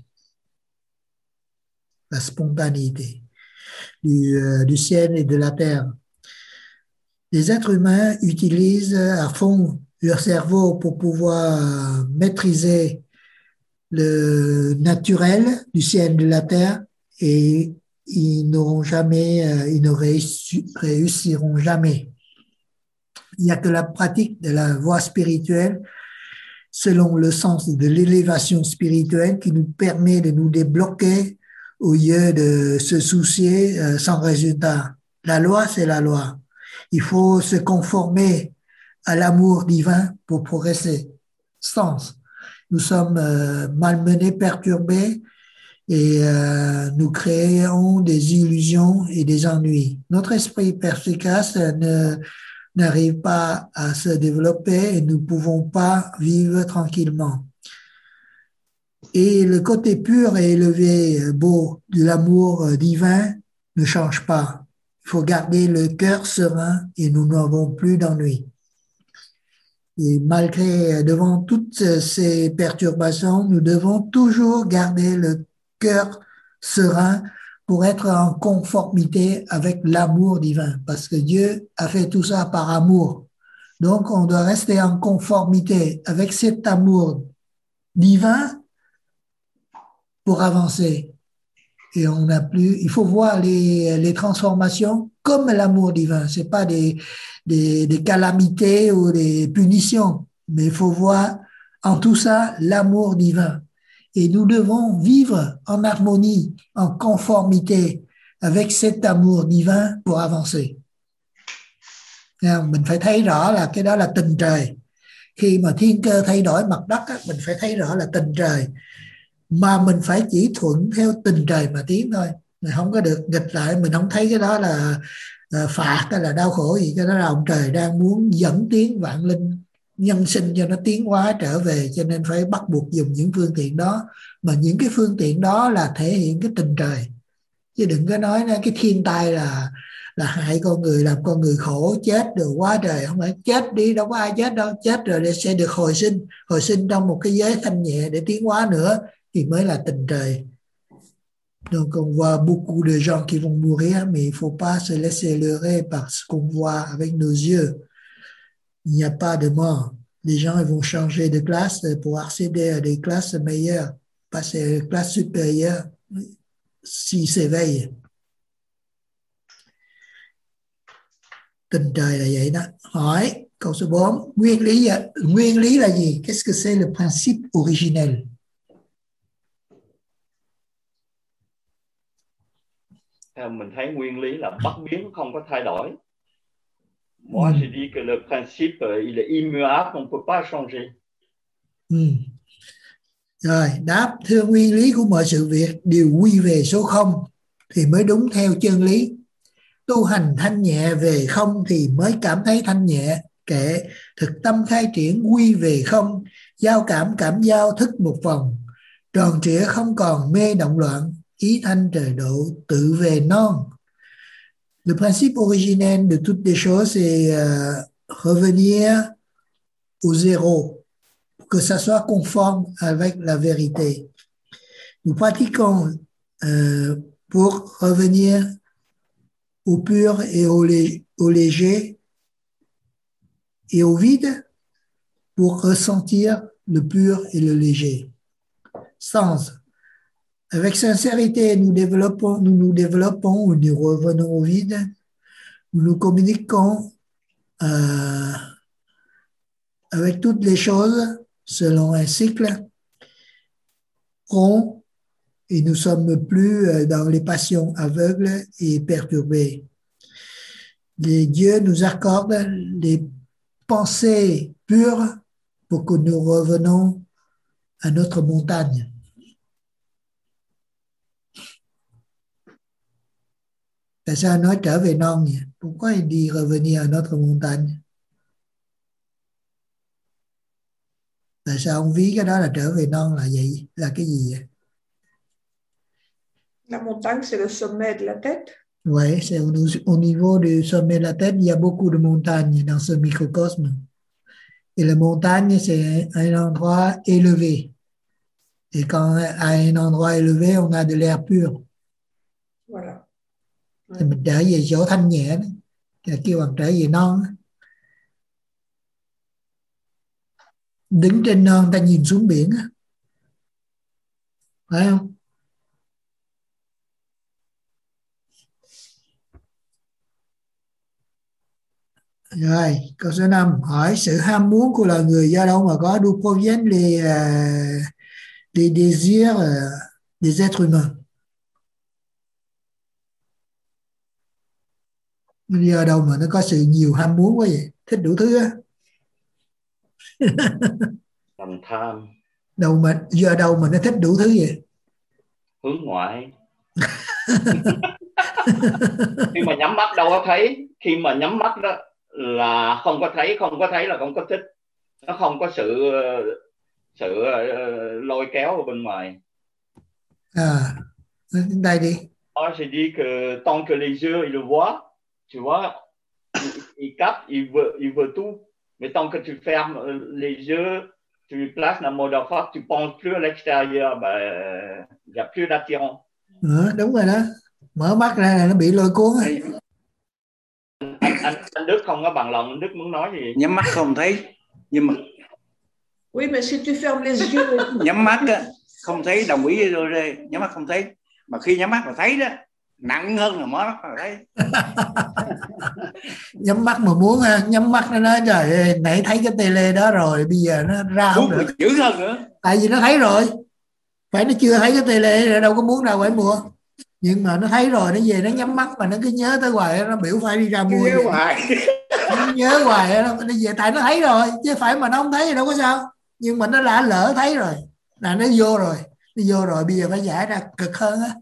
La spontanéité du ciel et de la terre. Les êtres humains utilisent à fond leur cerveau pour pouvoir maîtriser le naturel du ciel et de la terre et ils ne réussiront jamais. Il n'y a que la pratique de la voie spirituelle, selon le sens de l'élévation spirituelle, qui nous permet de nous débloquer au lieu de se soucier sans résultat. La loi, c'est la loi. Il faut se conformer à l'amour divin pour progresser. Sens. Nous sommes malmenés, perturbés et nous créons des illusions et des ennuis. Notre esprit perspicace n'arrive pas à se développer et nous ne pouvons pas vivre tranquillement. Et le côté pur et élevé, beau de l'amour divin ne change pas. Il faut garder le cœur serein et nous n'avons plus d'ennui. Et malgré, devant toutes ces perturbations, nous devons toujours garder le cœur serein pour être en conformité avec l'amour divin, parce que Dieu a fait tout ça par amour. Donc, on doit rester en conformité avec cet amour divin pour avancer. Et on n'a plus, il faut voir les transformations comme l'amour divin. C'est pas des calamités ou des punitions, mais il faut voir en tout ça l'amour divin. Et nous devons vivre en harmonie, en conformité avec cet amour divin pour avancer. Mình phải thấy rõ là cái đó là tình trời. Khi mà thiên cơ thay đổi mặt đất á, mình phải thấy rõ là tình trời, mà mình phải chỉ thuận theo tình trời mà tiến thôi. Mình không có được nghịch lại. Mình không thấy cái đó là phạt hay là đau khổ gì. Cái đó là ông trời đang muốn dẫn tiến vạn linh nhân sinh cho nó tiến hóa trở về, cho nên phải bắt buộc dùng những phương tiện đó. Mà những cái phương tiện đó là thể hiện cái tình trời, chứ đừng có nói cái thiên tai là hại con người, làm con người khổ chết được quá trời. Không phải, chết đi đâu có ai chết đâu, chết rồi sẽ được hồi sinh trong một cái giới thanh nhẹ để tiến hóa nữa thì mới là tình trời. Donc on voit beaucoup de gens qui vont mourir, mais il faut pas se laisser leurrer par ce qu'on voit avec nos yeux. Il n'y a pas de mort. Les gens ils vont changer de classe pour accéder à des classes meilleures, passer à des classes supérieures s'ils s'éveillent. Tình trời là vậy đó. Hỏi câu số 4, nguyên lý là gì? Qu'est-ce que c'est le principe originel? Mình thấy nguyên lý là bất biến, không có thay đổi. Moi, je dis que le principe, il est immuable, on ne peut pas changer. Rồi, đáp, thưa, nguyên lý của mọi sự việc đều quy về số không thì mới đúng theo chân lý. Tu hành thanh nhẹ về không thì mới cảm thấy thanh nhẹ. Kệ thực tâm khai triển quy về không, giao cảm giao thức một vòng, tròn trịa không còn mê động loạn, ý thanh trời độ tự về non. Le principe originel de toutes les choses c'est revenir au zéro, que ça soit conforme avec la vérité. Nous pratiquons pour revenir au pur et au léger et au vide, pour ressentir le pur et le léger. Sens. Avec sincérité, nous nous développons, nous revenons au vide, nous communiquons avec toutes les choses selon un cycle rond, et nous sommes plus dans les passions aveugles et perturbées. Les dieux nous accordent les pensées pures pour que nous revenons à notre montagne. Tại sao nói trở về non nhỉ? Không có đi revenir à notre montagne. Tại sao ông ví cái đó là trở về non là vậy? Là cái gì vậy? La montagne, c'est le sommet de la tête. Oui, c'est au niveau du sommet de la tête. Il y a beaucoup de montagnes dans ce microcosme. Et la montagne, c'est un endroit élevé. Et quand à un endroit élevé, on a de l'air pur. Voilà. Thì mình trở về chỗ thanh nhẹ đó, là kêu bằng trở về non đó. Đứng trên non ta nhìn xuống biển đó. Phải không? Rồi, câu số 5 hỏi sự ham muốn của loài người do đâu mà có, d'où proviennent les désirs des êtres humains? Do đâu mà nó có sự nhiều ham muốn quá vậy? Thích đủ thứ á. Lòng tham. Do đâu mà nó thích đủ thứ vậy? Hướng ngoại. Khi mà nhắm mắt đâu có thấy, khi mà nhắm mắt đó là không có thấy là không có thích. Nó không có sự lôi kéo ở bên ngoài. Đây đi. Moi, j'ai dit que tant que les yeux ils le voient, tu vois, il capte, il veut tout. Mais tant que tu fermes les yeux, tu places la mode of Pháp, tu penses plus à l'extérieur, il n'y a plus d'attirance. Đúng rồi đó. Mở mắt ra là nó bị lôi cuốn. Anh Đức không có bằng lòng, anh Đức muốn nói gì? Nhắm mắt không thấy, nhưng mà oui, mais si tu fermes les yeux, nhắm mắt á, không thấy, đồng ý rồi, nhắm mắt không thấy, mà khi nhắm mắt là thấy đó, nặng hơn là mở mắt là thấy. Nhắm mắt mà muốn nhắm mắt nó nói trời ơi, nãy thấy cái tele đó rồi, bây giờ nó ra không được, dữ hơn nữa. Tại vì nó thấy rồi, phải nó chưa thấy cái tele rồi đâu có muốn đâu phải mua, nhưng mà nó thấy rồi nó về nó nhắm mắt mà nó cứ nhớ tới hoài, nó biểu phải đi ra mua. nhớ hoài nó về, tại nó thấy rồi chứ phải mà nó không thấy thì đâu có sao, nhưng mà nó đã lỡ thấy rồi là nó vô rồi, bây giờ phải giải ra cực hơn á.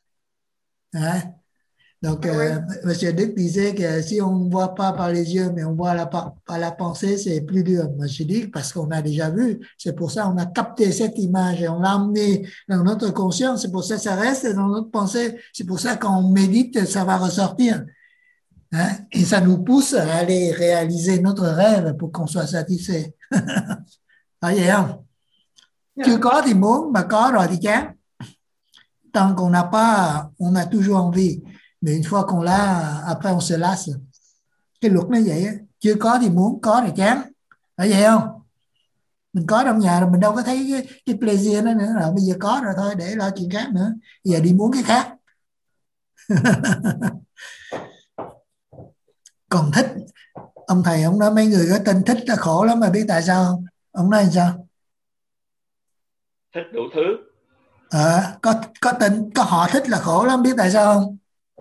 Donc, Monsieur Đức disait que si on ne voit pas par les yeux, mais on voit par la pensée, c'est plus dur. Moi, je dis parce qu'on a déjà vu, c'est pour ça on a capté cette image et on l'a emmenée dans notre conscience, c'est pour ça que ça reste dans notre pensée, c'est pour ça quand on médite, ça va ressortir. Et ça nous pousse à aller réaliser notre rêve pour qu'on soit satisfait. Phải vậy không? Chưa có thì muốn, mà có rồi thì chán. Tant qu'on n'a pas, on a toujours envie. Mais une fois qu'on l'a, après on se lasse. Cái luật nó vậy á, chưa có thì muốn, có rồi chán. Phải vậy không? Mình có trong nhà rồi mình đâu có thấy cái plaisir đó nữa, rồi bây giờ có rồi thôi, để lo chuyện khác nữa. Bây giờ đi muốn cái khác. Còn thích, ông thầy ông nói mấy người có tên thích là khổ lắm, mà biết tại sao không? Ông nói sao? Thích đủ thứ. Có tên, có họ thích là khổ lắm, biết tại sao không?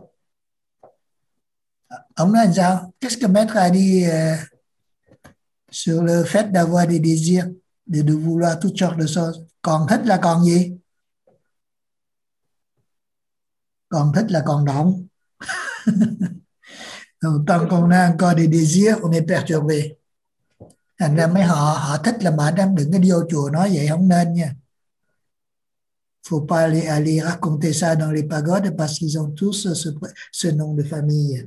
Ông nói sao? Qu'est-ce que Maître a dit sur le fait d'avoir des désirs, de vouloir toutes sortes de choses? Còn thích là còn gì? Còn thích là còn động. Tant qu'on a encore des désirs, on est perturbé. Thành ra mấy họ thích là mệt lắm, đừng có đi vô chùa nói vậy, không nên nha. Faut pas aller raconter ça dans les pagodes parce qu'ils ont tous ce nom de famille.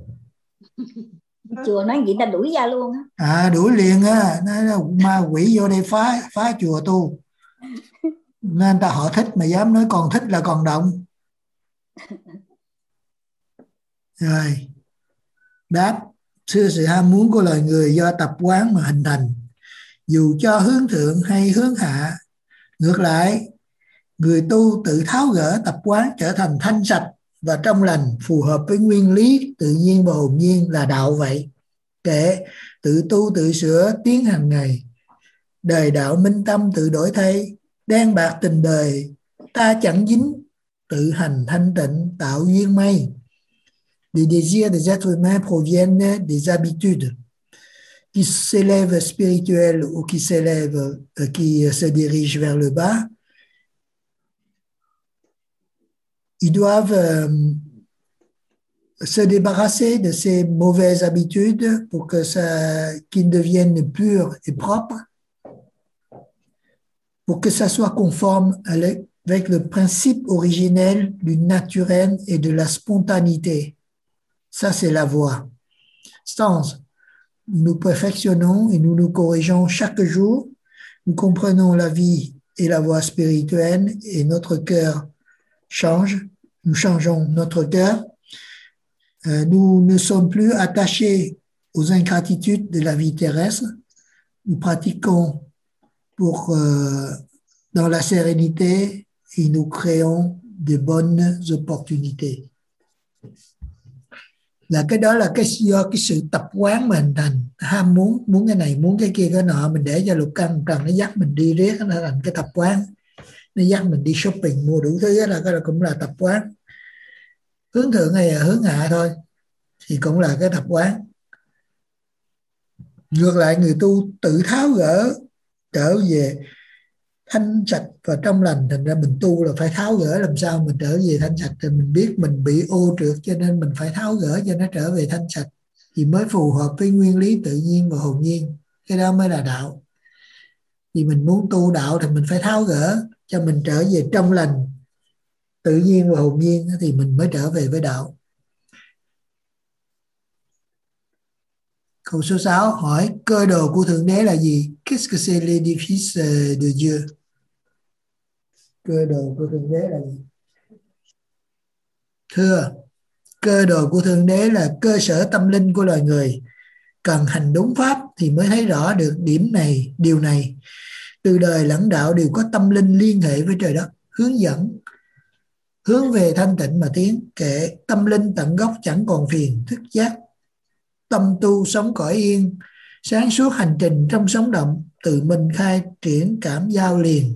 Chùa nói gì ta đuổi ra luôn á. Đuổi liền á, nói ma quỷ vô đây phá chùa tu. Nên ta họ thích mà dám nói còn thích là còn động. Rồi. Đáp, xưa sự ham muốn của loài người do tập quán mà hình thành, dù cho hướng thượng hay hướng hạ. Ngược lại, người tu tự tháo gỡ tập quán trở thành thanh sạch và trong lành, phù hợp với nguyên lý tự nhiên và hồn nhiên là đạo vậy. Kệ tự tu tự sửa tiến hàng ngày, đời đạo minh tâm tự đổi thay, đen bạc tình đời ta chẳng dính, tự hành thanh tịnh tạo duyên may. Les désirs des êtres humains proviennent des habitudes qui s'élèvent spirituelles ou qui s'élèvent, qui se dirigent vers le bas. Ils doivent se débarrasser de ces mauvaises habitudes pour que qu'ils deviennent purs et propres, pour que ça soit conforme avec le principe originel du naturel et de la spontanéité. Ça, c'est la voie. Sens. Nous perfectionnons et nous nous corrigeons chaque jour. Nous comprenons la vie et la voie spirituelle et notre cœur change. Nous changeons notre cœur. Nous ne sommes plus attachés aux ingratitudes de la vie terrestre. Nous pratiquons dans la sérénité et nous créons de bonnes opportunités. Là cái đó là do cái sự tập quán mà hình thành, ham muốn cái này, muốn cái kia cái nọ, mình để cho lục căn trần nó dắt mình đi riết, nó thành cái tập quán, nó dắt mình đi shopping mua đủ thứ, là cái là cũng là tập quán. Hướng thượng hay là hướng hạ thôi thì cũng là cái tập quán. Ngược lại, người tu tự tháo gỡ trở về thanh sạch và trong lành. Thành ra mình tu là phải tháo gỡ làm sao mình trở về thanh sạch, thì mình biết mình bị ô trượt cho nên mình phải tháo gỡ cho nó trở về thanh sạch thì mới phù hợp với nguyên lý tự nhiên và hồn nhiên. Cái đó mới là đạo. Vì mình muốn tu đạo thì mình phải tháo gỡ cho mình trở về trong lành, tự nhiên và hồn nhiên thì mình mới trở về với đạo. Câu số 6 hỏi cơ đồ của Thượng Đế là gì? Qu'est-ce que c'est l'édifice de Dieu? Cơ đồ của Thượng Đế là gì? Thưa, cơ đồ của Thượng Đế là cơ sở tâm linh của loài người. Cần hành đúng pháp thì mới thấy rõ được điều này. Từ đời lẫn đạo đều có tâm linh liên hệ với trời đất, hướng dẫn, hướng về thanh tịnh mà tiến. Kệ tâm linh tận gốc chẳng còn phiền, thức giác, tâm tu sống cõi yên, sáng suốt hành trình trong sống động, tự mình khai triển cảm giao liền.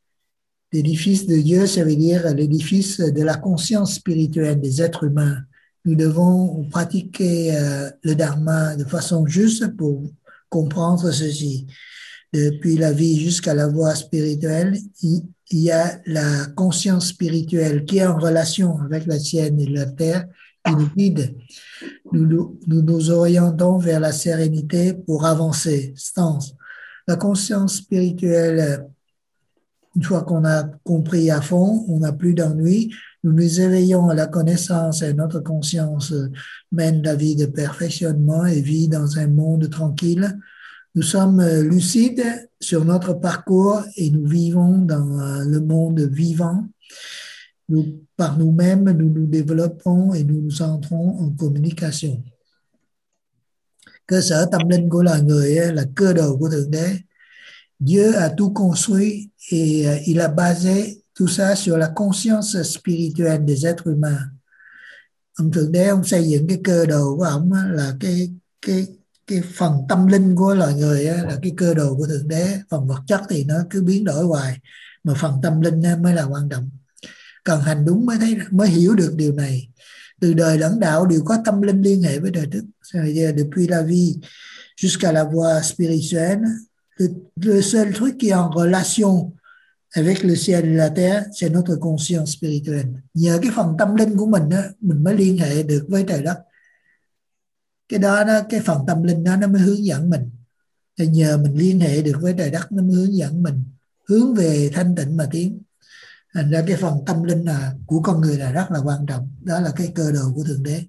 L'édifice de Dieu, ça veut dire l'édifice de la conscience spirituelle des êtres humains. Nous devons pratiquer le dharma de façon juste pour comprendre ceci. Depuis la vie jusqu'à la voie spirituelle, il y a la conscience spirituelle qui est en relation avec la sienne et la terre qui nous guide. Nous nous orientons vers la sérénité pour avancer. Stance. La conscience spirituelle, une fois qu'on a compris à fond, on n'a plus d'ennui. Nous nous éveillons à la connaissance et notre conscience mène la vie de perfectionnement et vit dans un monde tranquille. Nous sommes lucides sur notre parcours et nous vivons dans le monde vivant. Par nous-mêmes, nous nous développons et nous entrons en communication. Cơ sở tâm linh của loài người là cơ đồ của Thượng Đế. Dieu a tout construit et il a basé tout ça sur la conscience spirituelle des êtres humains. Ông Thượng Đế, ông xây dựng cái cơ đồ của ông là cái phần tâm linh của loài người là cái cơ đồ của Thượng Đế. Phần vật chất thì nó cứ biến đổi hoài, mà phần tâm linh mới là quan trọng. Cần hành đúng mới hiểu được điều này. Từ đời lẫn đạo đều có tâm linh liên hệ với đời trước. Depuis la vie jusqu'à la voie spirituelle, le seul truc qui est en relation avec le ciel et la terre, c'est notre conscience spirituelle. Nhờ cái phần tâm linh của mình mình mới liên hệ được với trời đất. Cái phần tâm linh đó nó mới hướng dẫn mình. Thì nhờ mình liên hệ được với trời đất nó mới hướng dẫn mình hướng về thanh tịnh mà tiến. Thành ra cái phần tâm linh của con người là rất là quan trọng. Đó là cái cơ đồ của Thượng Đế.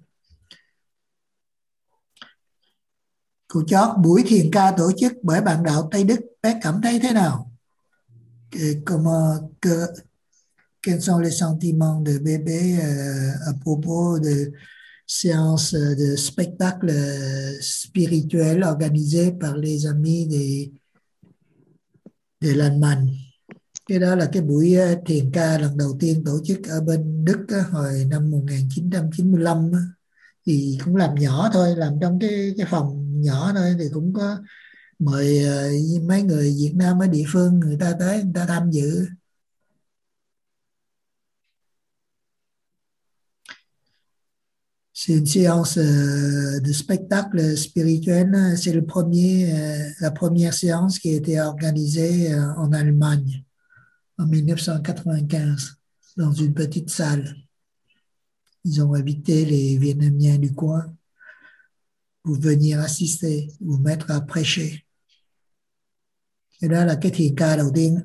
Câu chót, buổi thiền ca tổ chức bởi bạn đạo Tây Đức, bé cảm thấy thế nào? Quels sont les sentiments de bébé à propos de séance de spectacle spirituel organisé par les amis de l'Allemagne? Cái đó là cái buổi thiền ca lần đầu tiên tổ chức ở bên Đức hồi năm 1995 thì cũng làm nhỏ thôi, làm trong cái phòng nhỏ thôi, thì cũng có mời mấy người Việt Nam ở địa phương người ta tới, người ta tham dự. C'est une séance de spectacle spirituel. C'est la première séance qui a été organisée en Allemagne en 1995 dans une petite salle. Ils ont invité les Vietnamiens du coin pour venir assister, ou mettre à prêcher. Cái đó là cái thiền ca đầu tiên.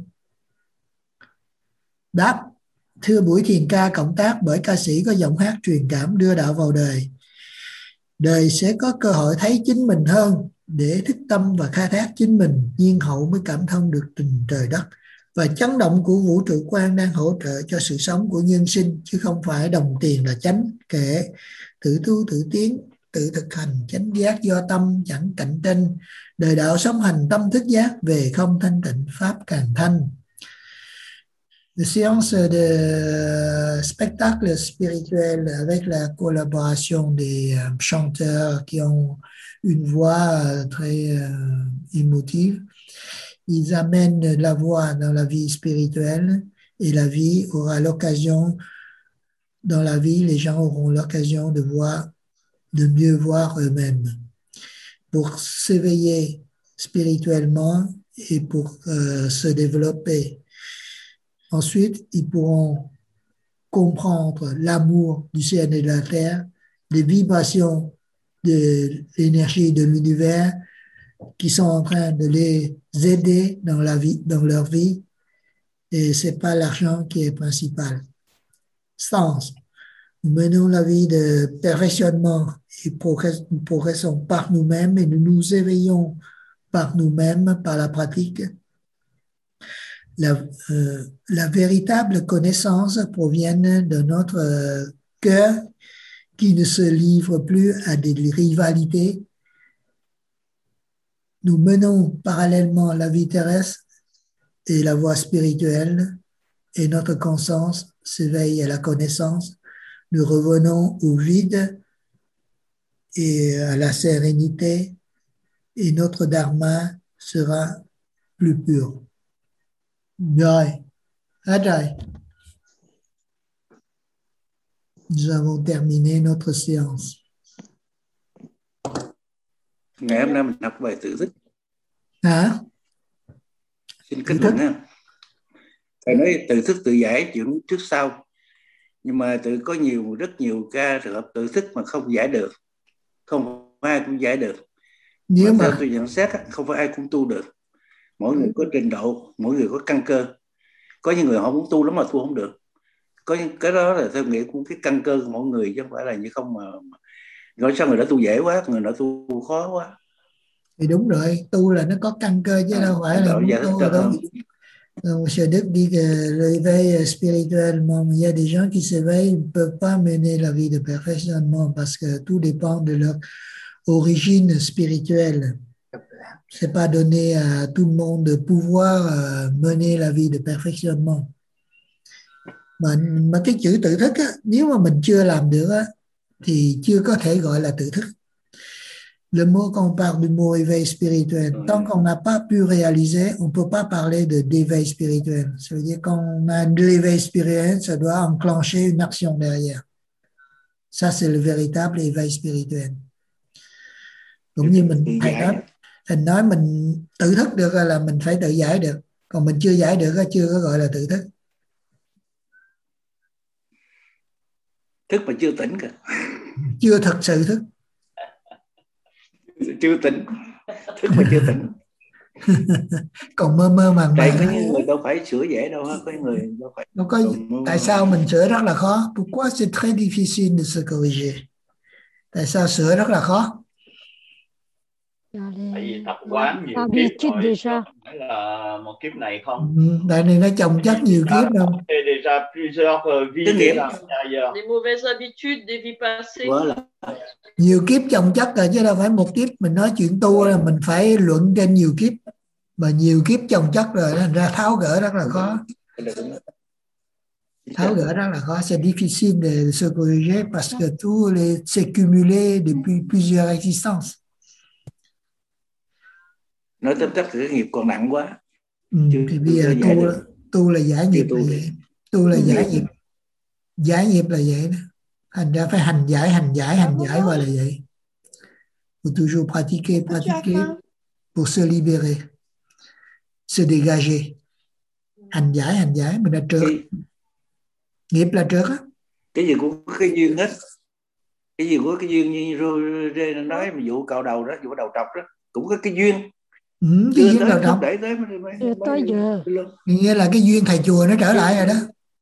Đáp, thưa, buổi thiền ca cộng tác bởi ca sĩ có giọng hát truyền cảm đưa đạo vào đời. Đời sẽ có cơ hội thấy chính mình hơn để thức tâm và khai thác chính mình, nhiên hậu mới cảm thông được tình trời đất. Và chấn động của vũ trụ quan đang hỗ trợ cho sự sống của nhân sinh, chứ không phải đồng tiền là chánh. Kệ tự tu tự tiến, tự thực hành chánh giác do tâm, chẳng cạnh tranh. Đời đạo sống hành tâm thức giác, về không thanh tịnh pháp càng thanh. Les séances de spectacle spirituel avec la collaboration des chanteurs qui ont une voix très émotive. Ils amènent la voix dans la vie spirituelle et la vie aura l'occasion, dans la vie, les gens auront l'occasion de mieux voir eux-mêmes. Pour s'éveiller spirituellement et pour se développer. Ensuite, ils pourront comprendre l'amour du ciel et de la terre, les vibrations de l'énergie de l'univers qui sont en train de les aider dans leur vie, et c'est pas l'argent qui est principal. Sens. Nous menons la vie de perfectionnement et nous progressons par nous-mêmes et nous nous éveillons par nous-mêmes, par la pratique. La véritable connaissance provient de notre cœur qui ne se livre plus à des rivalités. Nous menons parallèlement la vie terrestre et la voie spirituelle, et notre conscience s'éveille à la connaissance. Nous revenons au vide et à la sérénité, et notre dharma sera plus pur. Rồi, hết rồi. Nous avons terminé notre séance. Ngày hôm nay mình học bài tự thức. Hả? Xin kết luận ha. Thầy nói tự thức tự giải chuyện trước sau. Nhưng mà có rất nhiều ca trường hợp tự thức mà không giải được. Không phải ai cũng giải được. Nếu mà theo tôi nhận xét không phải ai cũng tu được. Mỗi người có trình độ, mỗi người có căn cơ. Có những người họ muốn tu lắm mà tu không được. Có những cái đó là theo nghĩa của cái căn cơ của mỗi người chứ không phải là như không mà nói sao người đó tu dễ quá, người đó tu khó quá. Thì đúng rồi, tu là nó có căn cơ chứ đâu phải là muốn tu rồi đâu. Monsieur Đức dit que l'éveil spirituellement, il y a des gens qui s'éveillent, ne peuvent pas mener la vie de perfectionnement parce que tout dépend de leur origine spirituelle. C'est pas donné à tout le monde de pouvoir mener la vie de perfectionnement. Mà cái chữ tự thức á, nếu mà mình chưa làm được á, thì chưa có thể gọi là tự thức. Le mot quand on parle du mot éveil spirituel, tant qu'on n'a pas pu réaliser, on ne peut pas parler d'éveil spirituel. Ça veut dire quand on a de l'éveil spirituel, ça doit enclencher une action derrière. Ça, c'est le véritable éveil spirituel. Cũng như thầy nói mình tự thức được là mình phải tự giải được. Còn mình chưa giải được chưa có gọi là tự thức. Thức mà chưa tỉnh cả. Chưa thật sự thức. Chưa tỉnh. Thức mà chưa tỉnh. Còn mơ mơ màng màng. Có những người đâu phải sửa dễ đâu ha, có những người đâu phải. Đâu có, tại sao mình sửa rất là khó? Pourquoi c'est très difficile de se corriger? Tại sao sửa rất là khó? Tại vì tập quán nhiều kiếp rồi, phải là một kiếp này không? Tại này nó chồng chất nhiều kiếp đâu. Des mauvaises habitudes, des vies passées. Nhiều kiếp chồng chất rồi chứ đâu phải một kiếp. Mình nói chuyện tu là mình phải luận trên nhiều kiếp. Mà nhiều kiếp chồng chất rồi thành ra tháo gỡ rất là khó. Tháo gỡ rất là khó. C'est difficile de se corriger parce que tout s'est cumulé depuis plusieurs existences. Nói tóm tắt thì cái nghiệp còn nặng quá. Thì bây giờ tu là giải nghiệp là vậy. Tu là giải nghiệp. Giải nghiệp là vậy đó. Thành ra phải hành giải gọi là vậy. Faut toujours pratiquer pour se libérer, se dégager. Hành giải mình là trượt. Nghiệp là trượt á. Cái gì cũng có cái duyên hết. Cái gì cũng có cái duyên như Rê nói mà vụ cạo đầu đó, vụ đầu trọc đó cũng có cái duyên. Cái duyên đầu trọc. Tới giờ. Nghĩa là cái duyên thầy chùa nó trở lại rồi đó.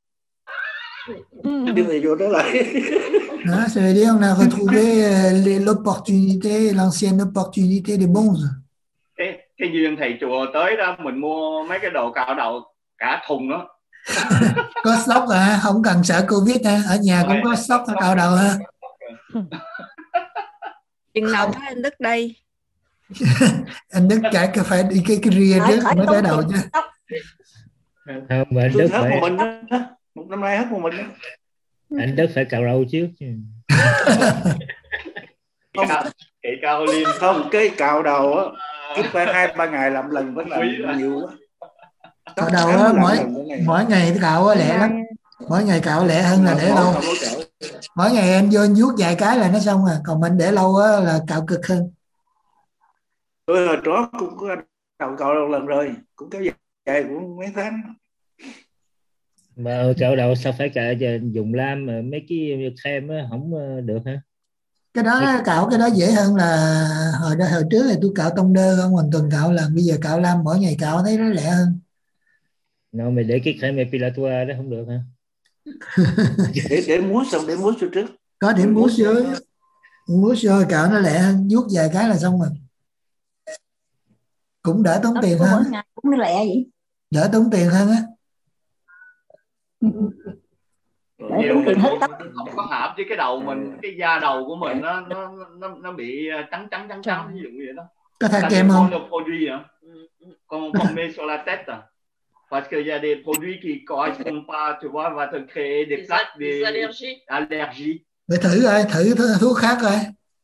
Duyên thầy chùa trở lại. Đó, ça veut dire on a retrouvé l'opportunité, l'ancienne opportunité des bons. Cái duyên thầy chùa tới đó mình mua mấy cái đồ cạo đầu cả thùng đó. Có stock à, không cần sợ Covid ha, ở nhà cũng có stock cạo đầu ha. Chừng nào thấy anh Đức đây? Anh Đức chạy phải đi cái ria trước mới tới đầu chứ. Không, anh Đức phải một mình đó. Một năm nay hết một mình đó. Anh Đức phải cạo râu trước chứ. Không, cái cạo đầu á, cứ phải 2-3 ngày làm lần vẫn làm nhiều quá. Cạo đầu á, mỗi ngày cạo á lẹ lắm. Mỗi ngày cạo lẹ hơn là để lâu. Mỗi ngày em vô anh vuốt vài cái là nó xong rồi. Còn mình để lâu á là cạo cực hơn. Tôi hồi đó cũng có cạo đầu lần rồi, cũng kéo dài cũng mấy tháng. Mà cạo đầu sao phải cạo dùng lam mấy cái kem á không được hả? Cái đó cạo cái đó dễ hơn là hồi trước thì tôi cạo tông đơ không, mình tuần cạo lần, bây giờ cạo lam mỗi ngày cạo thấy nó lẹ hơn. Nó mày để cái crème epilatoire đó không được hả? để múa xong để múa trước. Có điểm múa vô cạo nó lẹ hơn, vuốt vài cái là xong rồi. Cũng đỡ tốn tiền hơn. Cũng lẹ vậy. Đỡ tốn tiền hơn á. Nhiều mình không có hợp với cái đầu mình, cái da đầu của mình nó bị trắng ví dụ như vậy đó. Có thay kem không? Con met sur la tête. Parce qu'il y a des produits qui correspondent pas, tu vois, va te créer des plaques, des allergies. Để thử thuốc khác coi.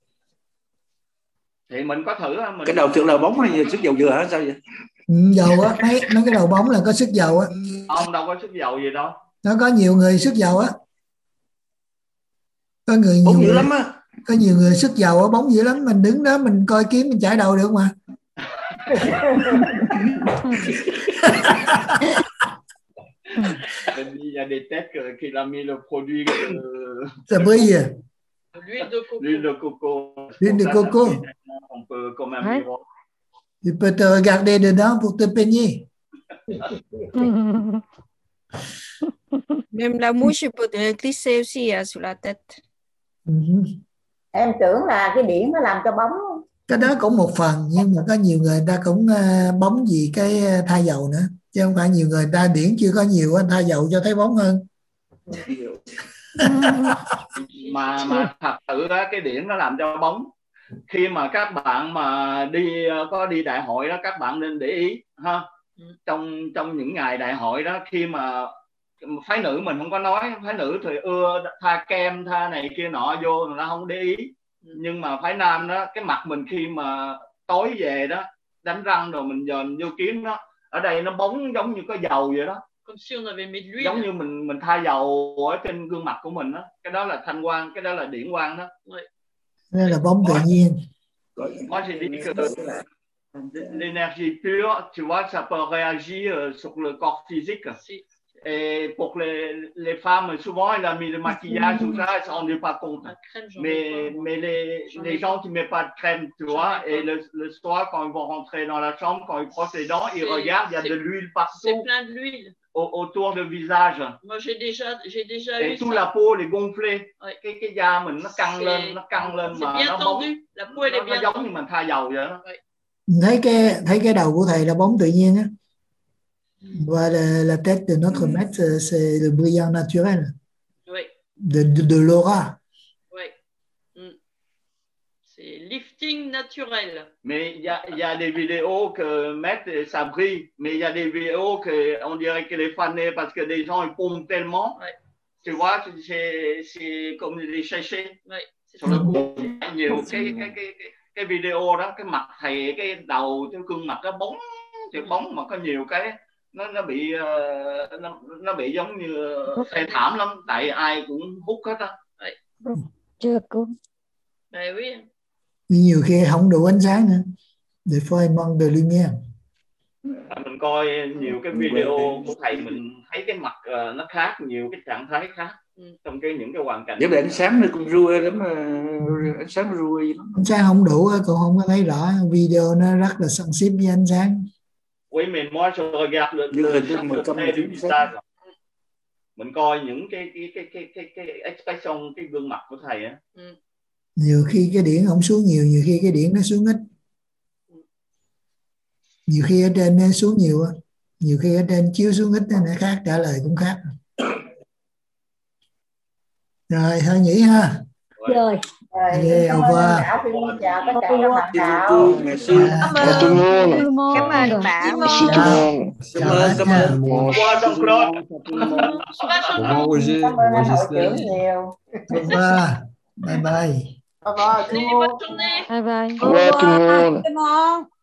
Thì mình có thử mình... Cái đầu thường là bóng này sức dầu dừa hả sao vậy? Dầu á, mấy cái đầu bóng là có sức dầu á. Không, đâu có sức dầu gì đâu. Nó có nhiều người sức dầu á. Có người bóng nhiều dữ người, lắm á. có nhiều người sức giàu ở bóng dữ lắm, mình đứng đó mình coi kiếm mình chải đầu được mà. Il y a des têtes qu'il a mis le produit. Ça brille. L'huile de coco. L'huile de coco. L'huile de coco. On peut quand même miroir. Tu peux te regarder dedans pour te peigner. Même la mouche peut glisser aussi sur la tête. Em tưởng là cái điển nó làm cho bóng. Cái đó cũng một phần, nhưng mà có nhiều người ta cũng bóng vì cái thay dầu nữa, chứ không phải nhiều người ta điển chưa có nhiều thay dầu cho thấy bóng hơn. mà thật sự cái điển nó làm cho bóng. Khi mà các bạn mà đi đại hội đó, các bạn nên để ý ha. Trong những ngày đại hội đó, khi mà phái nữ mình không có nói, phái nữ thì ưa tha kem tha này kia nọ vô, người ta không để ý. Nhưng mà phái nam đó, cái mặt mình khi mà tối về đó, đánh răng rồi mình dòm vô kiếm đó, ở đây nó bóng giống như có dầu vậy đó. Giống như mình tha dầu ở trên gương mặt của mình đó. Cái đó là thanh quang, cái đó là điển quang đó. Đó là bóng tự nhiên. Moi j'ai dit que l'énergie pure, tu vois, ça peut réagir sur le corps physique. Et pour les femmes, souvent, elle a mis le maquillage, tout ça, elles ne se rendaient pas compte. Mais les gens qui ne mettent pas de crème, tu vois, et le soir, quand ils vont rentrer dans la chambre, quand ils brossent les dents, ils regardent, il y a de l'huile partout. C'est plein de l'huile. Autour du visage. Moi, j'ai déjà et eu toute ça. La peau elle est gonflée. Cái da mình nó căng lên mà bien nó tendu. La peau elle est bien giống như mình tha dầu vậy đó. Thấy cái đầu của thầy là bóng tự nhiên á. Và la tête de notre maître, c'est le brillant naturel. Oui. De l'aura. Oui. C'est lifting naturel. Mais il y a des vidéos que maître ça brille, mais il y a des vidéos que on dirait qu'elle est fanée parce que des gens ils pompent tellement. Ouais. Tu vois, c'est comme des sachets. Ouais. Sur le cou, nhiều cái video đó, cái mặt thầy, cái đầu, cái gương mặt nó bóng, cái bóng mà có nhiều cái nó bị giống như thê thảm lắm, tại ai cũng hút hết á. Chưa cũng. Ben oui. Nhiều khi không đủ ánh sáng nữa. Des fois il manque de lumière. Mình coi nhiều cái video của thầy, mình thấy cái mặt nó khác, nhiều cái trạng thái khác trong những cái hoàn cảnh. Nếu ánh sáng nó cũng rua lắm, ánh sáng rua lắm. Ánh sáng không đủ, cậu không có thấy rõ. Video nó rất là săn xếp với ánh sáng. Oui, mais moi je regarde le visage. Mình coi những cái expression, cái gương mặt của thầy á. Nhiều khi cái điển không xuống nhiều, nhiều khi cái điển nó xuống ít. Nhiều khi ở trên nó xuống nhiều, nhiều khi ở trên chiếu xuống ít, nó khác, trả lời cũng khác. Rồi, thôi nghỉ ha. Rồi. Yeah, over. Chào tất cả các bạn đạo. Cảm ơn Bảo. Cảm ơn. Cảm ơn hội trưởng nhiều. Bye bye. Bonne journée. Bye bye. Bye bye.